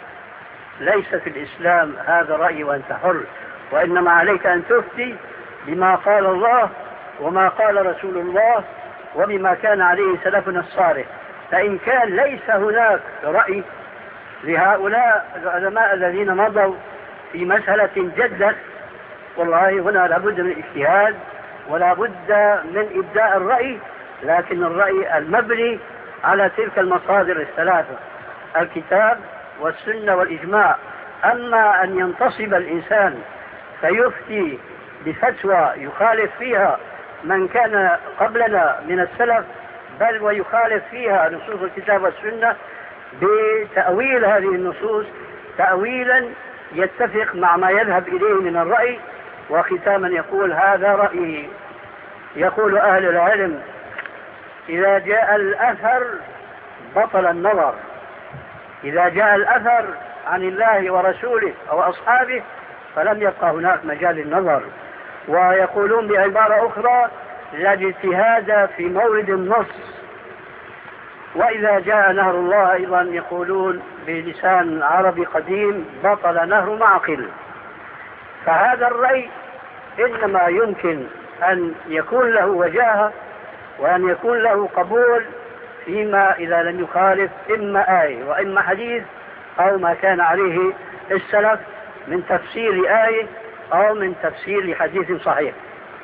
ليس في الإسلام هذا رأي وأنت حر، وإنما عليك أن تفتي بما قال الله وما قال رسول الله وبما كان عليه سلفنا الصالح. فإن كان ليس هناك رأي لهؤلاء العلماء الذين مضوا في مسألة جدت، والله هنا لابد من اجتهاد ولا بد من إبداء الرأي، لكن الرأي المبني على تلك المصادر الثلاثة: الكتاب والسنة والإجماع. أما أن ينتصب الإنسان فيفتي بفتوى يخالف فيها من كان قبلنا من السلف، بل ويخالف فيها نصوص الكتاب والسنة بتأويل هذه النصوص تأويلا يتفق مع ما يذهب إليه من الرأي، وختاما يقول هذا رأيي. يقول أهل العلم إذا جاء الأثر بطل النظر، إذا جاء الأثر عن الله ورسوله أو أصحابه فلم يبقى هناك مجال النظر. ويقولون بعبارة أخرى: لا اجتهاد في مورد النص. وإذا جاء نهر الله أيضا يقولون بلسان عربي قديم: بطل نهر معقل. فهذا الرأي إنما يمكن أن يكون له وجاهة وأن يكون له قبول فيما إذا لم يخالف إما آية وإما حديث أو ما كان عليه السلف من تفسير آية أو من تفسير حديث صحيح.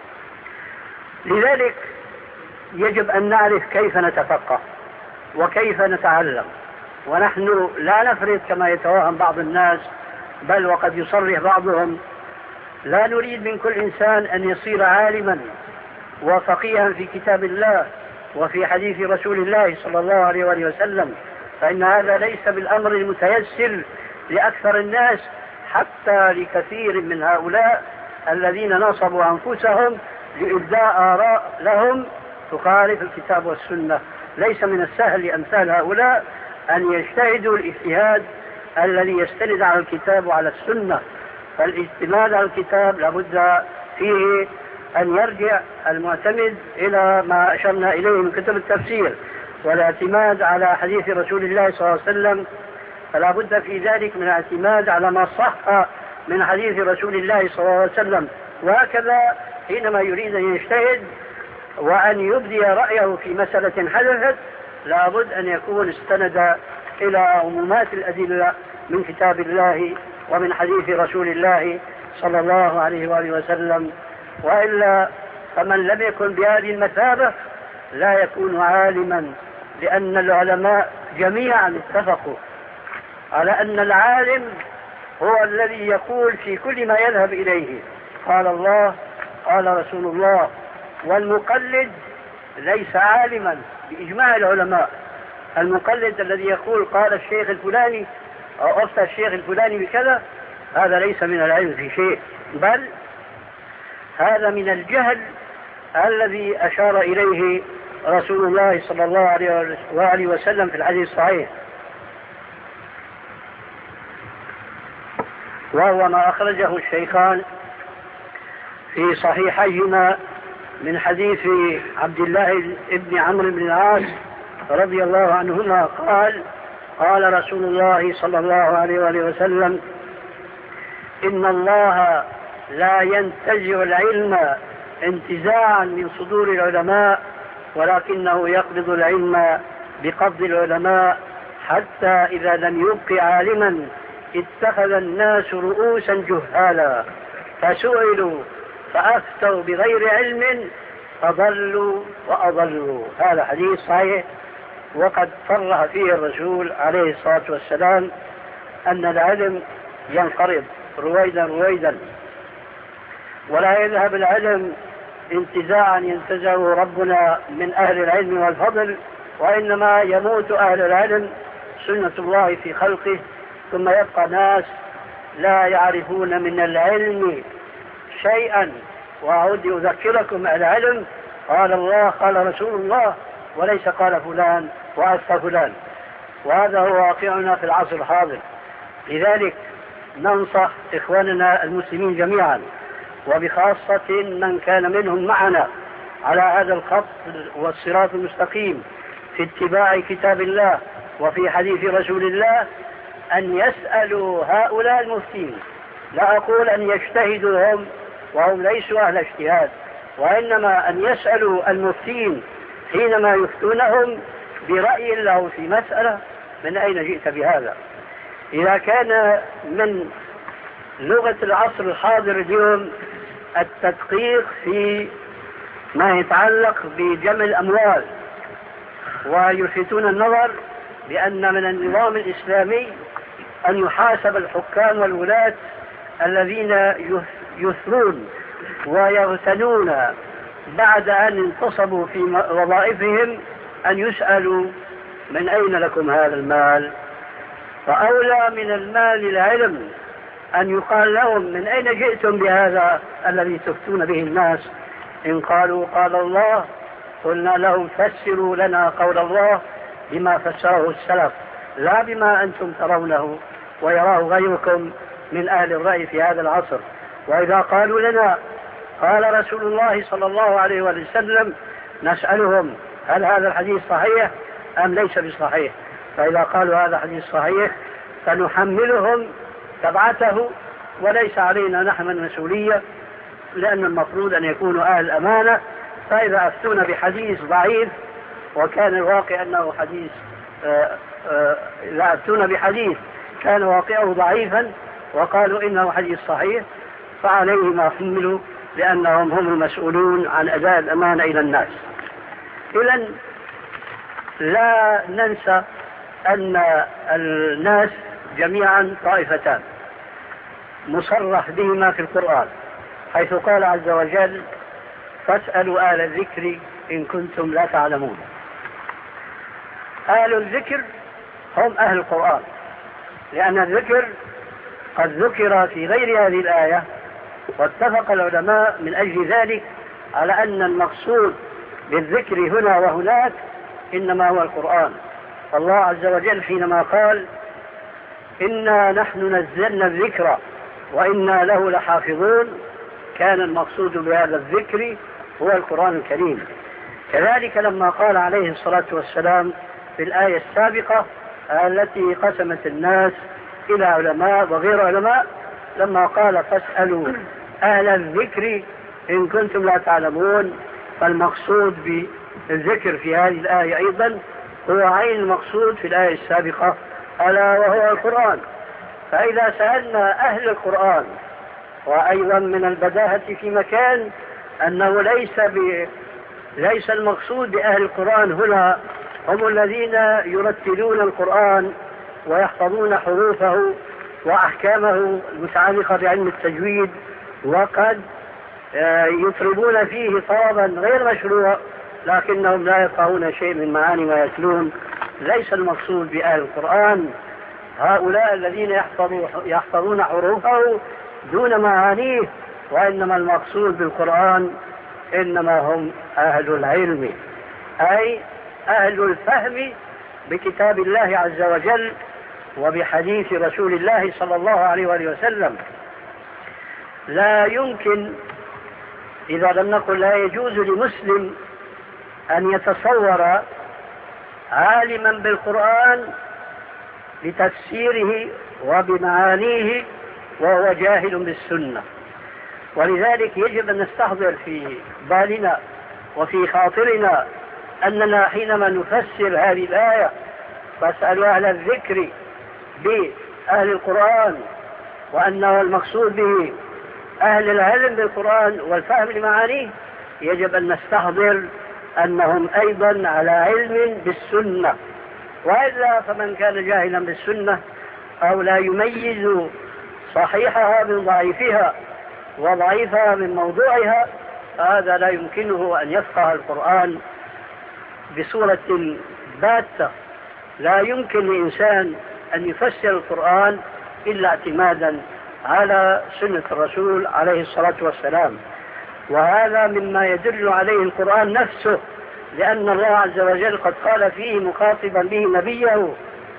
لذلك يجب أن نعرف كيف نتفقه وكيف نتعلم، ونحن لا نفرط كما يتوهم بعض الناس، بل وقد يصرح بعضهم: لا نريد من كل إنسان أن يصير عالما وفقيها في كتاب الله وفي حديث رسول الله صلى الله عليه وآله وسلم، فإن هذا ليس بالأمر المتيسر لأكثر الناس، حتى لكثير من هؤلاء الذين نصبوا أنفسهم لإبداء آراء لهم تخالف الكتاب والسنة. ليس من السهل لأمثال هؤلاء أن يجتهدوا الاجتهاد الذي يستند على الكتاب وعلى السنة. فالاعتماد على الكتاب لابد فيه أن يرجع المعتمد إلى ما أشرنا إليه من كتب التفسير، والاعتماد على حديث رسول الله صلى الله عليه وسلم فلا بد في ذلك من الاعتماد على ما صح من حديث رسول الله صلى الله عليه وسلم. وهكذا حينما يريد أن يجتهد وأن يبدي رأيه في مسألة حدثت لا بد أن يكون استند إلى عمومات الأدلة من كتاب الله ومن حديث رسول الله صلى الله عليه وآله وسلم، وإلا فمن لم يكن بهذه المثابة لا يكون عالما، لأن العلماء جميعا اتفقوا على أن العالم هو الذي يقول في كل ما يذهب إليه قال الله قال رسول الله، والمقلد ليس عالما بإجماع العلماء. المقلد الذي يقول قال الشيخ الفلاني أو أفتى الشيخ الفلاني بكذا هذا ليس من العلم في شيء، بل هذا من الجهل الذي أشار إليه رسول الله صلى الله عليه وآله وسلم في الحديث الصحيح، وهو ما أخرجه الشيخان في صحيحيهما من حديث عبد الله بن عمرو بن العاص رضي الله عنهما قال قال رسول الله صلى الله عليه وآله وسلم: إن الله لا ينتزع العلم انتزاعا من صدور العلماء، ولكنه يقبض العلم بقبض العلماء، حتى إذا لم يبق عالما اتخذ الناس رؤوسا جهالا فسئلوا فأفتوا بغير علم فضلوا وأضلوا. هذا حديث صحيح، وقد صرح فيه الرسول عليه الصلاة والسلام أن العلم ينقرض رويدا رويدا، ولا يذهب العلم انتزاعا ينتزعه ربنا من أهل العلم والفضل، وإنما يموت أهل العلم سنة الله في خلقه، ثم يبقى ناس لا يعرفون من العلم شيئا. وأعود أذكركم العلم قال الله قال رسول الله، وليس قال فلان وأفتى فلان، وهذا هو واقعنا في العصر الحاضر. لذلك ننصح إخواننا المسلمين جميعا، وبخاصة من كان منهم معنا على هذا الخط والصراط المستقيم في اتباع كتاب الله وفي حديث رسول الله، أن يسألوا هؤلاء المفتين. لا أقول أن يجتهدوا هم وهم ليسوا أهل اجتهاد، وإنما أن يسألوا المفتين حينما يفتونهم برأي له في مسألة: من أين جئت بهذا؟ إذا كان من لغة العصر الحاضر اليوم التدقيق في ما يتعلق بجمع الأموال، ويلفتون النظر بأن من النظام الإسلامي أن يحاسب الحكام والولاة الذين يثرون ويغتنون بعد أن انتصبوا في وظائفهم أن يسألوا: من أين لكم هذا المال؟ فأولى من المال العلم أن يقال لهم: من أين جئتم بهذا الذي تفتون به الناس؟ إن قالوا قال الله قلنا لهم فسروا لنا قول الله بما فسره السلف لا بما أنتم ترونه ويراه غيركم من أهل الرأي في هذا العصر. وإذا قالوا لنا قال رسول الله صلى الله عليه وسلم نسألهم هل هذا الحديث صحيح أم ليس بصحيح؟ فإذا قالوا هذا حديث صحيح فنحملهم تبعته وليس علينا نحن المسؤولية، لأن المفروض أن يكونوا أهل أمانة. فإذا أفتون بحديث ضعيف وكان الواقع أنه حديث آآ آآ إذا أفتون بحديث كان واقعه ضعيفا وقالوا إنه حديث صحيح فعليهم ما حملوا، لأنهم هم المسؤولون عن أداء الأمانة إلى الناس. إذن لا ننسى أن الناس جميعا طائفتان مصرح بهما في القرآن، حيث قال عز وجل فاسألوا أهل الذكر إن كنتم لا تعلمون. أهل الذكر هم أهل القرآن، لأن الذكر قد ذكر في غير هذه الآية، واتفق العلماء من أجل ذلك على أن المقصود بالذكر هنا وهناك إنما هو القرآن. الله عز وجل حينما قال إنا نحن نزلنا الذكر وإنا له لحافظون كان المقصود بهذا الذكر هو القرآن الكريم. كذلك لما قال عليه الصلاة والسلام في الآية السابقة التي قسمت الناس إلى علماء وغير علماء، لما قال فاسألوا أهل الذكر إن كنتم لا تعلمون، فالمقصود بالذكر في هذه الآية أيضا هو عين المقصود في الآية السابقة ألا وهو القرآن. فإذا سألنا أهل القرآن، وأيضا من البداهة في مكان أنه ليس ب... ليس المقصود بأهل القرآن هنا هم الذين يرتلون القرآن ويحفظون حروفه وأحكامه المتعلقة بعلم التجويد وقد يطربون فيه طربا غير مشروع لكنهم لا يفقهون شيء من معاني ما يتلون. ليس المقصود بأهل القرآن هؤلاء الذين يحفظون حروفه دون معانيه، وإنما المقصود بالقرآن إنما هم أهل العلم، أي أهل الفهم بكتاب الله عز وجل وبحديث رسول الله صلى الله عليه وآله وسلم. لا يمكن، إذا لم نقل لا يجوز لمسلم أن يتصور عالما بالقرآن بتفسيره وبمعانيه وهو جاهل بالسنة. ولذلك يجب أن نستحضر في بالنا وفي خاطرنا أننا حينما نفسر هذه الآية فاسألوا أهل الذكر بأهل القرآن وأنه المقصود به أهل العلم بالقرآن والفهم لمعانيه، يجب أن نستحضر أنهم أيضا على علم بالسنة، وإلا فمن كان جاهلا بالسنة أو لا يميز صحيحها من ضعيفها وضعيفها من موضوعها فهذا لا يمكنه أن يفقه القرآن بصورة باتة. لا يمكن لإنسان أن يفسر القرآن إلا اعتمادا على سنة الرسول عليه الصلاة والسلام، وهذا مما يدل عليه القرآن نفسه، لأن الله عز وجل قد قال فيه مخاطبا به نبيه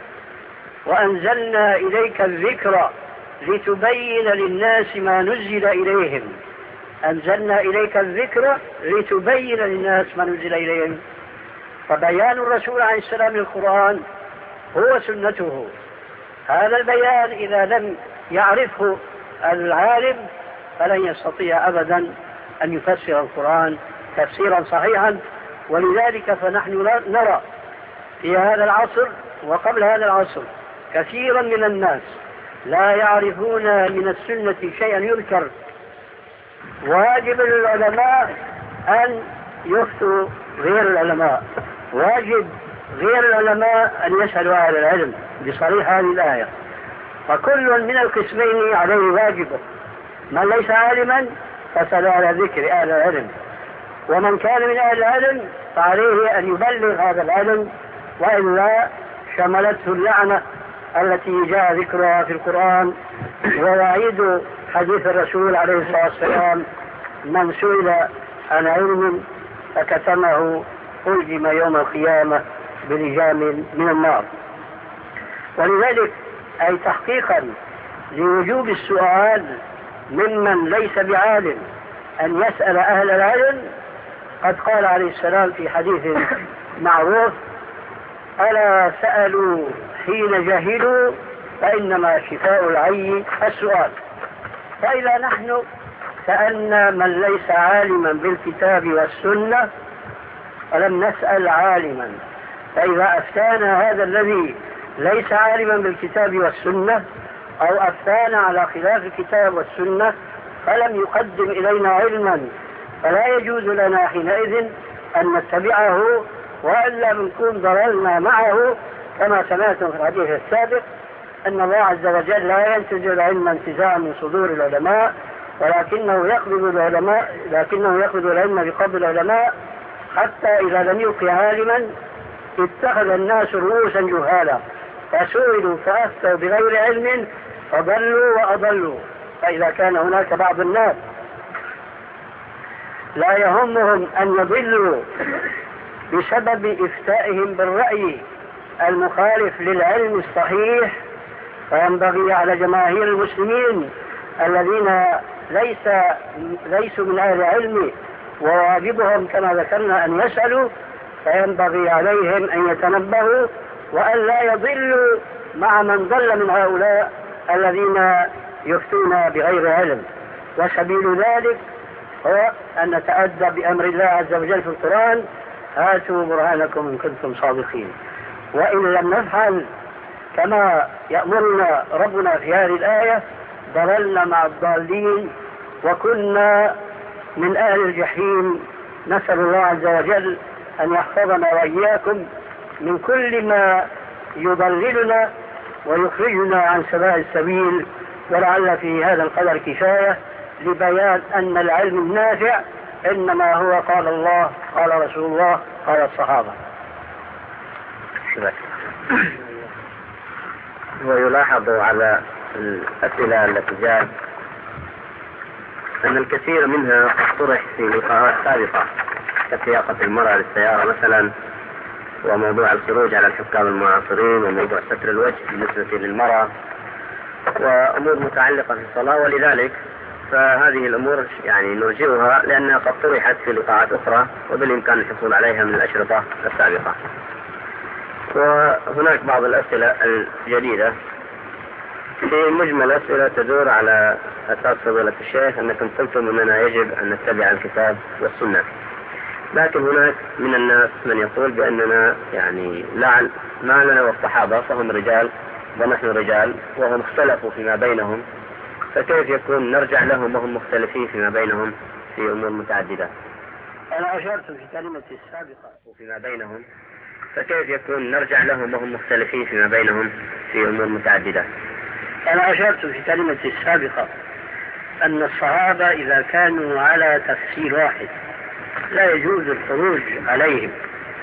وأنزلنا إليك الذكر لتبين للناس ما نزل إليهم. أنزلنا إليك الذكر لتبين للناس ما نزل إليهم، فبيان الرسول عليه السلام للقرآن هو سنته. هذا البيان إذا لم يعرفه العالم فلن يستطيع أبدا أن يفسر القرآن تفسيرا صحيحا. ولذلك فنحن نرى في هذا العصر وقبل هذا العصر كثيرا من الناس لا يعرفون من السنة شيئا يذكر. واجب للعلماء أن يفتوا غير العلماء، واجب غير العلماء أن يسألوا أهل العلم بصريح هذه الآية، فكل من القسمين عليه واجبه. من ليس عالما فسأل على ذكر أهل العلم، ومن كان من أهل العلم فعليه أن يبلغ هذا العلم، وإلا شملته اللعنة التي جاء ذكرها في القرآن ووعيد حديث الرسول عليه الصلاة والسلام من سئل عن علم فكتمه ألجم يوم القيامة بلجام من النار. ولذلك أي تحقيقا لوجوب السؤال ممن ليس بعالم أن يسأل أهل العلم، قد قال عليه السلام في حديث معروف: ألا سألوا حين جهلوا فإنما شفاء العي السؤال. فإذا نحن سألنا من ليس عالما بالكتاب والسنة ولم نسأل عالما، فإذا أفتانا هذا الذي ليس عالما بالكتاب والسنة أو أفتانا على خلاف الكتاب والسنة فلم يقدم إلينا علما، فلا يجوز لنا حينئذ أن نتبعه، وإلا بنكون ضللنا معه. كما سمعتم في الحديث السابق أن الله عز وجل لا ينتزع العلم انتزاعا من صدور العلماء، ولكنه يقبض العلماء لكنه يقبض العلم بقبض العلماء، حتى إذا لم يبق عالما اتخذ الناس رؤوسا جهالا فسئلوا فأفتوا بغير علم فضلوا وأضلوا. فإذا كان هناك بعض الناس لا يهمهم أن يضلوا بسبب إفتائهم بالرأي المخالف للعلم الصحيح، فينبغي على جماهير المسلمين الذين ليس ليسوا من أهل العلم وواجبهم كما ذكرنا أن يسألوا، فينبغي عليهم أن يتنبهوا وأن لا يضلوا مع من ضل من هؤلاء الذين يفتون بغير علم. وسبيل ذلك هو أن نتأدى بأمر الله عز وجل في القرآن: هاتوا برهانكم إن كنتم صادقين. وإن لم نفعل كما يأمرنا ربنا في هذه الآية ضللنا مع الضالين وكنا من أهل الجحيم. نسأل الله عز وجل أن يحفظنا وإياكم من كل ما يضللنا ويخرجنا عن سواء السبيل. ولعل في هذا القدر كفاية لبيان أن العلم النافع إنما هو قال الله قال رسول الله قال الصحابة. ويلاحظ على الأسئلة التي جاءت أن الكثير منها طرح في لقاءات سابقة كسياقة المرأة للسيارة مثلا، وموضوع الخروج على الحكام المعاصرين، وموضوع ستر الوجه بالنسبة للمرأة، وأمور متعلقة في الصلاة. ولذلك فهذه الأمور يعني نرجئها لأنها قد طرحت في لقاءات أخرى وبالإمكان الحصول عليها من الأشرطة السابقة. وهناك بعض الأسئلة الجديدة في مجمل أسئلة تدور على أساس فضيلة الشيخ أنكم قلتم أننا يجب أن نتبع الكتاب والسنة، لكن هناك من الناس من يقول بأننا يعني لا ما لنا والصحابة فهم رجال ونحن رجال وهم اختلفوا فيما بينهم، فكيف يكون نرجع لهم وهم مختلفين فيما بينهم في أمور متعددة؟ أنا أشرت في كلمتي السابقة فيما بينهم فكيف يكون نرجع لهم وهم مختلفين فيما بينهم في أمور متعددة؟ أنا أشرت في كلمتي السابقة أن الصحابة إذا كانوا على تفسير واحد لا يجوز الخروج عليهم.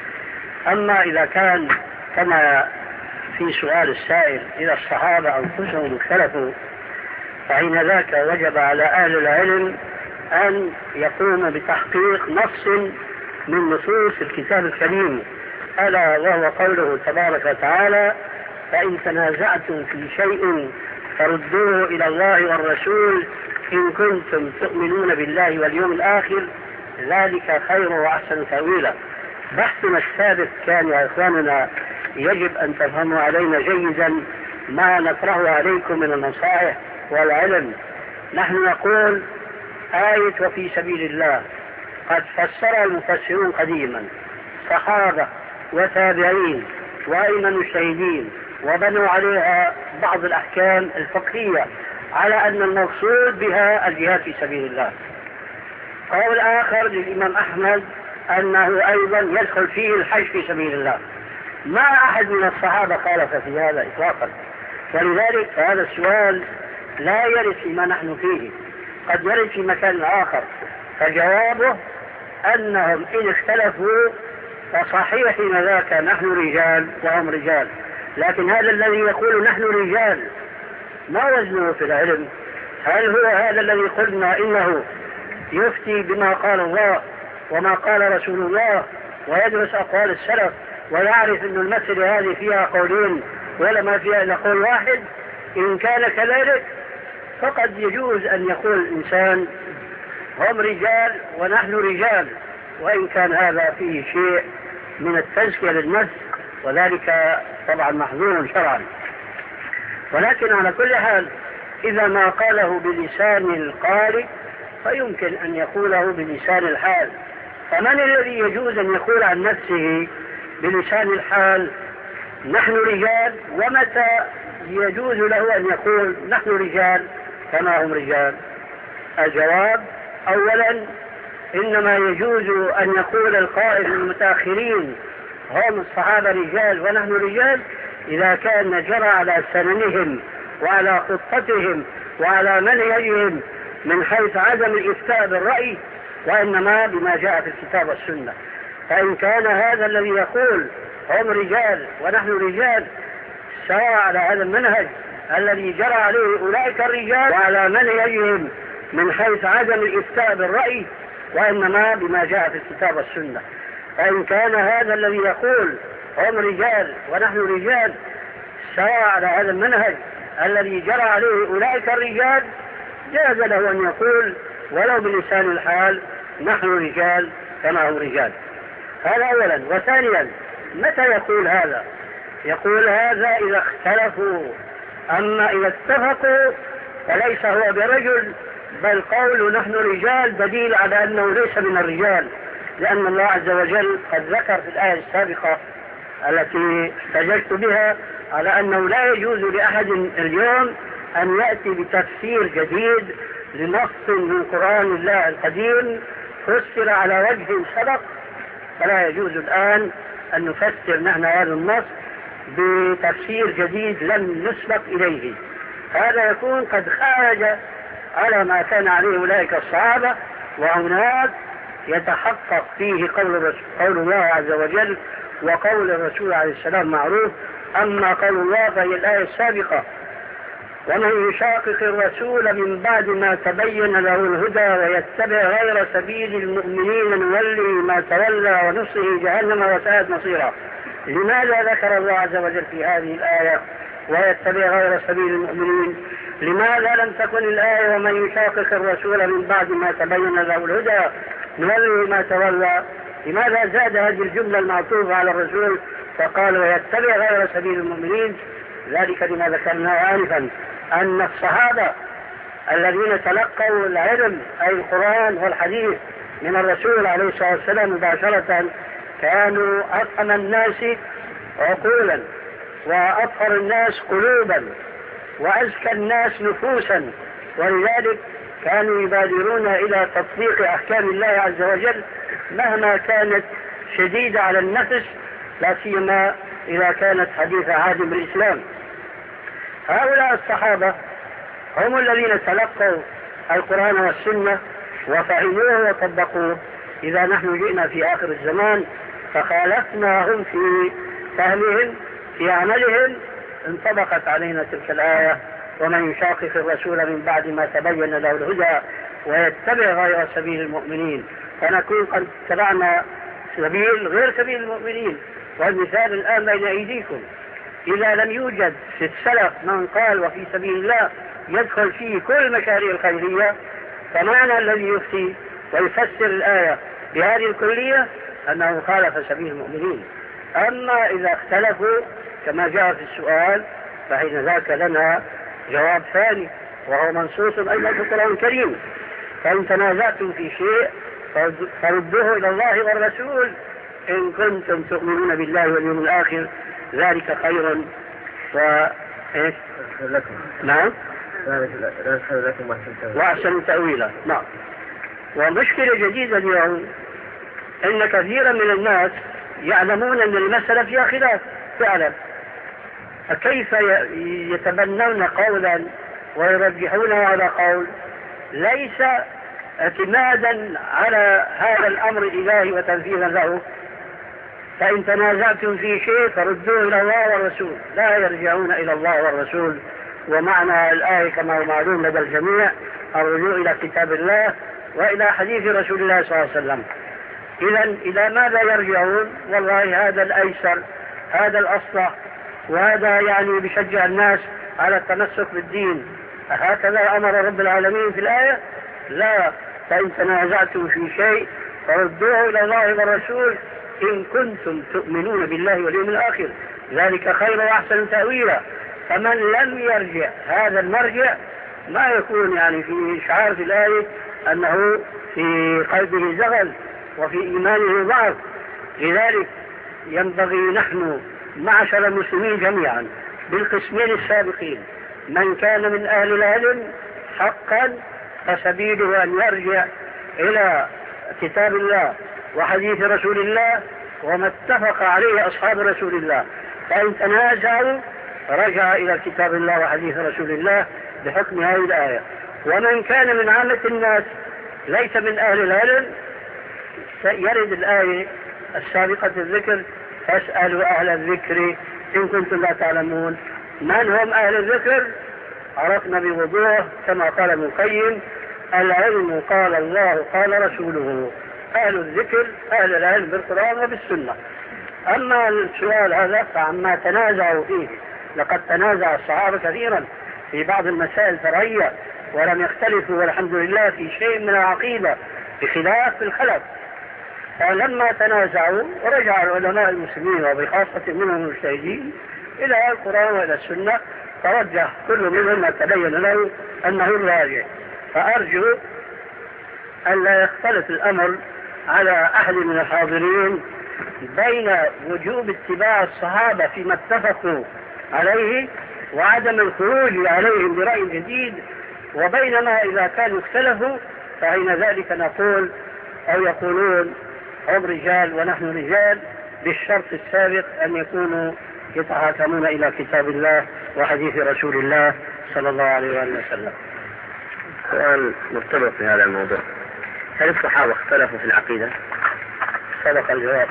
أما إذا كان كما في سؤال السائل إذا الصحابة أنفسهم اختلفوا، فحين ذاك وجب على أهل العلم أن يقوم بتحقيق نص من نصوص الكتاب الكريم، ألا وهو قوله تبارك وتعالى: فإن تنازعتم في شيء فردوه إلى الله والرسول إن كنتم تؤمنون بالله واليوم الآخر ذلك خير وأحسن تأويلا. بحثنا السابق كان يا إخواننا يجب أن تفهموا علينا جيدا ما نطرحه عليكم من النصائح والعلم. نحن نقول آية وفي سبيل الله قد فسرها المفسرون قديما، صحابة وتابعين وأئمة مجتهدين، وبنوا عليها بعض الأحكام الفقهية على أن المقصود بها الجهاد في سبيل الله. قول آخر للإمام أحمد أنه أيضا يدخل فيه الحج في سبيل الله. ما أحد من الصحابة خالف في هذا إطلاقا، ولذلك هذا السؤال لا يرد فيما نحن فيه، قد يرد في مكان آخر. فجوابه أنهم إن اختلفوا فصحيح حين ذاك نحن رجال وهم رجال، لكن هذا الذي يقول نحن رجال ما وزنه في العلم؟ هل هو هذا الذي قلنا إنه يفتي بما قال الله وما قال رسول الله ويدرس أقوال السلف ويعرف أن المسألة هذه فيها قولين ولا ما فيها إلا قول واحد، إن كان كذلك فقد يجوز أن يقول الإنسان هم رجال ونحن رجال، وإن كان هذا فيه شيء من التزكية للنفس، وذلك طبعا محظور شرعا. ولكن على كل حال إذا ما قاله بلسان القارئ فيمكن أن يقوله بلسان الحال. فمن الذي يجوز أن يقول عن نفسه بلسان الحال نحن رجال، ومتى يجوز له أن يقول نحن رجال كما هم رجال؟ الجواب: أولا إنما يجوز أن يقول القائل المتأخرين هم الصحابة رجال ونحن رجال إذا كان جرى على سننهم وعلى خطتهم وعلى منهجهم من حيث عدم الإفتاء بالرأي، وإنما بما جاء في الكتاب والسنة. فإن كان هذا الذي يقول هم رجال ونحن رجال سواء على هذا المنهج الذي جرى عليه أولئك الرجال وعلى منهجهم من حيث عدم الإفتاء بالرأي، وإنما بما جاء في الكتاب والسنة. فإن كان هذا الذي يقول هم رجال ونحن رجال سواء على هذا المنهج الذي جرى عليه أولئك الرجال جاز له أن يقول ولو بلسان الحال نحن رجال كما هم رجال. هذا أولا. وثانيا متى يقول هذا؟ يقول هذا إذا اختلفوا، أما إذا اتفقوا فليس هو برجل، بل قول نحن رجال دليل على أنه ليس من الرجال، لأن الله عز وجل قد ذكر في الآية السابقة التي احتججت بها على أنه لا يجوز لأحد اليوم أن يأتي بتفسير جديد لنص من قرآن الله القديم فسر على وجه سبق، فلا يجوز الآن أن نفسر نحن هذا النص بتفسير جديد لم نسبق إليه. هذا يكون قد خرج على ما كان عليه أولئك الصحابة، وهناك يتحقق فيه قول, قول الله عز وجل وقول الرسول عليه السلام معروف. أما قول الله فهي الآية السابقة: ومن يشاقق الرسول من بعد ما تبين له الهدى ويتبع غير سبيل المؤمنين نوله ما تولى ونصره جهنم وساءت مصيرا. لماذا ذكر الله عز وجل في هذه الآية ويتبع غير سبيل المؤمنين؟ لماذا لم تكن الآية ومن يشاقق الرسول من بعد ما تبين له الهدى نوله ما تولى؟ لماذا زاد هذه الجملة المعطوفة على الرسول فقال ويتبع غير سبيل المؤمنين؟ ذلك لما ذكرناه آنفا، أن الصحابة الذين تلقوا العلم أي القرآن والحديث من الرسول عليه الصلاة والسلام مباشرة كانوا أفهم الناس عقولا وأطهر الناس قلوبا وأزكى الناس نفوسا، ولذلك كانوا يبادرون إلى تطبيق أحكام الله عز وجل مهما كانت شديدة على النفس، لا سيما إذا كانت حديث عهد بالإسلام. هؤلاء الصحابة هم الذين تلقوا القرآن والسنة وفهموه وطبقوه. إذا نحن جئنا في آخر الزمان فخالفناهم في فهمهم في عملهم انطبقت علينا تلك الآية: ومن يشاقق الرسول من بعد ما تبين له الهدى ويتبع غير سبيل المؤمنين، فنكون قد اتبعنا سبيل غير سبيل المؤمنين. والمثال الآن بين أيديكم: إذا لم يوجد في السلف من قال وفي سبيل الله يدخل فيه كل مشاريع الخيرية، فمعنى الذي يفتي ويفسر الآية بهذه الكلية أنه خالف سبيل المؤمنين. أما إذا اختلفوا كما جاء في السؤال فحين ذاك لنا جواب ثاني وهو منصوص أيضا في القرآن الكريم: فإن تنازعتم في شيء فردوه إلى الله والرسول إن كنتم تؤمنون بالله واليوم الآخر ذلك خير و إيه؟ لكم. نعم لكم وأحسن تأويلا. نعم. ومشكلة جديدة اليوم إن كثيرا من الناس يعلمون أن المسألة فيها خلاف فعلا، كيف يتبنون قولا ويرجحونه على قول ليس اعتمادا على هذا الأمر الإلهي وتنفيذا له. فإن تنازعتم في شيء فردوه إلى الله والرسول، لا يرجعون إلى الله والرسول. ومعنى الآية كما هو معلوم لدى الجميع الرجوع إلى كتاب الله وإلى حديث رسول الله صلى الله عليه وسلم. إذا إلى ماذا يرجعون؟ والله هذا الأيسر، هذا الأصلح، وهذا يعني بيشجع الناس على التمسك بالدين. هكذا أمر رب العالمين في الآية؟ لا، فإن تنازعتم في شيء فردوه إلى الله والرسول إن كنتم تؤمنون بالله واليوم الآخر، ذلك خير وأحسن تأويلا. فمن لم يرجع هذا المرجع ما يكون يعني في إشعار في الآية أنه في قلبه زغل وفي إيمانه ضعف. لذلك ينبغي نحن معشر المسلمين جميعا بالقسمين السابقين، من كان من أهل العلم حقا فسبيله أن يرجع إلى كتاب الله وحديث رسول الله وما اتفق عليه أصحاب رسول الله، فإن تنازعوا رجع إلى كتاب الله وحديث رسول الله بحكم هذه الآية. ومن كان من عامة الناس ليس من أهل العلم يرد الآية السابقة الذكر فاسألوا أهل الذكر إن كنتم لا تعلمون. من هم أهل الذكر؟ عرفنا بوضوح كما قال ابن القيم: العلم قال الله قال رسوله. أهل الذكر أهل العلم بالقرآن وبالسنة. أما السؤال هذا فعما تنازعوا فيه، لقد تنازع الصحابة كثيرا في بعض المسائل الفرعية ولم يختلفوا والحمد لله في شيء من العقيدة بخلاف الخلف. فلما تنازعوا رجع العلماء المسلمين وبخاصة منهم المجتهدين إلى القرآن وإلى السنة، فرجح كل منهم ما تبين له أنه الراجع. فأرجو أن لا يختلف الأمر على أحد من الحاضرين بين وجوب اتباع الصحابة فيما اتفقوا عليه وعدم الخروج عليهم برأي جديد، وبينما إذا كانوا اختلفوا فحين ذلك نقول أو يقولون هم رجال ونحن رجال، بالشرط السابق أن يكونوا يتحاكمون إلى كتاب الله وحديث رسول الله صلى الله عليه وسلم. سؤال مرتبط في هذا الموضوع: هل الصحابة اختلفوا في العقيدة؟ سبق الجواب،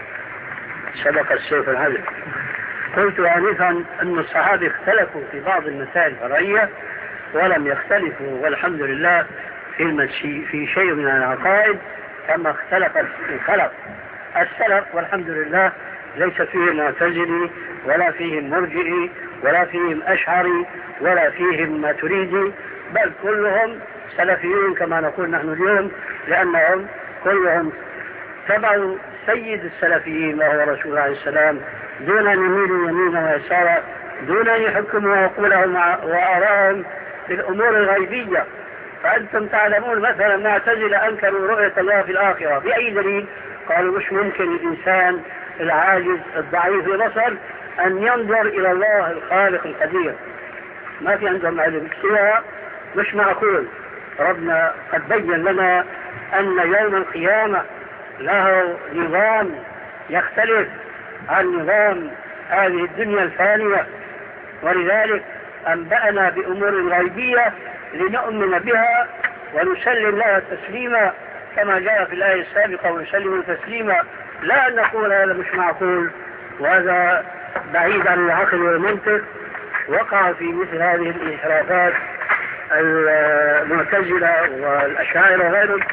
سبق السيف العدل. قلت آنفا أن الصحابة اختلفوا في بعض المسائل الفرعية ولم يختلفوا والحمد لله في المشي في شيء من العقائد كما اختلف الخلف. السلف والحمد لله ليس فيهم معتزلي ولا فيهم مرجئي ولا فيهم أشعري ولا فيهم ماتريدي، بل كلهم سلفيون كما نقول نحن اليوم، لأنهم كلهم تبعوا سيد السلفيين وهو رسول الله عليه السلام دون أن يميلوا يمينا ويسارا، دون أن يحكموا عقولهم وآراءهم في الأمور الغيبية. فأنتم تعلمون مثلا معتزلة أنكروا رؤية الله في الآخرة بأي دليل؟ قالوا مش ممكن الإنسان العاجز الضعيف البصر أن ينظر إلى الله الخالق القدير، ما في عندهم علم سوى مش معقول. ربنا قد بين لنا أن يوم القيامة له نظام يختلف عن نظام هذه الدنيا الفانية، ولذلك أنبأنا بأمور غيبية لنؤمن بها ونسلم لها تسليما كما جاء في الآية السابقة: ونسلم تسليما. لا أن نقول هذا مش معقول وهذا بعيد عن العقل والمنطق. وقع في مثل هذه الانحرافات المعتزلة والأشاعرة وغيرهم.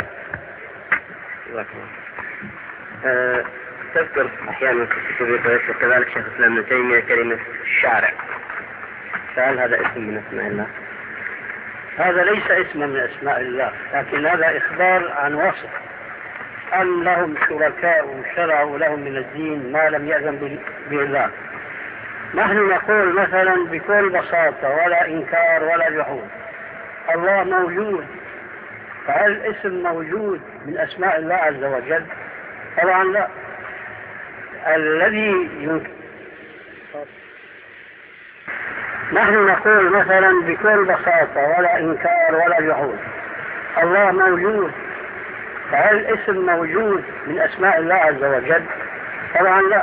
أه تذكر أحيانا في كذلك شيخ الإسلام ابن تيمية كلمة الشارع، فهل هذا اسم من أسماء الله؟ هذا ليس اسما من أسماء الله، لكن هذا إخبار عن وصف أن لهم شركاء شرعوا لهم من الدين ما لم يأذن به الله. نحن نقول مثلا بكل بساطة ولا إنكار ولا جحود: الله موجود. فهل الاسم موجود من أسماء الله عز وجل؟ طبعا لا. الذي ينكر نحن نقول مثلا بكل بساطة ولا إنكار ولا جحود: الله موجود. فهل الاسم موجود من أسماء الله عز وجل؟ طبعا لا.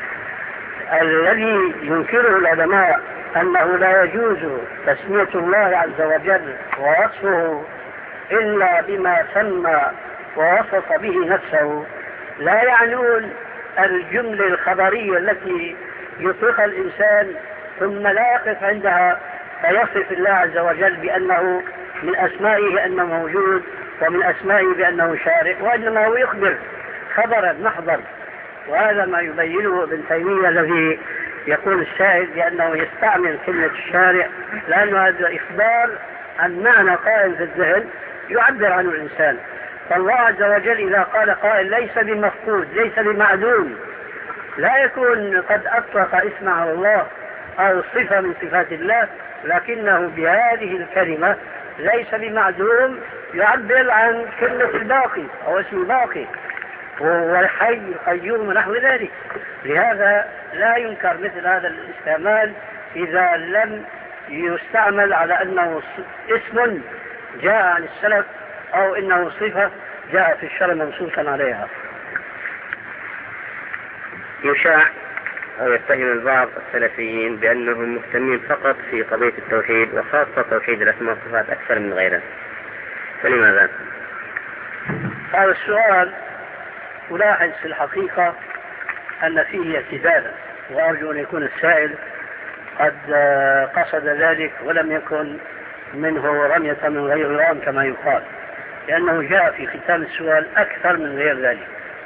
الذي ينكره العلماء أنه لا يجوز تسمية الله عز وجل ووصفه إلا بما سمى ووصف به نفسه، لا يعنون الجملة الخبرية التي يطلقها الإنسان ثم لا يقف عندها فيصف الله عز وجل بأنه من أسمائه أنه موجود ومن أسمائه بأنه شارع، وإنما هو يخبر خبرا محضا. وهذا ما يبينه ابن تيمية الذي يقول الشاهد بأنه يستعمل كلمة الشارع، لأن هذا إخبار عن معنى قائم في الذهن يعبر عنه الإنسان. فالله عز وجل إذا قال قائل ليس بمفقود ليس بمعدوم، لا يكون قد أطلق اسمه الله أو صفة من صفات الله، لكنه بهذه الكلمة ليس بمعدوم يعبر عن كلمة الباقي أو اسم الباقي والحي القيوم ونحو ذلك. لهذا لا ينكر مثل هذا الاستعمال إذا لم يستعمل على أنه اسم جاء عن السلف أو إنه صفة جاء في الشرع منصوصا عليها. يشاع أو يتهم البعض السلفيين بأنهم مهتمين فقط في قضية التوحيد وخاصة توحيد الأسماء والصفات أكثر من غيره، فلماذا؟ هذا السؤال ألاحظ في الحقيقة أن فيه اعتدالا، وأرجو أن يكون السائل قد قصد ذلك ولم يكن منه رمية من غير رام كما يقال، لأنه جاء في ختام السؤال أكثر من غير ذلك.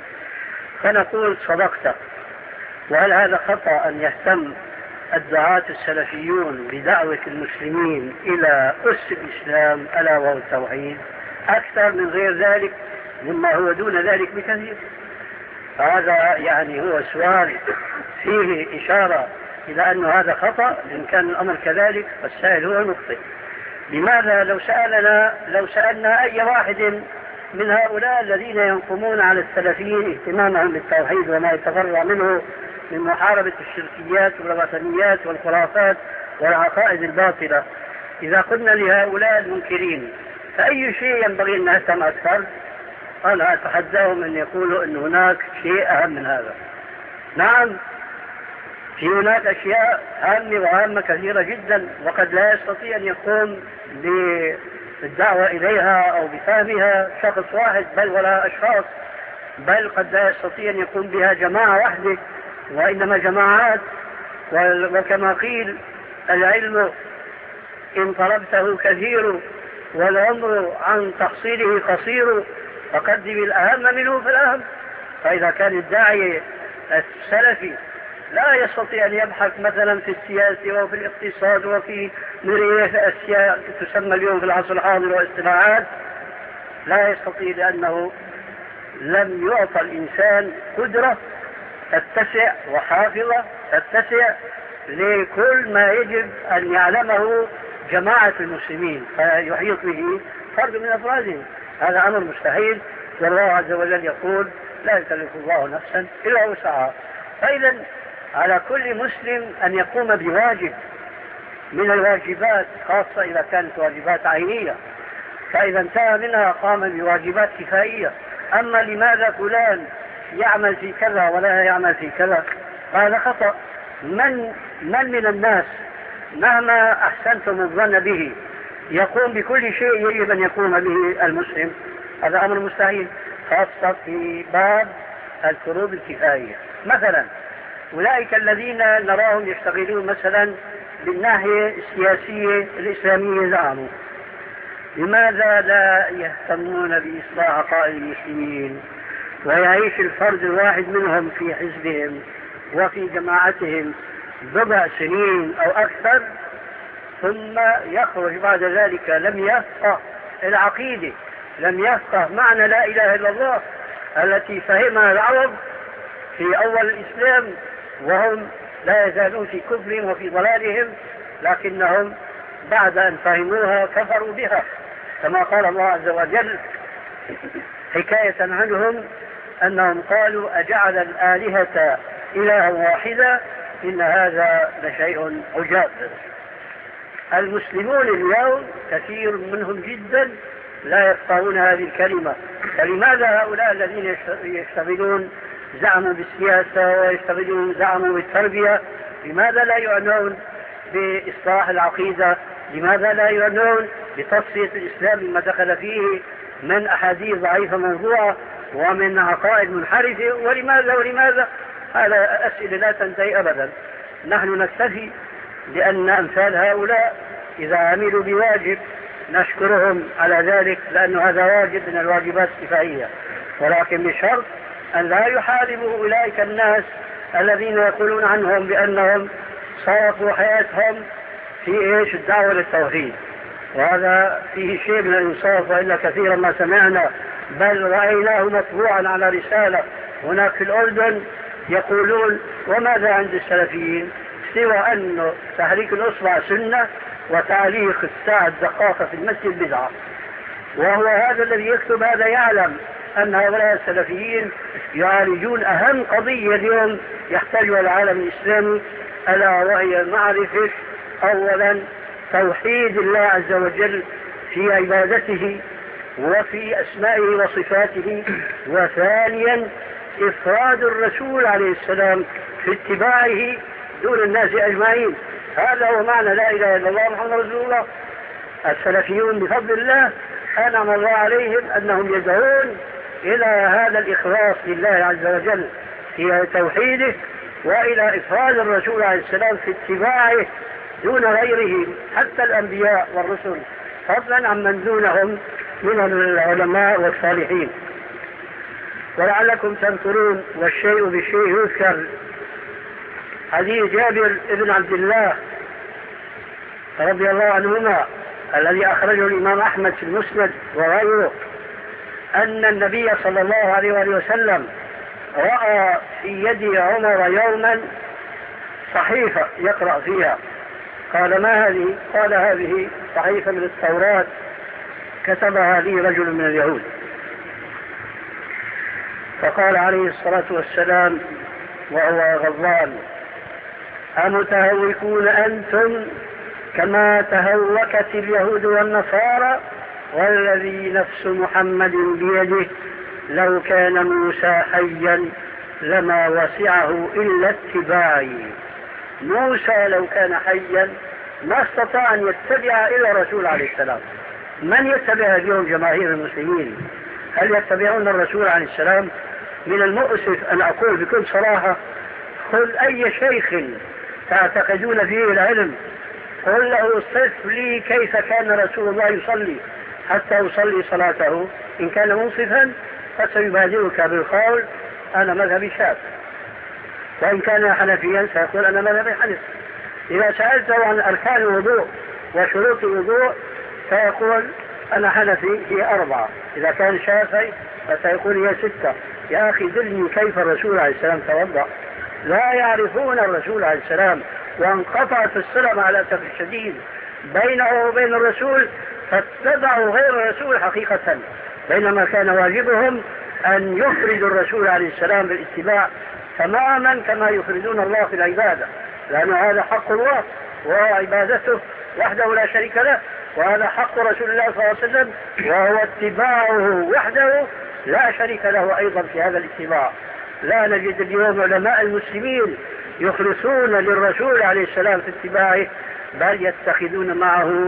فنقول صدقت. وهل هذا خطأ أن يهتم الدعاة السلفيون بدعوة المسلمين إلى أس الإسلام ألا وهو التوحيد أكثر من غير ذلك مما هو دون ذلك بكثير؟ هذا يعني هو سؤال فيه إشارة إلى أن هذا خطأ. إن كان الأمر كذلك فالسائل هو المخطئ. لماذا لو سألنا لو سألنا أي واحد من هؤلاء الذين ينقمون على السلفيين اهتمامهم بالتوحيد وما يتفرع منه من محاربة الشركيات والوثنيات والخرافات والعقائد الباطلة، إذا قلنا لهؤلاء المنكرين فأي شيء ينبغي أن نهتم أكثر؟ أنا أتحداهم أن يقولوا أن هناك شيء أهم من هذا. نعم، في هناك أشياء هامة وهامة كثيرة جدا، وقد لا يستطيع أن يقوم بالدعوة إليها أو بفهمها شخص واحد بل ولا أشخاص، بل قد لا يستطيع أن يقوم بها جماعة واحدة، وإنما جماعات. وكما قيل العلم إن طلبته كثير والعمر عن تحصيله قصير فقدم الأهم منه فالأهم. فإذا كان الداعية السلفي لا يستطيع أن يبحث مثلا في السياسة وفي الاقتصاد وفي مرية أشياء تسمى اليوم في العصر الحاضر والاصطلاحات، لا يستطيع لأنه لم يعطى الإنسان قدرة تتسع وحافظة تتسع لكل ما يجب أن يعلمه جماعة المسلمين فيحيط به فرد من أفرادهم. هذا أمر مستحيل، والله عز وجل يقول لا يكلف الله نفسا إلا وسعها. فإذا على كل مسلم أن يقوم بواجب من الواجبات، خاصة إذا كانت واجبات عينية، فإذا انتهى منها قام بواجبات كفائية. أما لماذا فلان يعمل في كذا ولا يعمل في كذا، هذا خطأ. من من من الناس مهما أحسنتم الظن به يقوم بكل شيء يجب أن يقوم به المسلم؟ هذا أمر مستحيل، خاصة في باب الفروض الكفائية. مثلا أولئك الذين نراهم يشتغلون مثلا بالناحية السياسية الإسلامية زعموا، لماذا لا يهتمون بإصلاح عقائد المسلمين ويعيش الفرد الواحد منهم في حزبهم وفي جماعتهم بضع سنين أو أكثر ثم يخرج بعد ذلك لم يفقه العقيدة، لم يفقه معنى لا إله إلا الله التي فهمها العرب في أول الإسلام وهم لا يزالون في كفرهم وفي ضلالهم، لكنهم بعد أن فهموها كفروا بها، كما قال الله عز وجل حكاية عنهم أنهم قالوا أجعل الآلهة إلها واحدة إن هذا لشيء عجاب. المسلمون اليوم كثير منهم جدا لا يفقهون هذه الكلمة. فلماذا هؤلاء الذين يشتغلون زعموا بالسياسة ويشتغلون زعموا بالتربية لماذا لا يعنون بإصلاح العقيدة؟ لماذا لا يعنون بتصفية الإسلام مما دخل فيه من أحاديث ضعيفة موضوعة ومن عقائد منحرفة؟ ولماذا ولماذا؟ هذا أسئلة لا تنتهي أبدا. نحن نكتفي لأن أمثال هؤلاء إذا عملوا بواجب نشكرهم على ذلك، لأن هذا واجب من الواجبات الكفائية، ولكن بشرط أن لا يحاربوا أولئك الناس الذين يقولون عنهم بأنهم صرفوا حياتهم في إيش الدعوة للتوحيد. وهذا فيه شيء من الإنصاف، وإلا كثيرا ما سمعنا بل رأيناه مطبوعا على رسالة هناك في الأردن يقولون وماذا عند السلفيين سوى أن تحريك الأصبع سنة وتعليق الساعة الدقاقة في المسجد بدعة. وهو هذا الذي يكتب هذا يعلم أن هؤلاء السلفيين يعالجون أهم قضية اليوم يحتاجها العالم الإسلامي، ألا وهي معرفة أولا توحيد الله عز وجل في عبادته وفي أسمائه وصفاته، وثانيا إفراد الرسول عليه السلام في اتباعه دون الناس أجمعين. هذا هو معنى لا إله إلا الله محمد رسول الله. السلفيون بفضل الله أنعم الله عليهم أنهم يدعون إلى هذا الإخلاص لله عز وجل في توحيده، وإلى إفراد الرسول عليه السلام في اتباعه دون غيره حتى الأنبياء والرسل، فضلا عن من دونهم من العلماء والصالحين. ولعلكم تنظرون والشيء بالشيء يذكر حديث جابر بن عبد الله رضي الله عنهما الذي أخرجه الإمام أحمد في المسند وغيره، أن النبي صلى الله عليه وآله وسلم رأى في يد عمر يوما صحيفة يقرأ فيها. قال ما هذه؟ قال هذه صحيفة من التوراة كتبها لي رجل من اليهود. فقال عليه الصلاة والسلام وهو غضبان أمتهوكون أنتم كما تهوكت اليهود والنصارى والذي نفس محمد بيده لو كان موسى حيا لما وسعه إلا اتباعي. موسى لو كان حيا ما استطاع أن يتبع إلا الرسول عليه السلام. من يتبع اليوم جماهير المسلمين؟ هل يتبعون الرسول عليه السلام؟ من المؤسف أن أقول بكل صراحة خذ أي شيخ تعتقدون فيه العلم قل له صف لي كيف كان رسول الله يصلي حتى يصلي صلاته، إن كان منصفا فسيبادرك بالقول أنا مذهبي شافعي، وإن كان حنفيا سيقول أنا مذهبي حنفي. إذا سألته عن أركان الوضوء وشروط الوضوء سيقول أنا حنفي هي أربعة، إذا كان شافعي فسيقول هي ستة. يا أخي دلني كيف الرسول عليه السلام توضأ. لا يعرفون الرسول عليه السلام، وانقطعت الصلة على الأسف الشديد بينه وبين الرسول، فاتبعوا غير الرسول حقيقة، بينما كان واجبهم أن يفردوا الرسول عليه السلام بالاتباع تماما كما يفردون الله في العبادة، لأن هذا حق الله وعبادته وحده لا شريك له، وهذا حق رسول الله صلى الله عليه وسلم وهو اتباعه وحده لا شريك له أيضا في هذا الاتباع. لا نجد اليوم علماء المسلمين يخلصون للرسول عليه السلام في اتباعه، بل يتخذون معه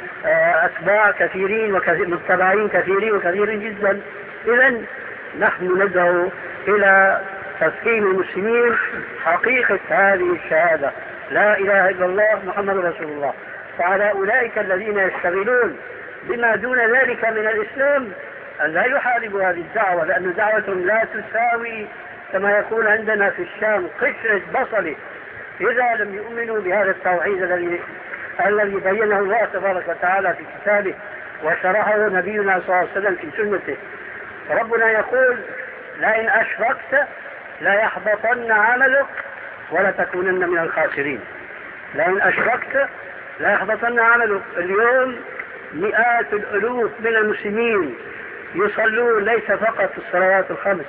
أتباع كثيرين ومتبعين كثيرين وكثيرين جدا. إذن نحن ندعو إلى تفهيم المسلمين حقيقة هذه الشهادة لا إله إلا الله محمد رسول الله. فعلى أولئك الذين يشتغلون بما دون ذلك من الإسلام أن لا يحاربوا هذه الدعوة، لأن دعوة لا تساوي كما يقول عندنا في الشام قشرة بصل إذا لم يؤمنوا بهذا التوحيد الذي الذي بينه الله تبارك وتعالى في كتابه وشرحه نبينا صلى الله عليه وسلم في سنته. ربنا يقول لئن أشركت لا يحبطن عملك ولا تكونن من الخاسرين. لئن أشركت لا يحبطن عملك. اليوم مئات الألوف من المسلمين يصلون ليس فقط الصلوات الخمس،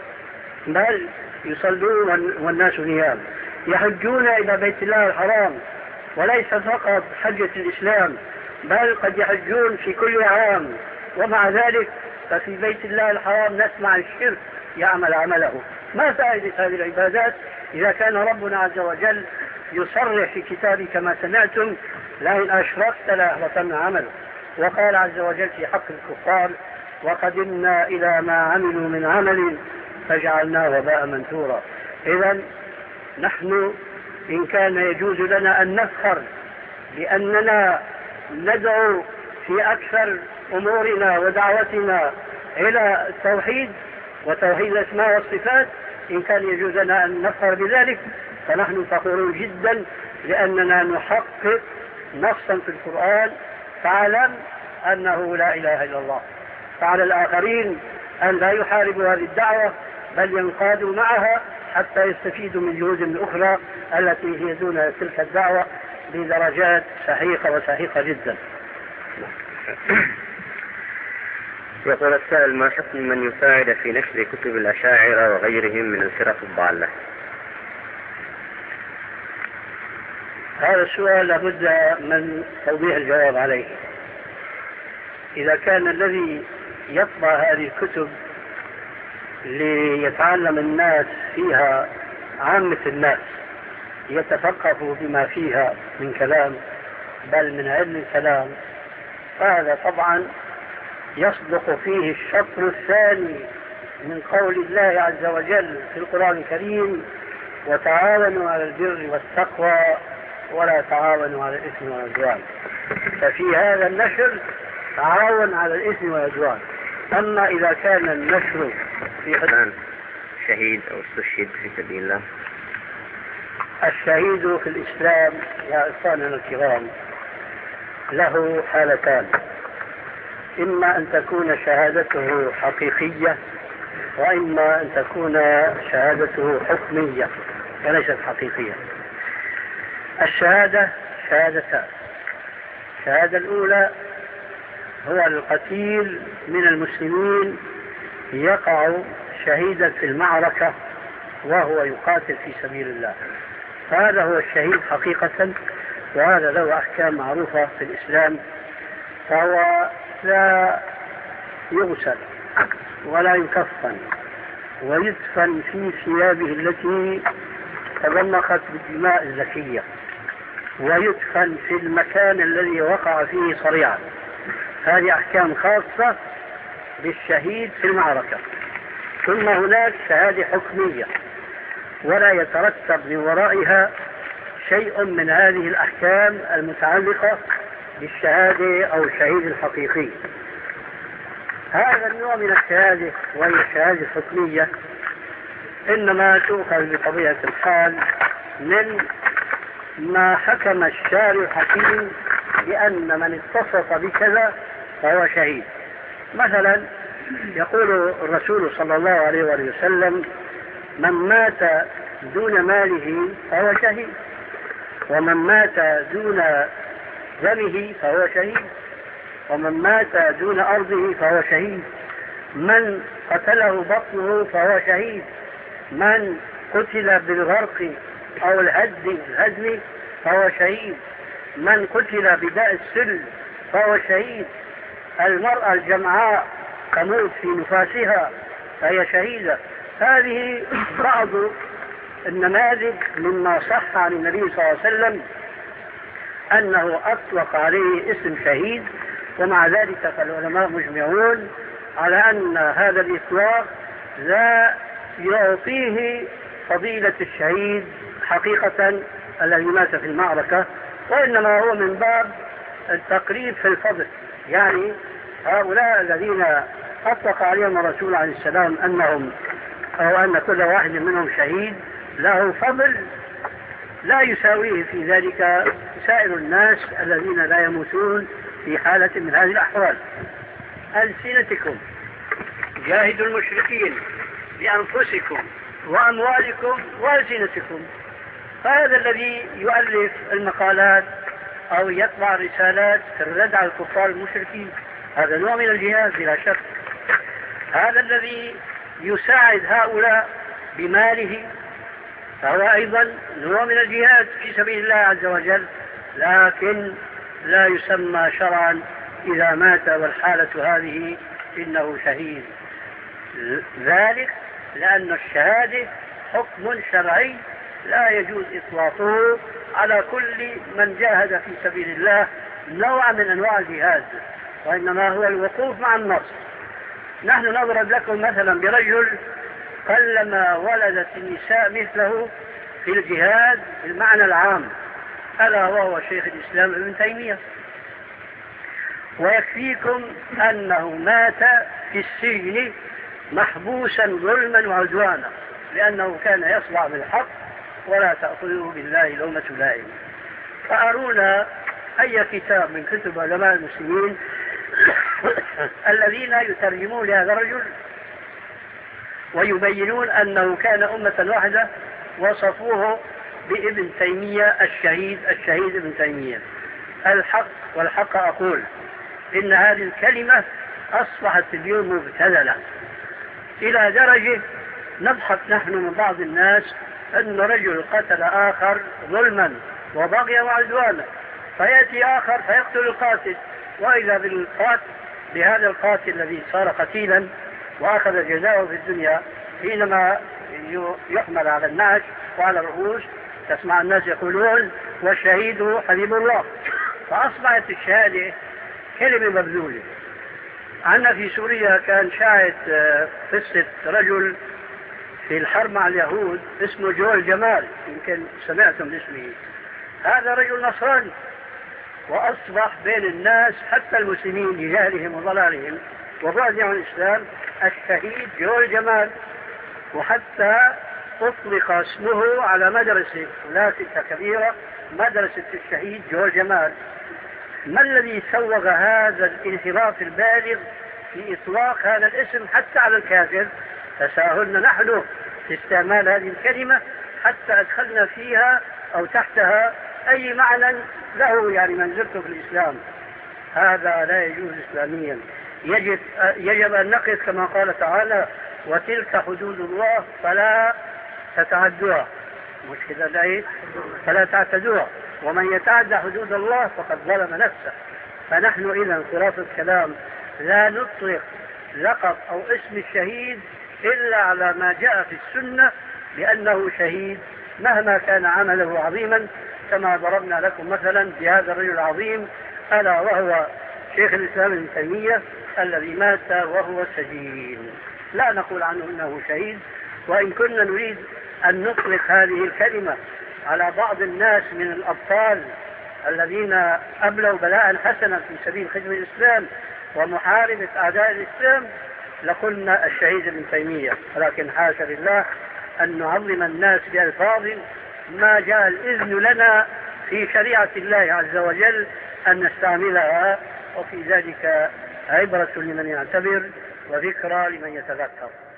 بل يصلون والناس نيام، يحجون إلى بيت الله الحرام، وليس فقط حجة الإسلام بل قد يحجون في كل عام، ومع ذلك ففي بيت الله الحرام نسمع الشرك يعمل عمله. ما فائدة هذه العبادات إذا كان ربنا عز وجل يصرح في كتابه كما سمعتم لئن أشركت لا يحبطن عمله. وقال عز وجل في حق الكفار وقدمنا إلى ما عملوا من عمل فجعلناه هباء منثورا. إذن نحن إن كان يجوز لنا أن نفخر بأننا ندعو في أكثر أمورنا ودعوتنا إلى التوحيد، وتوحيد الأسماء والصفات، إن كان يجوز لنا أن نفخر بذلك فنحن فخورون جدا، لأننا نحقق نصا في القرآن فاعلم أنه لا إله إلا الله. فعلى الآخرين أن لا يحاربوا هذه الدعوة بل ينقادوا معها حتى يستفيدوا من جهود الأخرى التي هي دون تلك الدعوة بدرجات سحيقة وسحيقة جدا. يقول السائل: ما حكم من يساعد في نشر كتب الأشاعرة وغيرهم من الفرق الضالة؟ هذا السؤال لابد من توضيح الجواب عليه. إذا كان الذي يطبع هذه الكتب ليتعلم الناس فيها، عامة الناس يتفقهوا بما فيها من كلام بل من علم الكلام، فهذا طبعا يصدق فيه الشطر الثاني من قول الله عز وجل في القرآن الكريم: وتعاونوا على البر والتقوى ولا تعاونوا على الإثم والعدوان. ففي هذا النشر تعاون على الإثم والعدوان. أما إذا كان النشر في حدود شهيد أو استشهد في سبيل الله، الشهيد في الإسلام يا إخواننا الكرام له حالتان: إما أن تكون شهادته حقيقية، وإما أن تكون شهادته حكمية وليست حقيقية. الشهادة شهادتان: الشهادة الأولى هو القتيل من المسلمين يقع شهيدا في المعركة وهو يقاتل في سبيل الله، فهذا هو الشهيد حقيقة، وهذا له أحكام معروفة في الإسلام، فهو لا يغسل ولا يكفن ويدفن في ثيابه التي تضمخت بالدماء الزكية، ويدفن في المكان الذي وقع فيه صريعا. هذه أحكام خاصة بالشهيد في المعركة. ثم هناك شهادة حكمية ولا يترتب من ورائها شيء من هذه الأحكام المتعلقة بالشهادة أو الشهيد الحقيقي. هذا النوع من الشهادة وهي الشهادة الحكمية إنما تؤخذ بطبيعة الحال من ما حكم الشارع الحكيم بأن من اتصف بكذا فهو شهيد. مثلا يقول الرسول صلى الله عليه وسلم: من مات دون ماله فهو شهيد، ومن مات دون دمه فهو شهيد، ومن مات دون أرضه فهو شهيد، من قتله بطنه فهو شهيد، من قتل بالغرق أو الهدم الهدم فهو شهيد، من قتل بداء السل فهو شهيد، المرأة الجمعاء تموت في نفاسها فهي شهيدة. هذه بعض النماذج مما صح عن النبي صلى الله عليه وسلم أنه أطلق عليه اسم شهيد، ومع ذلك فالعلماء مجمعون على أن هذا الإطلاق لا يعطيه فضيلة الشهيد حقيقة الذي مات في المعركة، وإنما هو من باب التقريب في الفضل. يعني هؤلاء الذين أطلق عليهم الرسول عليه السلام أنهم أو أن كل واحد منهم شهيد له فضل لا يساويه في ذلك سائر الناس الذين لا يموتون في حالة من هذه الأحوال. ألسنتكم جاهدوا المشركين بأنفسكم وأموالكم وألسنتكم. فهذا الذي يؤلف المقالات أو يطبع رسالات في الرد على الكفار المشركين هذا نوع من الجهاد بلا شك. هذا الذي يساعد هؤلاء بماله فهو أيضا نوع من الجهاد في سبيل الله عز وجل، لكن لا يسمى شرعا إذا مات والحالة هذه إنه شهيد. ذلك لأن الشهادة حكم شرعي لا يجوز إطلاقه على كل من جاهد في سبيل الله نوع من أنواع الجهاد، وإنما هو الوقوف مع النص. نحن نضرب لكم مثلا برجل قلما ولدت النساء مثله في الجهاد بالمعنى العام، ألا وهو شيخ الإسلام ابن تيمية. ويكفيكم أنه مات في السجن محبوسا ظلما وعدوانا، لأنه كان يصدع بالحق ولا تأخذه بالله لومة لائم. فأرونا أي كتاب من كتب علماء المسلمين الذين يترجمون لهذا الرجل ويبينون أنه كان أمة واحدة، وصفوه بابن تيمية الشهيد الشهيد ابن تيمية. الحق والحق أقول إن هذه الكلمة أصبحت اليوم مبتذلة إلى درجة نضحك نحن من بعض الناس أن رجل قتل آخر ظلما وبغيا وعدوانا، فيأتي آخر فيقتل القاتل، وإذا بالقاتل بهذا القاتل الذي صار قتيلا وأخذ جزاءه في الدنيا حينما يحمل على النعش وعلى الرؤوس تسمع الناس يقولون والشهيد حبيب الله. فأصبحت الشهادة كلمة مبذولة. عندنا في سوريا كان شاهد قصة رجل في الحرب مع اليهود اسمه جويل جمال، يمكن سمعتم باسمه. هذا رجل نصراني، وأصبح بين الناس حتى المسلمين لجهلهم وضلالهم وبعدهم عن الإسلام الشهيد جويل جمال، وحتى أطلق اسمه على مدرسة لا تلك كبيرة، مدرسة الشهيد جويل جمال. ما الذي سوغ هذا الانحراف البالغ في إطلاق هذا الاسم حتى على الكافر؟ تساهلنا نحن في استعمال هذه الكلمة حتى أدخلنا فيها أو تحتها أي معنى له يعني منزلته في الإسلام. هذا لا يجوز إسلاميا. يجب, يجب أن نقف كما قال تعالى وتلك حدود الله فلا تتعدوها، مش كده لا فلا تعتدوها، ومن يتعدى حدود الله فقد ظلم نفسه. فنحن إذا خلاصة الكلام لا نطلق لقب أو اسم الشهيد إلا على ما جاء في السنة بأنه شهيد مهما كان عمله عظيما، كما ضربنا لكم مثلا بهذا الرجل العظيم ألا وهو شيخ الإسلام ابن تيمية الذي مات وهو سجين. لا نقول عنه إنه شهيد، وإن كنا نريد أن نطلق هذه الكلمة على بعض الناس من الأبطال الذين أبلوا بلاء حسنا في سبيل خدمة الإسلام ومحاربة أعداء الإسلام لقلنا الشهيد ابن تيمية، ولكن حاشا لله أن نعظم الناس بألفاظ ما جاء الإذن لنا في شريعة الله عز وجل أن نستعملها، وفي ذلك عبرة لمن يعتبر وذكرى لمن يتذكر.